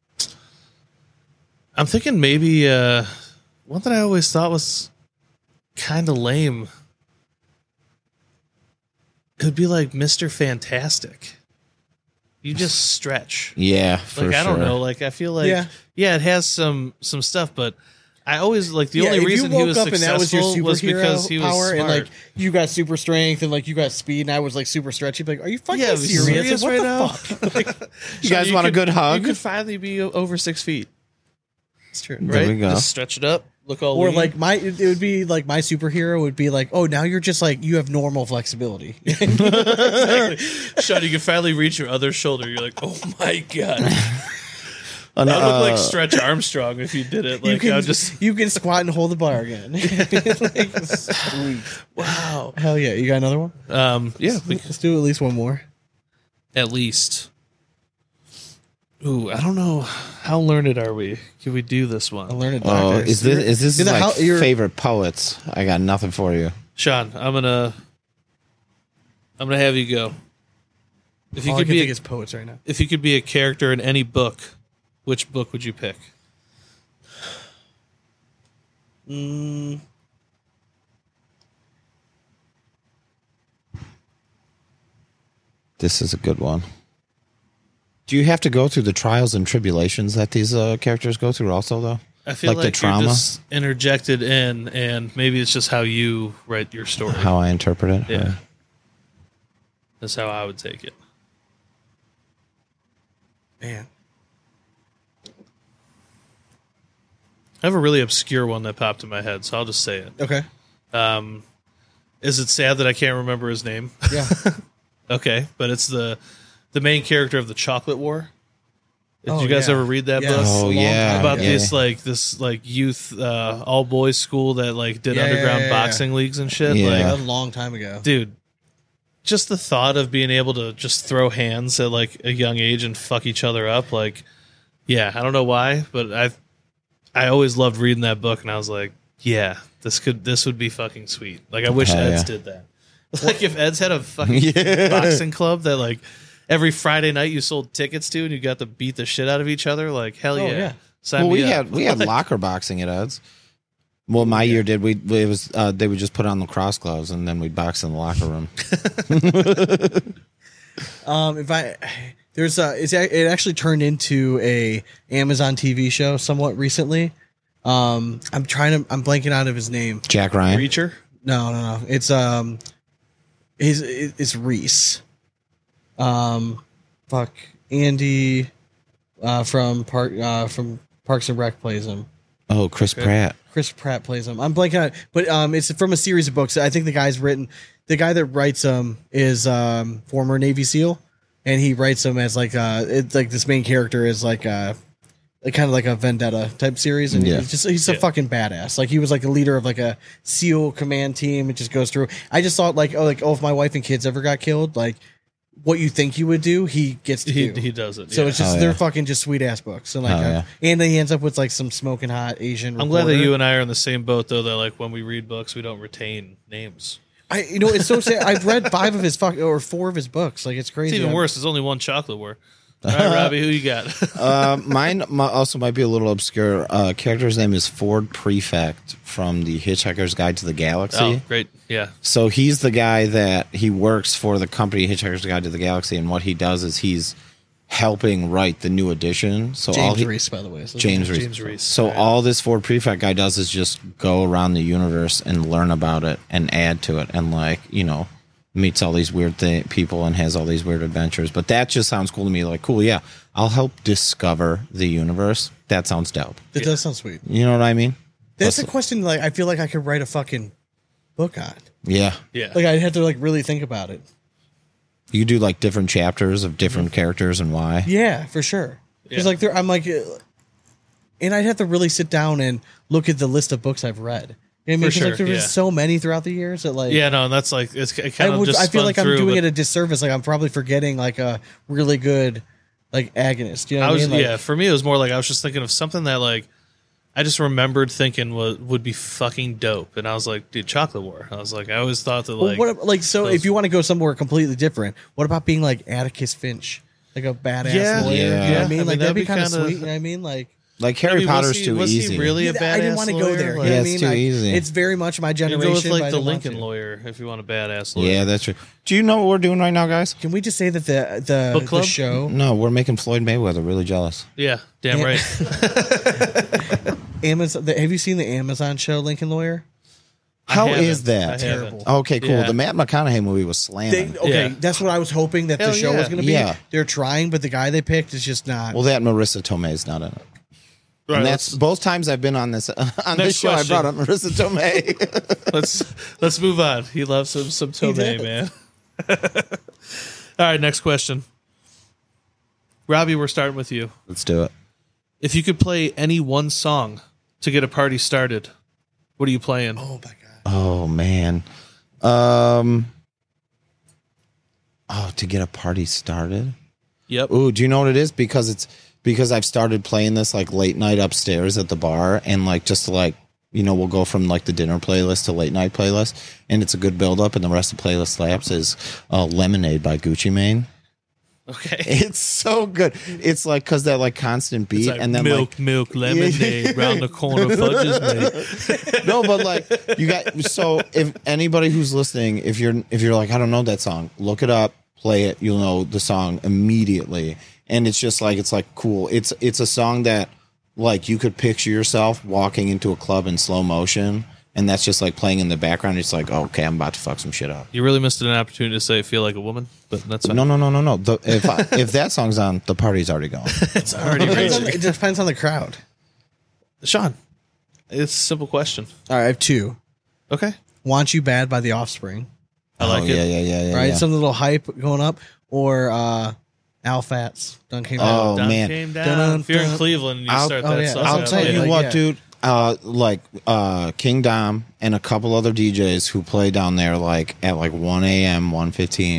S2: I'm thinking maybe uh, one that I always thought was kind of lame. It would be like Mister Fantastic. You just stretch.
S3: Yeah, for
S2: Like I
S3: sure.
S2: don't know. Like I feel like
S1: Yeah.
S2: yeah, it has some some stuff, but I always like the
S1: Yeah,
S2: only
S1: if
S2: reason
S1: you
S2: he
S1: woke
S2: was
S1: up and that was your
S2: successful was
S1: superhero
S2: because he was
S1: power,
S2: smart.
S1: and like you got super strength and like you got speed, and I was like super stretchy. Like, are you fucking
S2: Yeah,
S1: serious?
S2: serious
S1: Like,
S2: right
S1: what
S2: now?
S1: the fuck? Like,
S3: You guys want a
S2: could-
S3: good hug?
S2: You could finally be o- over six feet,
S1: it's true.
S3: There
S2: right?
S3: we go.
S2: Just stretch it up. Look all
S1: Or
S2: lean.
S1: like my, it would be like my superhero would be like, oh, now you're just like you have normal flexibility.
S2: Sean, you can finally reach your other shoulder. You're like, oh my god,
S3: An-
S2: I look like
S3: uh,
S2: Stretch Armstrong if you did it.
S1: you
S2: Like
S1: can
S2: I just
S1: you can squat and hold the bar again. Like, sweet.
S2: wow.
S1: Hell yeah! You got another one?
S2: Um, yeah, we,
S1: Let's do at least one more.
S2: at least. Ooh, I don't know. How learned are we? Can we do this one?
S1: I learned it.
S3: Oh,
S1: doctor.
S3: is this is this
S1: You're the
S3: like
S1: hel- you're-
S3: favorite poets? I got nothing for you.
S2: Sean, I'm gonna, I'm gonna have you go. If you
S1: All I
S2: could
S1: can
S2: be,
S1: think
S2: a,
S1: is poets right now.
S2: if you could be a character in any book, which book would you pick?
S1: Mm,
S3: This is a good one. Do you have to go through the trials and tribulations that these uh, characters go through also, though?
S2: I feel
S3: Like
S2: like,
S3: the
S2: you're
S3: trauma?
S2: just interjected in, and maybe it's just how you write your story.
S3: How I interpret it?
S2: Yeah, that's how I would take it.
S1: man,
S2: I have a really obscure one that popped in my head, so I'll just say it.
S1: okay,
S2: Um, is it sad that I can't remember his name?
S1: yeah.
S2: Okay, but it's the the main character of the Chocolate War. Did
S1: Oh,
S2: you guys
S1: yeah.
S2: ever read that
S1: Yes,
S2: book?
S3: Oh,
S1: a long
S3: yeah.
S1: time
S2: About
S1: ago.
S3: yeah.
S2: this like this like youth uh, all boys school that like did
S1: Yeah, yeah,
S2: underground
S1: yeah, yeah.
S2: boxing leagues and shit.
S3: Yeah.
S2: Like,
S1: That was a long time ago.
S2: dude, just the thought of being able to just throw hands at like a young age and fuck each other up, like, yeah, I don't know why, but I I always loved reading that book, and I was like, Yeah, this could this would be fucking sweet. Like I wish
S3: Hell
S2: Ed's
S3: yeah.
S2: did that. Like if Ed's had a fucking
S3: Yeah.
S2: boxing club that like every Friday night you sold tickets to and you got to beat the shit out of each other, like hell
S1: Oh,
S2: yeah.
S1: yeah.
S2: Sign
S3: Well,
S2: me
S3: we
S2: up.
S3: had we had locker boxing at Ed's. Well, my year did. We it was uh, they would just put on lacrosse gloves and then we'd box in the locker room.
S1: Um, if I there's a it's, a- it actually turned into a Amazon T V show somewhat recently. Um, I'm trying to I'm blanking out of his name.
S3: Jack Ryan.
S2: Reacher.
S1: No, no, no. It's um, his it's Reese. Um, fuck Andy, uh, from Park uh from Parks and Rec plays him.
S3: Oh, Chris Pratt.
S1: Chris Pratt plays him. I'm blanking out, but um, it's from a series of books. I think the guy's written. The guy that writes them is um former Navy SEAL, and he writes them as like uh, it's like this main character is like uh, like kind of like a vendetta type series, and
S3: Yeah.
S1: he's just he's a
S2: Yeah.
S1: fucking badass. Like he was like the leader of like a SEAL command team. It just goes through. I just thought like oh like oh if my wife and kids ever got killed, like what you think you would do, he gets to
S2: He
S1: do.
S2: he does it.
S1: So
S2: yeah.
S1: it's just
S3: Oh,
S1: they're
S3: yeah.
S1: fucking just sweet ass books, and like,
S3: Oh,
S1: uh,
S3: yeah.
S1: and then he ends up with like some smoking hot Asian.
S2: I'm glad that
S1: reporter.
S2: you and I are in the same boat though. That like when we read books, we don't retain names.
S1: I you know it's so sad. I've read five of his fuck or four of his books. Like it's crazy.
S2: It's even
S1: I'm-
S2: worse. There's only one chocolate war. All right, Robbie, who you got?
S3: uh, mine mi- also might be a little obscure. Uh, character's name is Ford Prefect from the Hitchhiker's Guide to the Galaxy.
S2: Oh, great. Yeah.
S3: So he's the guy that he works for the company Hitchhiker's Guide to the Galaxy, and what he does is he's helping write the new edition. So all
S1: James
S3: he,
S1: Reese, by the way. So
S3: James Reese.
S2: James Reese.
S3: So
S2: Right.
S3: all this Ford Prefect guy does is just go around the universe and learn about it and add to it, and like you know, meets all these weird th- people and has all these weird adventures. But that just sounds cool to me. Like, cool, yeah, I'll help discover the universe. That sounds dope.
S1: It does sound sweet.
S3: You know what I mean?
S1: That's a question. Like I feel like I could write a fucking book on.
S3: Yeah.
S2: Yeah.
S1: Like I'd have to like really think about it.
S3: You do like different chapters of different characters and why.
S1: Yeah, for sure. Because
S2: Yeah.
S1: like there, I'm like, uh, and I'd have to really sit down and look at the list of books I've read. You know what I mean?
S2: For
S1: 'Cause, like,
S2: sure,
S1: there was
S2: yeah.
S1: so many throughout the years that like
S2: yeah. No, and that's like it's it
S1: I
S2: kind of
S1: would.
S2: just.
S1: I feel
S2: spun
S1: like I'm
S2: through,
S1: doing
S2: but
S1: it a disservice. Like I'm probably forgetting like a really good like agonist. You know what
S2: I was
S1: I mean? Like,
S2: yeah. For me, it was more like I was just thinking of something that like I just remembered thinking was would be fucking dope, and I was like, dude, Chocolate War. I was like, I always thought that
S1: Well,
S2: like
S1: what ab- like so
S2: those-
S1: if you want to go somewhere completely different, what about being like Atticus Finch, like a badass
S2: Yeah,
S1: lawyer?
S3: yeah.
S1: You know what I
S2: I
S1: mean?
S2: mean,
S1: Like that'd
S2: that'd
S1: be
S2: be
S1: kind of
S2: kinda-
S1: sweet. You know what I mean? Like
S3: Like Harry
S2: I mean,
S3: Potter's
S2: was he,
S3: too
S2: was
S3: easy.
S2: He really a badass
S1: I didn't want to go
S2: lawyer?
S1: there.
S2: Like,
S1: You know
S3: Yeah,
S1: what I
S3: it's
S1: mean?
S3: too
S1: Like,
S3: easy.
S1: It's very much my
S2: you
S1: generation.
S2: go with
S1: but I
S2: like the
S1: didn't want
S2: Lincoln
S1: to.
S2: lawyer if you want a badass lawyer.
S3: Yeah, that's true. Do you know what we're doing right now, guys?
S1: Can we just say that the the,
S2: Book
S1: the
S2: club?
S1: show
S3: No, we're making Floyd Mayweather really jealous.
S2: Yeah, damn
S1: Yeah.
S2: right.
S1: Amazon? The, have you seen the Amazon show Lincoln Lawyer?
S3: How
S2: haven't.
S3: is
S2: I
S3: that?
S2: haven't.
S1: Terrible.
S3: Okay, cool.
S2: Yeah.
S3: The Matt McConaughey movie was
S1: They,
S3: slamming.
S1: okay,
S2: Yeah.
S1: that's what I was hoping that
S2: Hell
S1: the show
S2: yeah.
S1: was going to be.
S3: Yeah.
S1: They're trying, but the guy they picked is just not.
S3: Well, that Marissa Tomei's not in it.
S2: Right,
S3: And that's
S2: let's,
S3: both times I've been on this on this
S2: Next
S3: show.
S2: question.
S3: I brought up Marissa Tomei.
S2: let's let's move on. He loves some some Tomei,
S1: does.
S2: man. All right, next question. Robbie, we're starting with you.
S3: Let's do it.
S2: If you could play any one song to get a party started, what are you playing?
S1: oh my god.
S3: Oh man. Um. Oh, to get a party started.
S2: Yep.
S3: Ooh, do you know what it is? Because it's because I've started playing this like late night upstairs at the bar, and like just to, like you know we'll go from like the dinner playlist to late night playlist, and it's a good build up, and the rest of the playlist slaps is uh, Lemonade by Gucci Mane.
S2: Okay.
S3: It's so good. It's like because that like constant beat,
S2: It's like
S3: and then
S2: milk,
S3: like
S2: milk, lemonade, round the corner, fudges made.
S3: no, but like you got so if anybody who's listening, if you're if you're like I don't know that song, look it up, play it, you'll know the song immediately. And it's just like it's like cool. It's it's a song that like you could picture yourself walking into a club in slow motion, and that's just like playing in the background. It's like, oh, okay, I'm about to fuck some shit up.
S2: You really missed an opportunity to say "feel like a woman," but that's fine.
S3: No, no, no, no, no. The, if I, if that song's on, the party's already going.
S2: It's already
S1: Depends on the-
S2: raging.
S1: it depends on the crowd.
S2: Sean, it's a simple question.
S1: All right, I have two.
S2: Okay,
S1: Want You Bad by The Offspring.
S2: I like
S3: oh,
S2: it.
S3: Yeah, yeah, yeah, yeah.
S1: Right,
S3: yeah.
S1: some little hype going up, or uh, Al Fats done came
S3: Oh,
S1: out.
S2: Dun
S3: man.
S2: came down.
S1: Dun,
S2: if you're in
S1: dun.
S2: Cleveland and you
S3: I'll-
S2: start
S1: oh,
S2: that
S1: yeah,
S2: song,
S3: I'll
S2: out,
S3: tell
S1: yeah,
S3: you
S1: like,
S3: what,
S1: yeah.
S3: dude. Uh, like uh, King Dom and a couple other D Js who play down there, like at like one a.m., one fifteen.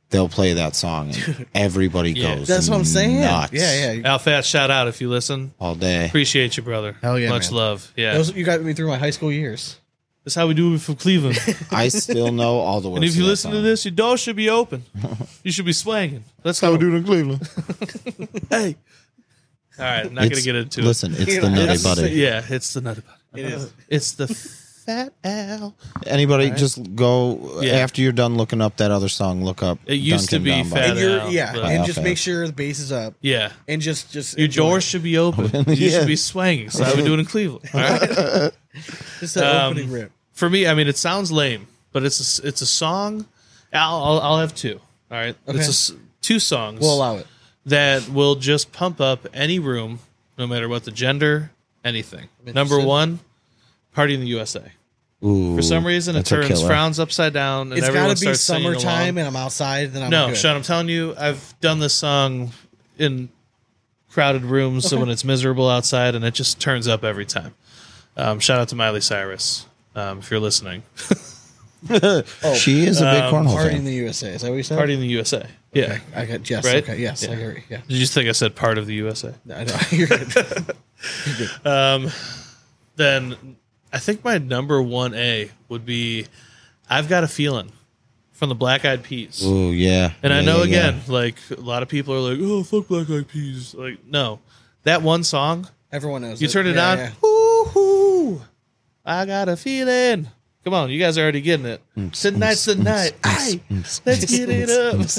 S3: they'll play that song and everybody
S2: Yeah.
S3: goes.
S1: That's what I'm saying.
S3: nuts
S1: Yeah, yeah.
S2: Al Fat, shout out if you listen.
S3: all day.
S2: Appreciate you, brother.
S1: Hell yeah,
S2: Much
S1: man.
S2: love. Yeah.
S1: Those, you got me through my high school years.
S2: That's how we do it from Cleveland.
S3: I still know all the words.
S2: And if
S3: to
S2: you
S3: that
S2: listen to
S3: song.
S2: this, your door should be open. You should be swanging. Let's go.
S3: it in Cleveland.
S2: Hey. All right, I'm not going to
S3: It's-
S2: get into
S3: Listen, it's
S1: You
S3: the
S1: know,
S3: Nutty
S1: it's-
S3: Buddy.
S2: it. Yeah, it's the Nutty Buddy.
S1: It is.
S2: It's the Fat Al.
S3: Anybody just go
S2: Yeah.
S3: after you're done looking up that other song. Look up.
S2: It used to
S3: Duncan
S2: be
S3: Down by-
S2: Fat
S1: And you're,
S2: Al,
S1: yeah,
S2: but-
S1: and
S3: Al
S1: just
S3: Fat.
S1: make sure the bass is up,
S2: Yeah.
S1: and just just
S2: Your
S1: enjoy
S2: door
S1: it.
S2: should be open. You
S3: Yeah.
S2: should be swanging. So how we doing in Cleveland. All right.
S1: Just that
S2: Um,
S1: opening rip.
S2: For me, I mean, it sounds lame, but it's a, it's a song. I'll, I'll I'll have two. All right.
S1: Okay.
S2: It's a s two songs
S1: We'll allow it.
S2: that will just pump up any room, no matter what the gender, anything. Number
S1: interested.
S2: one, Party in the U S A.
S3: Ooh,
S2: For some reason, it
S3: that's a
S2: turns
S3: killer.
S2: frowns upside down, and
S1: It's
S2: everyone
S1: got to be
S2: starts singing
S1: summertime,
S2: along.
S1: and I'm outside. Then I'm
S2: No,
S1: good.
S2: Sean, I'm telling you, I've done this song in crowded rooms, so when it's miserable outside, and it just turns up every time. Um, shout out to Miley Cyrus, um, if you're listening.
S3: She is a big cornhole
S1: Party
S3: fan.
S1: in the U S A. Is that what you said?
S2: Party in the U S A. Yeah.
S1: I got yes.
S2: Right?
S1: Okay. Yes.
S2: Yeah.
S1: I agree. Yeah.
S2: Did you think I said part of the U S A?
S1: I know. You're good.
S2: Um, then I think my number one A would be "I've Got a Feeling" from the Black Eyed Peas.
S3: Ooh, yeah.
S2: And I
S3: Yeah,
S2: know
S3: yeah,
S2: again, like a lot of people are like, "Oh, fuck Black Eyed Peas." Like, no, that one song,
S1: Everyone knows.
S2: you turn it
S1: Yeah,
S2: on,
S1: yeah.
S2: woo-hoo, I got a feeling. Come on, you guys are already getting it. Tonight's the night. Aye, let's get it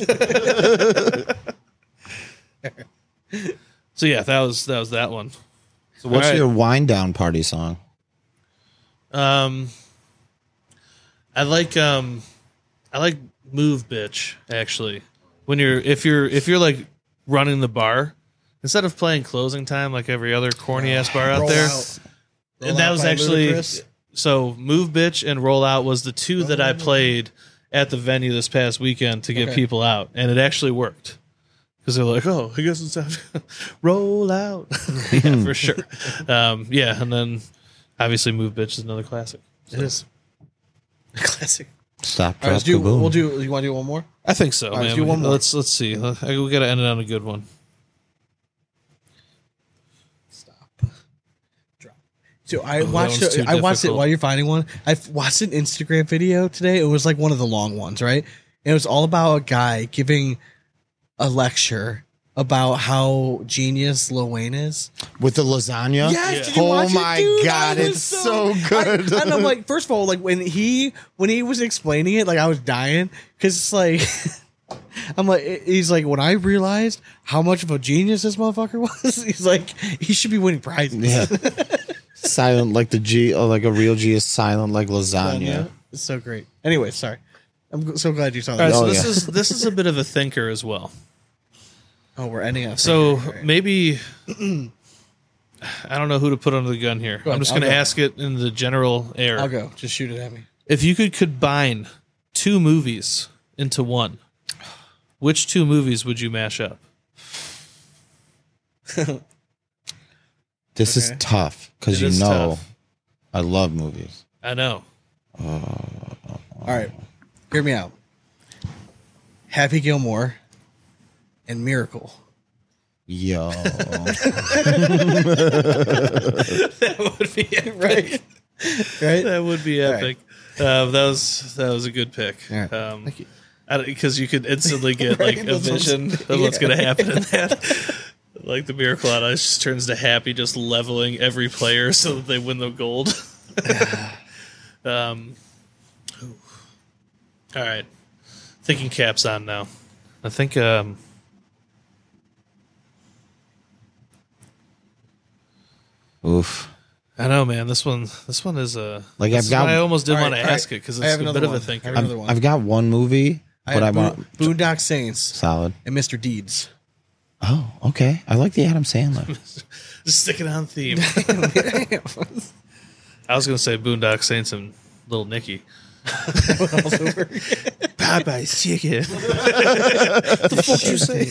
S2: up. So yeah, that was that was that one.
S3: So what's
S2: All right.
S3: your wind down party song?
S2: Um, I like um, I like "Move, Bitch." Actually, when you're if you're if you're like running the bar, instead of playing closing time like every other corny ass bar out
S1: Roll
S2: there,
S1: Out. Roll
S2: and that
S1: Out
S2: was
S1: by
S2: actually
S1: Ludacris.
S2: so. "Move, Bitch" and "Roll Out" was the two that I played at the venue this past weekend to get
S1: Okay.
S2: people out, and it actually worked. Because they're like, oh, I guess it's time to roll out. Yeah, for sure. Um, yeah, and then obviously "Move, Bitch" is another classic.
S1: It is classic.
S3: Stop,
S1: All right, let's
S3: drop,
S1: do.
S3: kaboom.
S1: We'll do. You want to do one more?
S2: I think so,
S1: right,
S2: man.
S1: let's do one more.
S2: Let's let's see. We got to end it on a good one.
S1: So I
S2: Oh, that
S1: watched.
S2: one's too
S1: I watched it
S2: difficult.
S1: while you're finding one. I watched an Instagram video today. It was like one of the long ones, right? And it was all about a guy giving a lecture about how genius Lil Wayne is.
S3: With the lasagna?
S1: Yes, did you
S3: Oh
S1: watch it,
S3: my
S1: dude?
S3: God,
S1: I was
S3: it's so good.
S1: I, and I'm like, first of all, like when he when he was explaining it, like I was dying because it's like, I'm like, he's like, when I realized how much of a genius this motherfucker was, he's like, he should be winning prizes.
S3: Yeah. Silent like the G, oh, like a real G is silent like lasagna.
S1: It's so great. Anyway, sorry. I'm so glad you saw
S2: All right,
S1: that.
S2: so
S3: Oh,
S2: this
S3: yeah.
S2: is this is a bit of a thinker as well.
S1: Oh, we're ending up.
S2: So maybe I don't know who to put under the gun here.
S1: Go ahead,
S2: I'm just
S1: I'll
S2: going to
S1: go.
S2: ask it in the general air.
S1: I'll go. Just shoot it at me.
S2: If you could combine two movies into one, which two movies would you mash up?
S3: This
S1: Okay.
S3: is tough because
S2: It
S3: you
S2: is
S3: know
S2: tough.
S3: I love movies.
S2: I know.
S1: All right. Hear me out. Happy Gilmore and Miracle.
S3: Yo.
S2: That would be epic.
S1: Right? Right?
S2: That would be
S1: right.
S2: epic. Uh, that was that was a good pick.
S1: All right.
S2: Um,
S1: Thank you.
S2: Because you could instantly get
S1: Right,
S2: like a
S1: that's what I'm
S2: vision
S1: saying.
S2: of what's
S1: Yeah.
S2: going to happen in that. Like the Miracle on Ice just turns to Happy, just leveling every player so that they win the gold. um, all right, thinking caps on now. I think um,
S3: Oof.
S2: I know, man. This one, this one is a
S3: Like,
S2: this
S3: I've
S2: is
S3: got-
S2: why I almost didn't
S1: All
S2: want
S1: right,
S2: to
S1: all
S2: ask
S1: right.
S2: it because
S1: I
S2: it's
S1: have
S2: a
S1: another
S2: bit of
S1: one.
S2: a thinker.
S1: I have another
S3: I've,
S1: one.
S3: I've got one movie,
S1: I
S3: but I
S1: have
S3: want
S1: Bo- Boondock Saints
S3: solid.
S1: and Mister Deeds.
S3: Oh, okay. I like the Adam Sandler.
S2: Just sticking on theme. I was going to say Boondock Saints and Little Nicky. Popeye's chicken. What the fuck you say?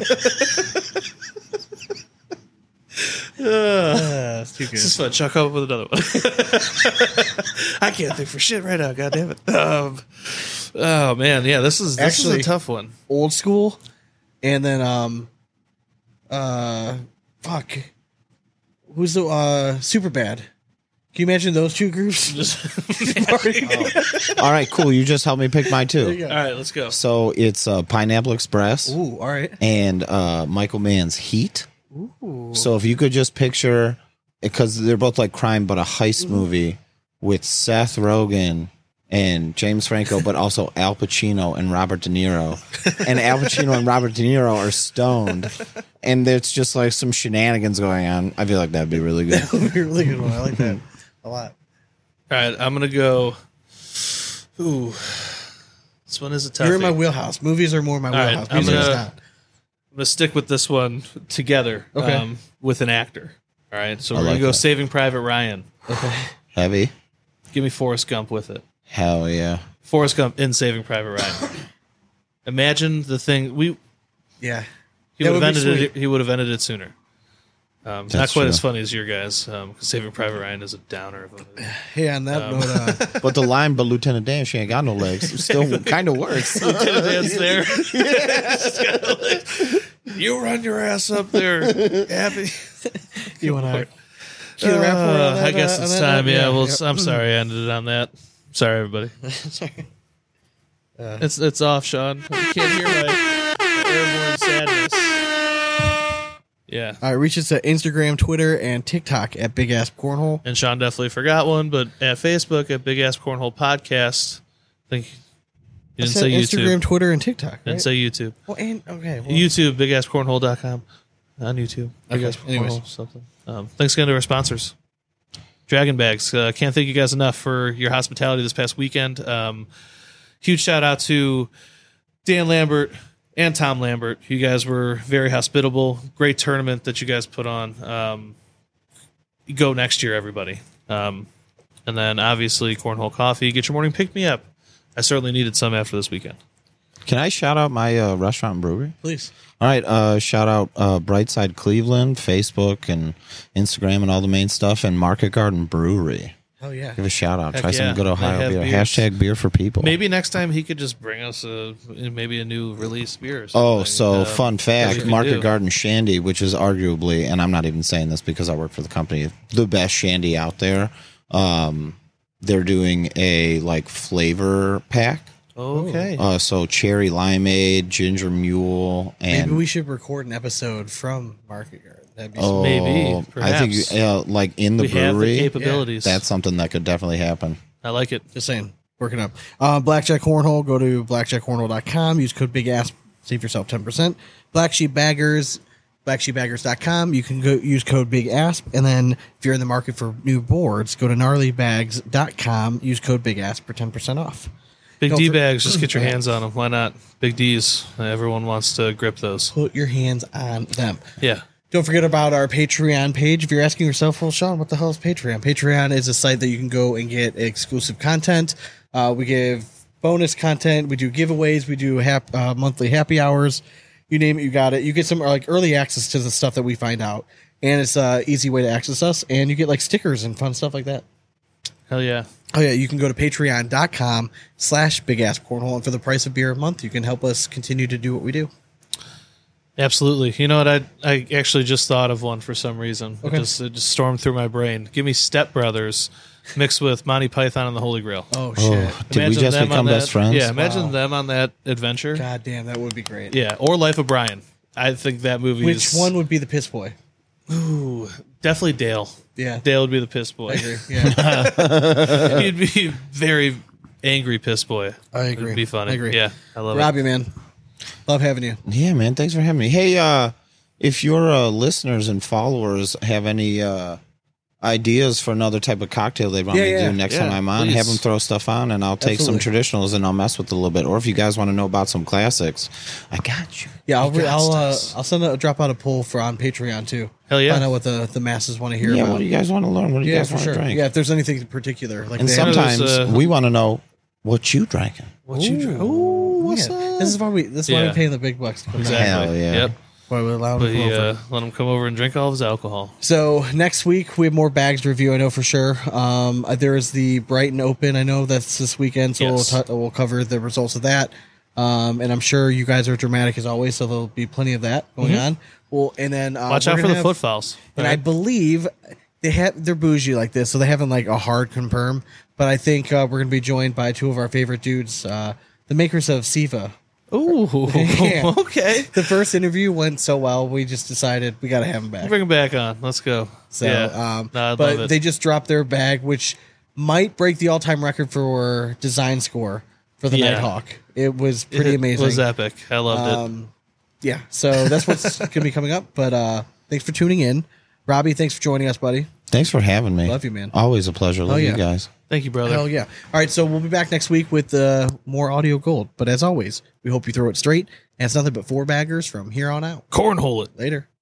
S1: Uh, it's too good.
S2: This is fun. Chuck up with another one. I can't think for shit right now. God damn it. Um, Oh man, yeah, this is this
S1: Actually-
S2: is a tough one.
S1: Old school, and then um, uh, fuck, who's the uh super bad? Can you imagine those two groups?
S3: All right, cool. You just helped me pick mine too.
S2: All right, let's go.
S3: So it's uh, Pineapple Express
S1: Ooh, all right.
S3: and uh, Michael Mann's Heat. So if you could just picture, because they're both like crime, but a heist
S1: Mm-hmm.
S3: movie with Seth Rogen and James Franco, but also Al Pacino and Robert De Niro. And Al Pacino and Robert De Niro are stoned. And it's just like some shenanigans going on. I feel like that'd be really good.
S1: That would be a really good one. I like that a lot.
S2: All right, I'm gonna go. Ooh, this one is a tough.
S1: You're in my wheelhouse. Movies are more my
S2: All right,
S1: wheelhouse.
S2: I'm
S1: Music is
S2: gonna-
S1: not.
S2: I'm gonna stick with this one together.
S1: Okay.
S2: Um, with an actor. All right, so
S3: I
S2: we're
S3: like
S2: gonna go
S3: that.
S2: Saving Private Ryan.
S3: Heavy?
S2: Give me Forrest Gump with it.
S3: Hell yeah.
S2: Forrest Gump in Saving Private Ryan. Imagine the thing we
S1: Yeah.
S2: he
S1: That
S2: would have
S1: would be
S2: ended
S1: sweet.
S2: it. He would have ended it sooner. Um, not
S3: That's
S2: quite
S3: true.
S2: as funny as your guys. Um, 'cause Saving Private Ryan is a downer of a movie.
S1: Hey, on that
S2: Um,
S1: note, uh,
S3: But the line, but Lieutenant Dan, she ain't got no legs, still kind of works.
S2: Dan's there. You run your ass up there, Happy.
S1: you want to cue the rap for
S2: Uh,
S1: on that,
S2: I guess
S1: uh,
S2: it's
S1: on that
S2: time.
S1: note?
S2: Yeah, well,
S1: yep.
S2: I'm sorry I ended it on that. Sorry, everybody.
S1: Sorry.
S2: It's it's off, Sean. You can't hear my, my airborne sadness. Yeah.
S1: All right, reach us at Instagram, Twitter, and TikTok at Big Ass Cornhole.
S2: And Sean definitely forgot one, but at Facebook at Big Ass Cornhole Podcast. I think you
S1: I
S2: didn't
S1: said
S2: say
S1: Instagram,
S2: YouTube.
S1: Twitter, and TikTok. Right?
S2: Didn't say YouTube.
S1: well, and okay. Well,
S2: YouTube, big ass cornhole dot com on YouTube. Big
S1: Okay,
S2: ass
S1: anyways.
S2: cornhole something. Um, thanks again to our sponsors. Dragon Bags. Uh, can't thank you guys enough for your hospitality this past weekend. Um, huge shout out to Dan Lambert and Tom Lambert. You guys were very hospitable. Great tournament that you guys put on. Um, go next year, everybody. Um, and then obviously Cornhole Coffee. Get your morning pick me up. I certainly needed some after this weekend.
S3: Can I shout out my uh, restaurant and brewery?
S1: please.
S3: All right, uh, shout out uh, Brightside Cleveland, Facebook and Instagram and all the main stuff, and Market Garden Brewery.
S1: Oh yeah.
S3: Give a shout out.
S2: Heck
S3: Try
S2: yeah.
S3: some good
S2: They
S3: Ohio
S2: have
S3: beer.
S2: beers.
S3: Hashtag beer for people.
S2: Maybe next time he could just bring us a maybe a new release beer. Or something.
S3: Oh, so
S2: Um,
S3: fun
S2: that we
S3: fact:
S2: could
S3: Market
S2: do.
S3: Garden Shandy, which is arguably, and I'm not even saying this because I work for the company, the best shandy out there. Um, they're doing a like flavor pack.
S2: Okay.
S3: Uh, so cherry limeade, ginger mule, and
S1: Maybe we should record an episode from Market Garden. That'd be
S3: oh,
S2: Maybe,
S3: I think
S2: perhaps.
S3: uh, like in the
S2: we have the
S3: brewery,
S2: capabilities.
S3: that's something that could definitely happen.
S2: I like it.
S1: just saying. Working up. Uh, Blackjack Cornhole. Go to blackjack cornhole dot com. Use code Big Ass. Save yourself ten percent. Black Sheep Baggers. black sheep baggers dot com. You can go use code Big Asp. And then if you're in the market for new boards, go to gnarly bags dot com. Use code Big Asp for ten percent off.
S2: Big
S1: Go
S2: D
S1: for-
S2: bags. Just get your hands on them. Why not? Big D's. Everyone wants to grip those.
S1: Put your hands on them.
S2: Yeah.
S1: Don't forget about our Patreon page. If you're asking yourself, well, Sean, what the hell is Patreon? Patreon is a site that you can go and get exclusive content. Uh, we give bonus content. We do giveaways. We do hap- uh, monthly happy hours. You name it, you got it. You get some like early access to the stuff that we find out, and it's an easy way to access us. And you get like stickers and fun stuff like that.
S2: Hell yeah.
S1: Oh yeah, you can go to patreon dot com slash big ass cornhole, and for the price of beer a month, you can help us continue to do what we do.
S2: Absolutely. You know what? I I actually just thought of one for some reason.
S1: Okay.
S2: It just it just stormed through my brain. Give me Step Brothers mixed with Monty Python and the Holy Grail.
S1: Oh shit!
S3: Oh, did we
S2: Imagine
S3: just
S2: them
S3: become
S2: on that-
S3: best friends?
S2: Yeah, imagine
S1: Wow.
S2: them on that adventure.
S1: God damn, that would be great.
S2: Yeah, or Life of Brian. I think that movie
S1: Which
S2: is
S1: one would be the piss boy?
S2: Ooh, definitely Dale.
S1: Yeah,
S2: Dale would be the piss boy.
S1: I agree. Yeah.
S2: He'd be very angry piss boy.
S1: I agree.
S2: It'd be funny.
S1: I agree.
S2: Yeah, I love
S1: Robbie, man, love having you.
S3: Yeah, man. Thanks for having me. Hey, uh, if your uh, listeners and followers have any uh, ideas for another type of cocktail they'd want
S1: Yeah,
S3: me to
S1: yeah.
S3: do next
S2: Yeah,
S3: time I'm on,
S2: please.
S3: have them throw stuff on, and I'll take
S1: Absolutely.
S3: some traditionals and I'll mess with it a little bit. Or if you guys want to know about some classics, I got you.
S1: Yeah, I'll
S3: You
S1: re-
S3: got
S1: I'll uh,
S3: stuff.
S1: I'll send a drop out a poll for on Patreon too.
S2: Hell yeah.
S1: Find out what the, the masses want to hear
S3: yeah.
S1: about.
S3: What do you guys want to learn? What do you
S1: yeah,
S3: guys
S1: for
S3: want
S1: sure.
S3: to drink?
S1: Yeah, if there's anything in particular, like
S3: And
S1: they have-
S3: sometimes
S2: There's, uh,
S3: we want to know what you drinking.
S2: What you drink?
S1: Ooh, yeah. This is why we this is why
S2: Yeah.
S1: we pay the big bucks to come
S2: Exactly.
S1: back.
S3: Hell yeah.
S2: Yep.
S1: Why we allow him
S2: But
S1: to come
S2: he,
S1: over.
S2: uh, let him come over and drink all of his alcohol.
S1: So next week we have more bags to review. I know for sure. Um, uh, there is the Brighton Open. I know that's this weekend, so
S2: Yes.
S1: we'll, t- we'll cover the results of that. Um, and I'm sure you guys are dramatic as always, so there'll be plenty of that going on. Well, and then uh,
S2: Watch
S1: we're
S2: out for
S1: gonna
S2: the
S1: have-
S2: foot fouls.
S1: And
S2: All
S1: I
S2: right?
S1: believe they have they're bougie like this, so they haven't like a hard confirm. But I think uh, we're gonna be joined by two of our favorite dudes, uh, the makers of Siva.
S2: Ooh,
S1: Yeah.
S2: okay.
S1: The first interview went so well, we just decided we got to have him back.
S2: Bring him back on. Let's go.
S1: So,
S2: yeah.
S1: um,
S2: No, I'd love
S1: but
S2: it.
S1: they just dropped their bag, which might break the all-time record for design score for the
S2: Yeah.
S1: Nighthawk. It was pretty
S2: It
S1: amazing.
S2: was epic. I loved it.
S1: Um, yeah, so that's what's going to be coming up. But uh, thanks for tuning in, Robbie. Thanks for joining us, buddy.
S3: Thanks for having me.
S1: Love you, man.
S3: Always a pleasure. Love
S1: Oh, yeah.
S3: you guys.
S2: Thank you, brother.
S1: Hell yeah! All right, so we'll be back next week with uh, more audio gold. But as always, we hope you throw it straight. And it's nothing but four baggers from here on out.
S2: Cornhole it.
S1: Later.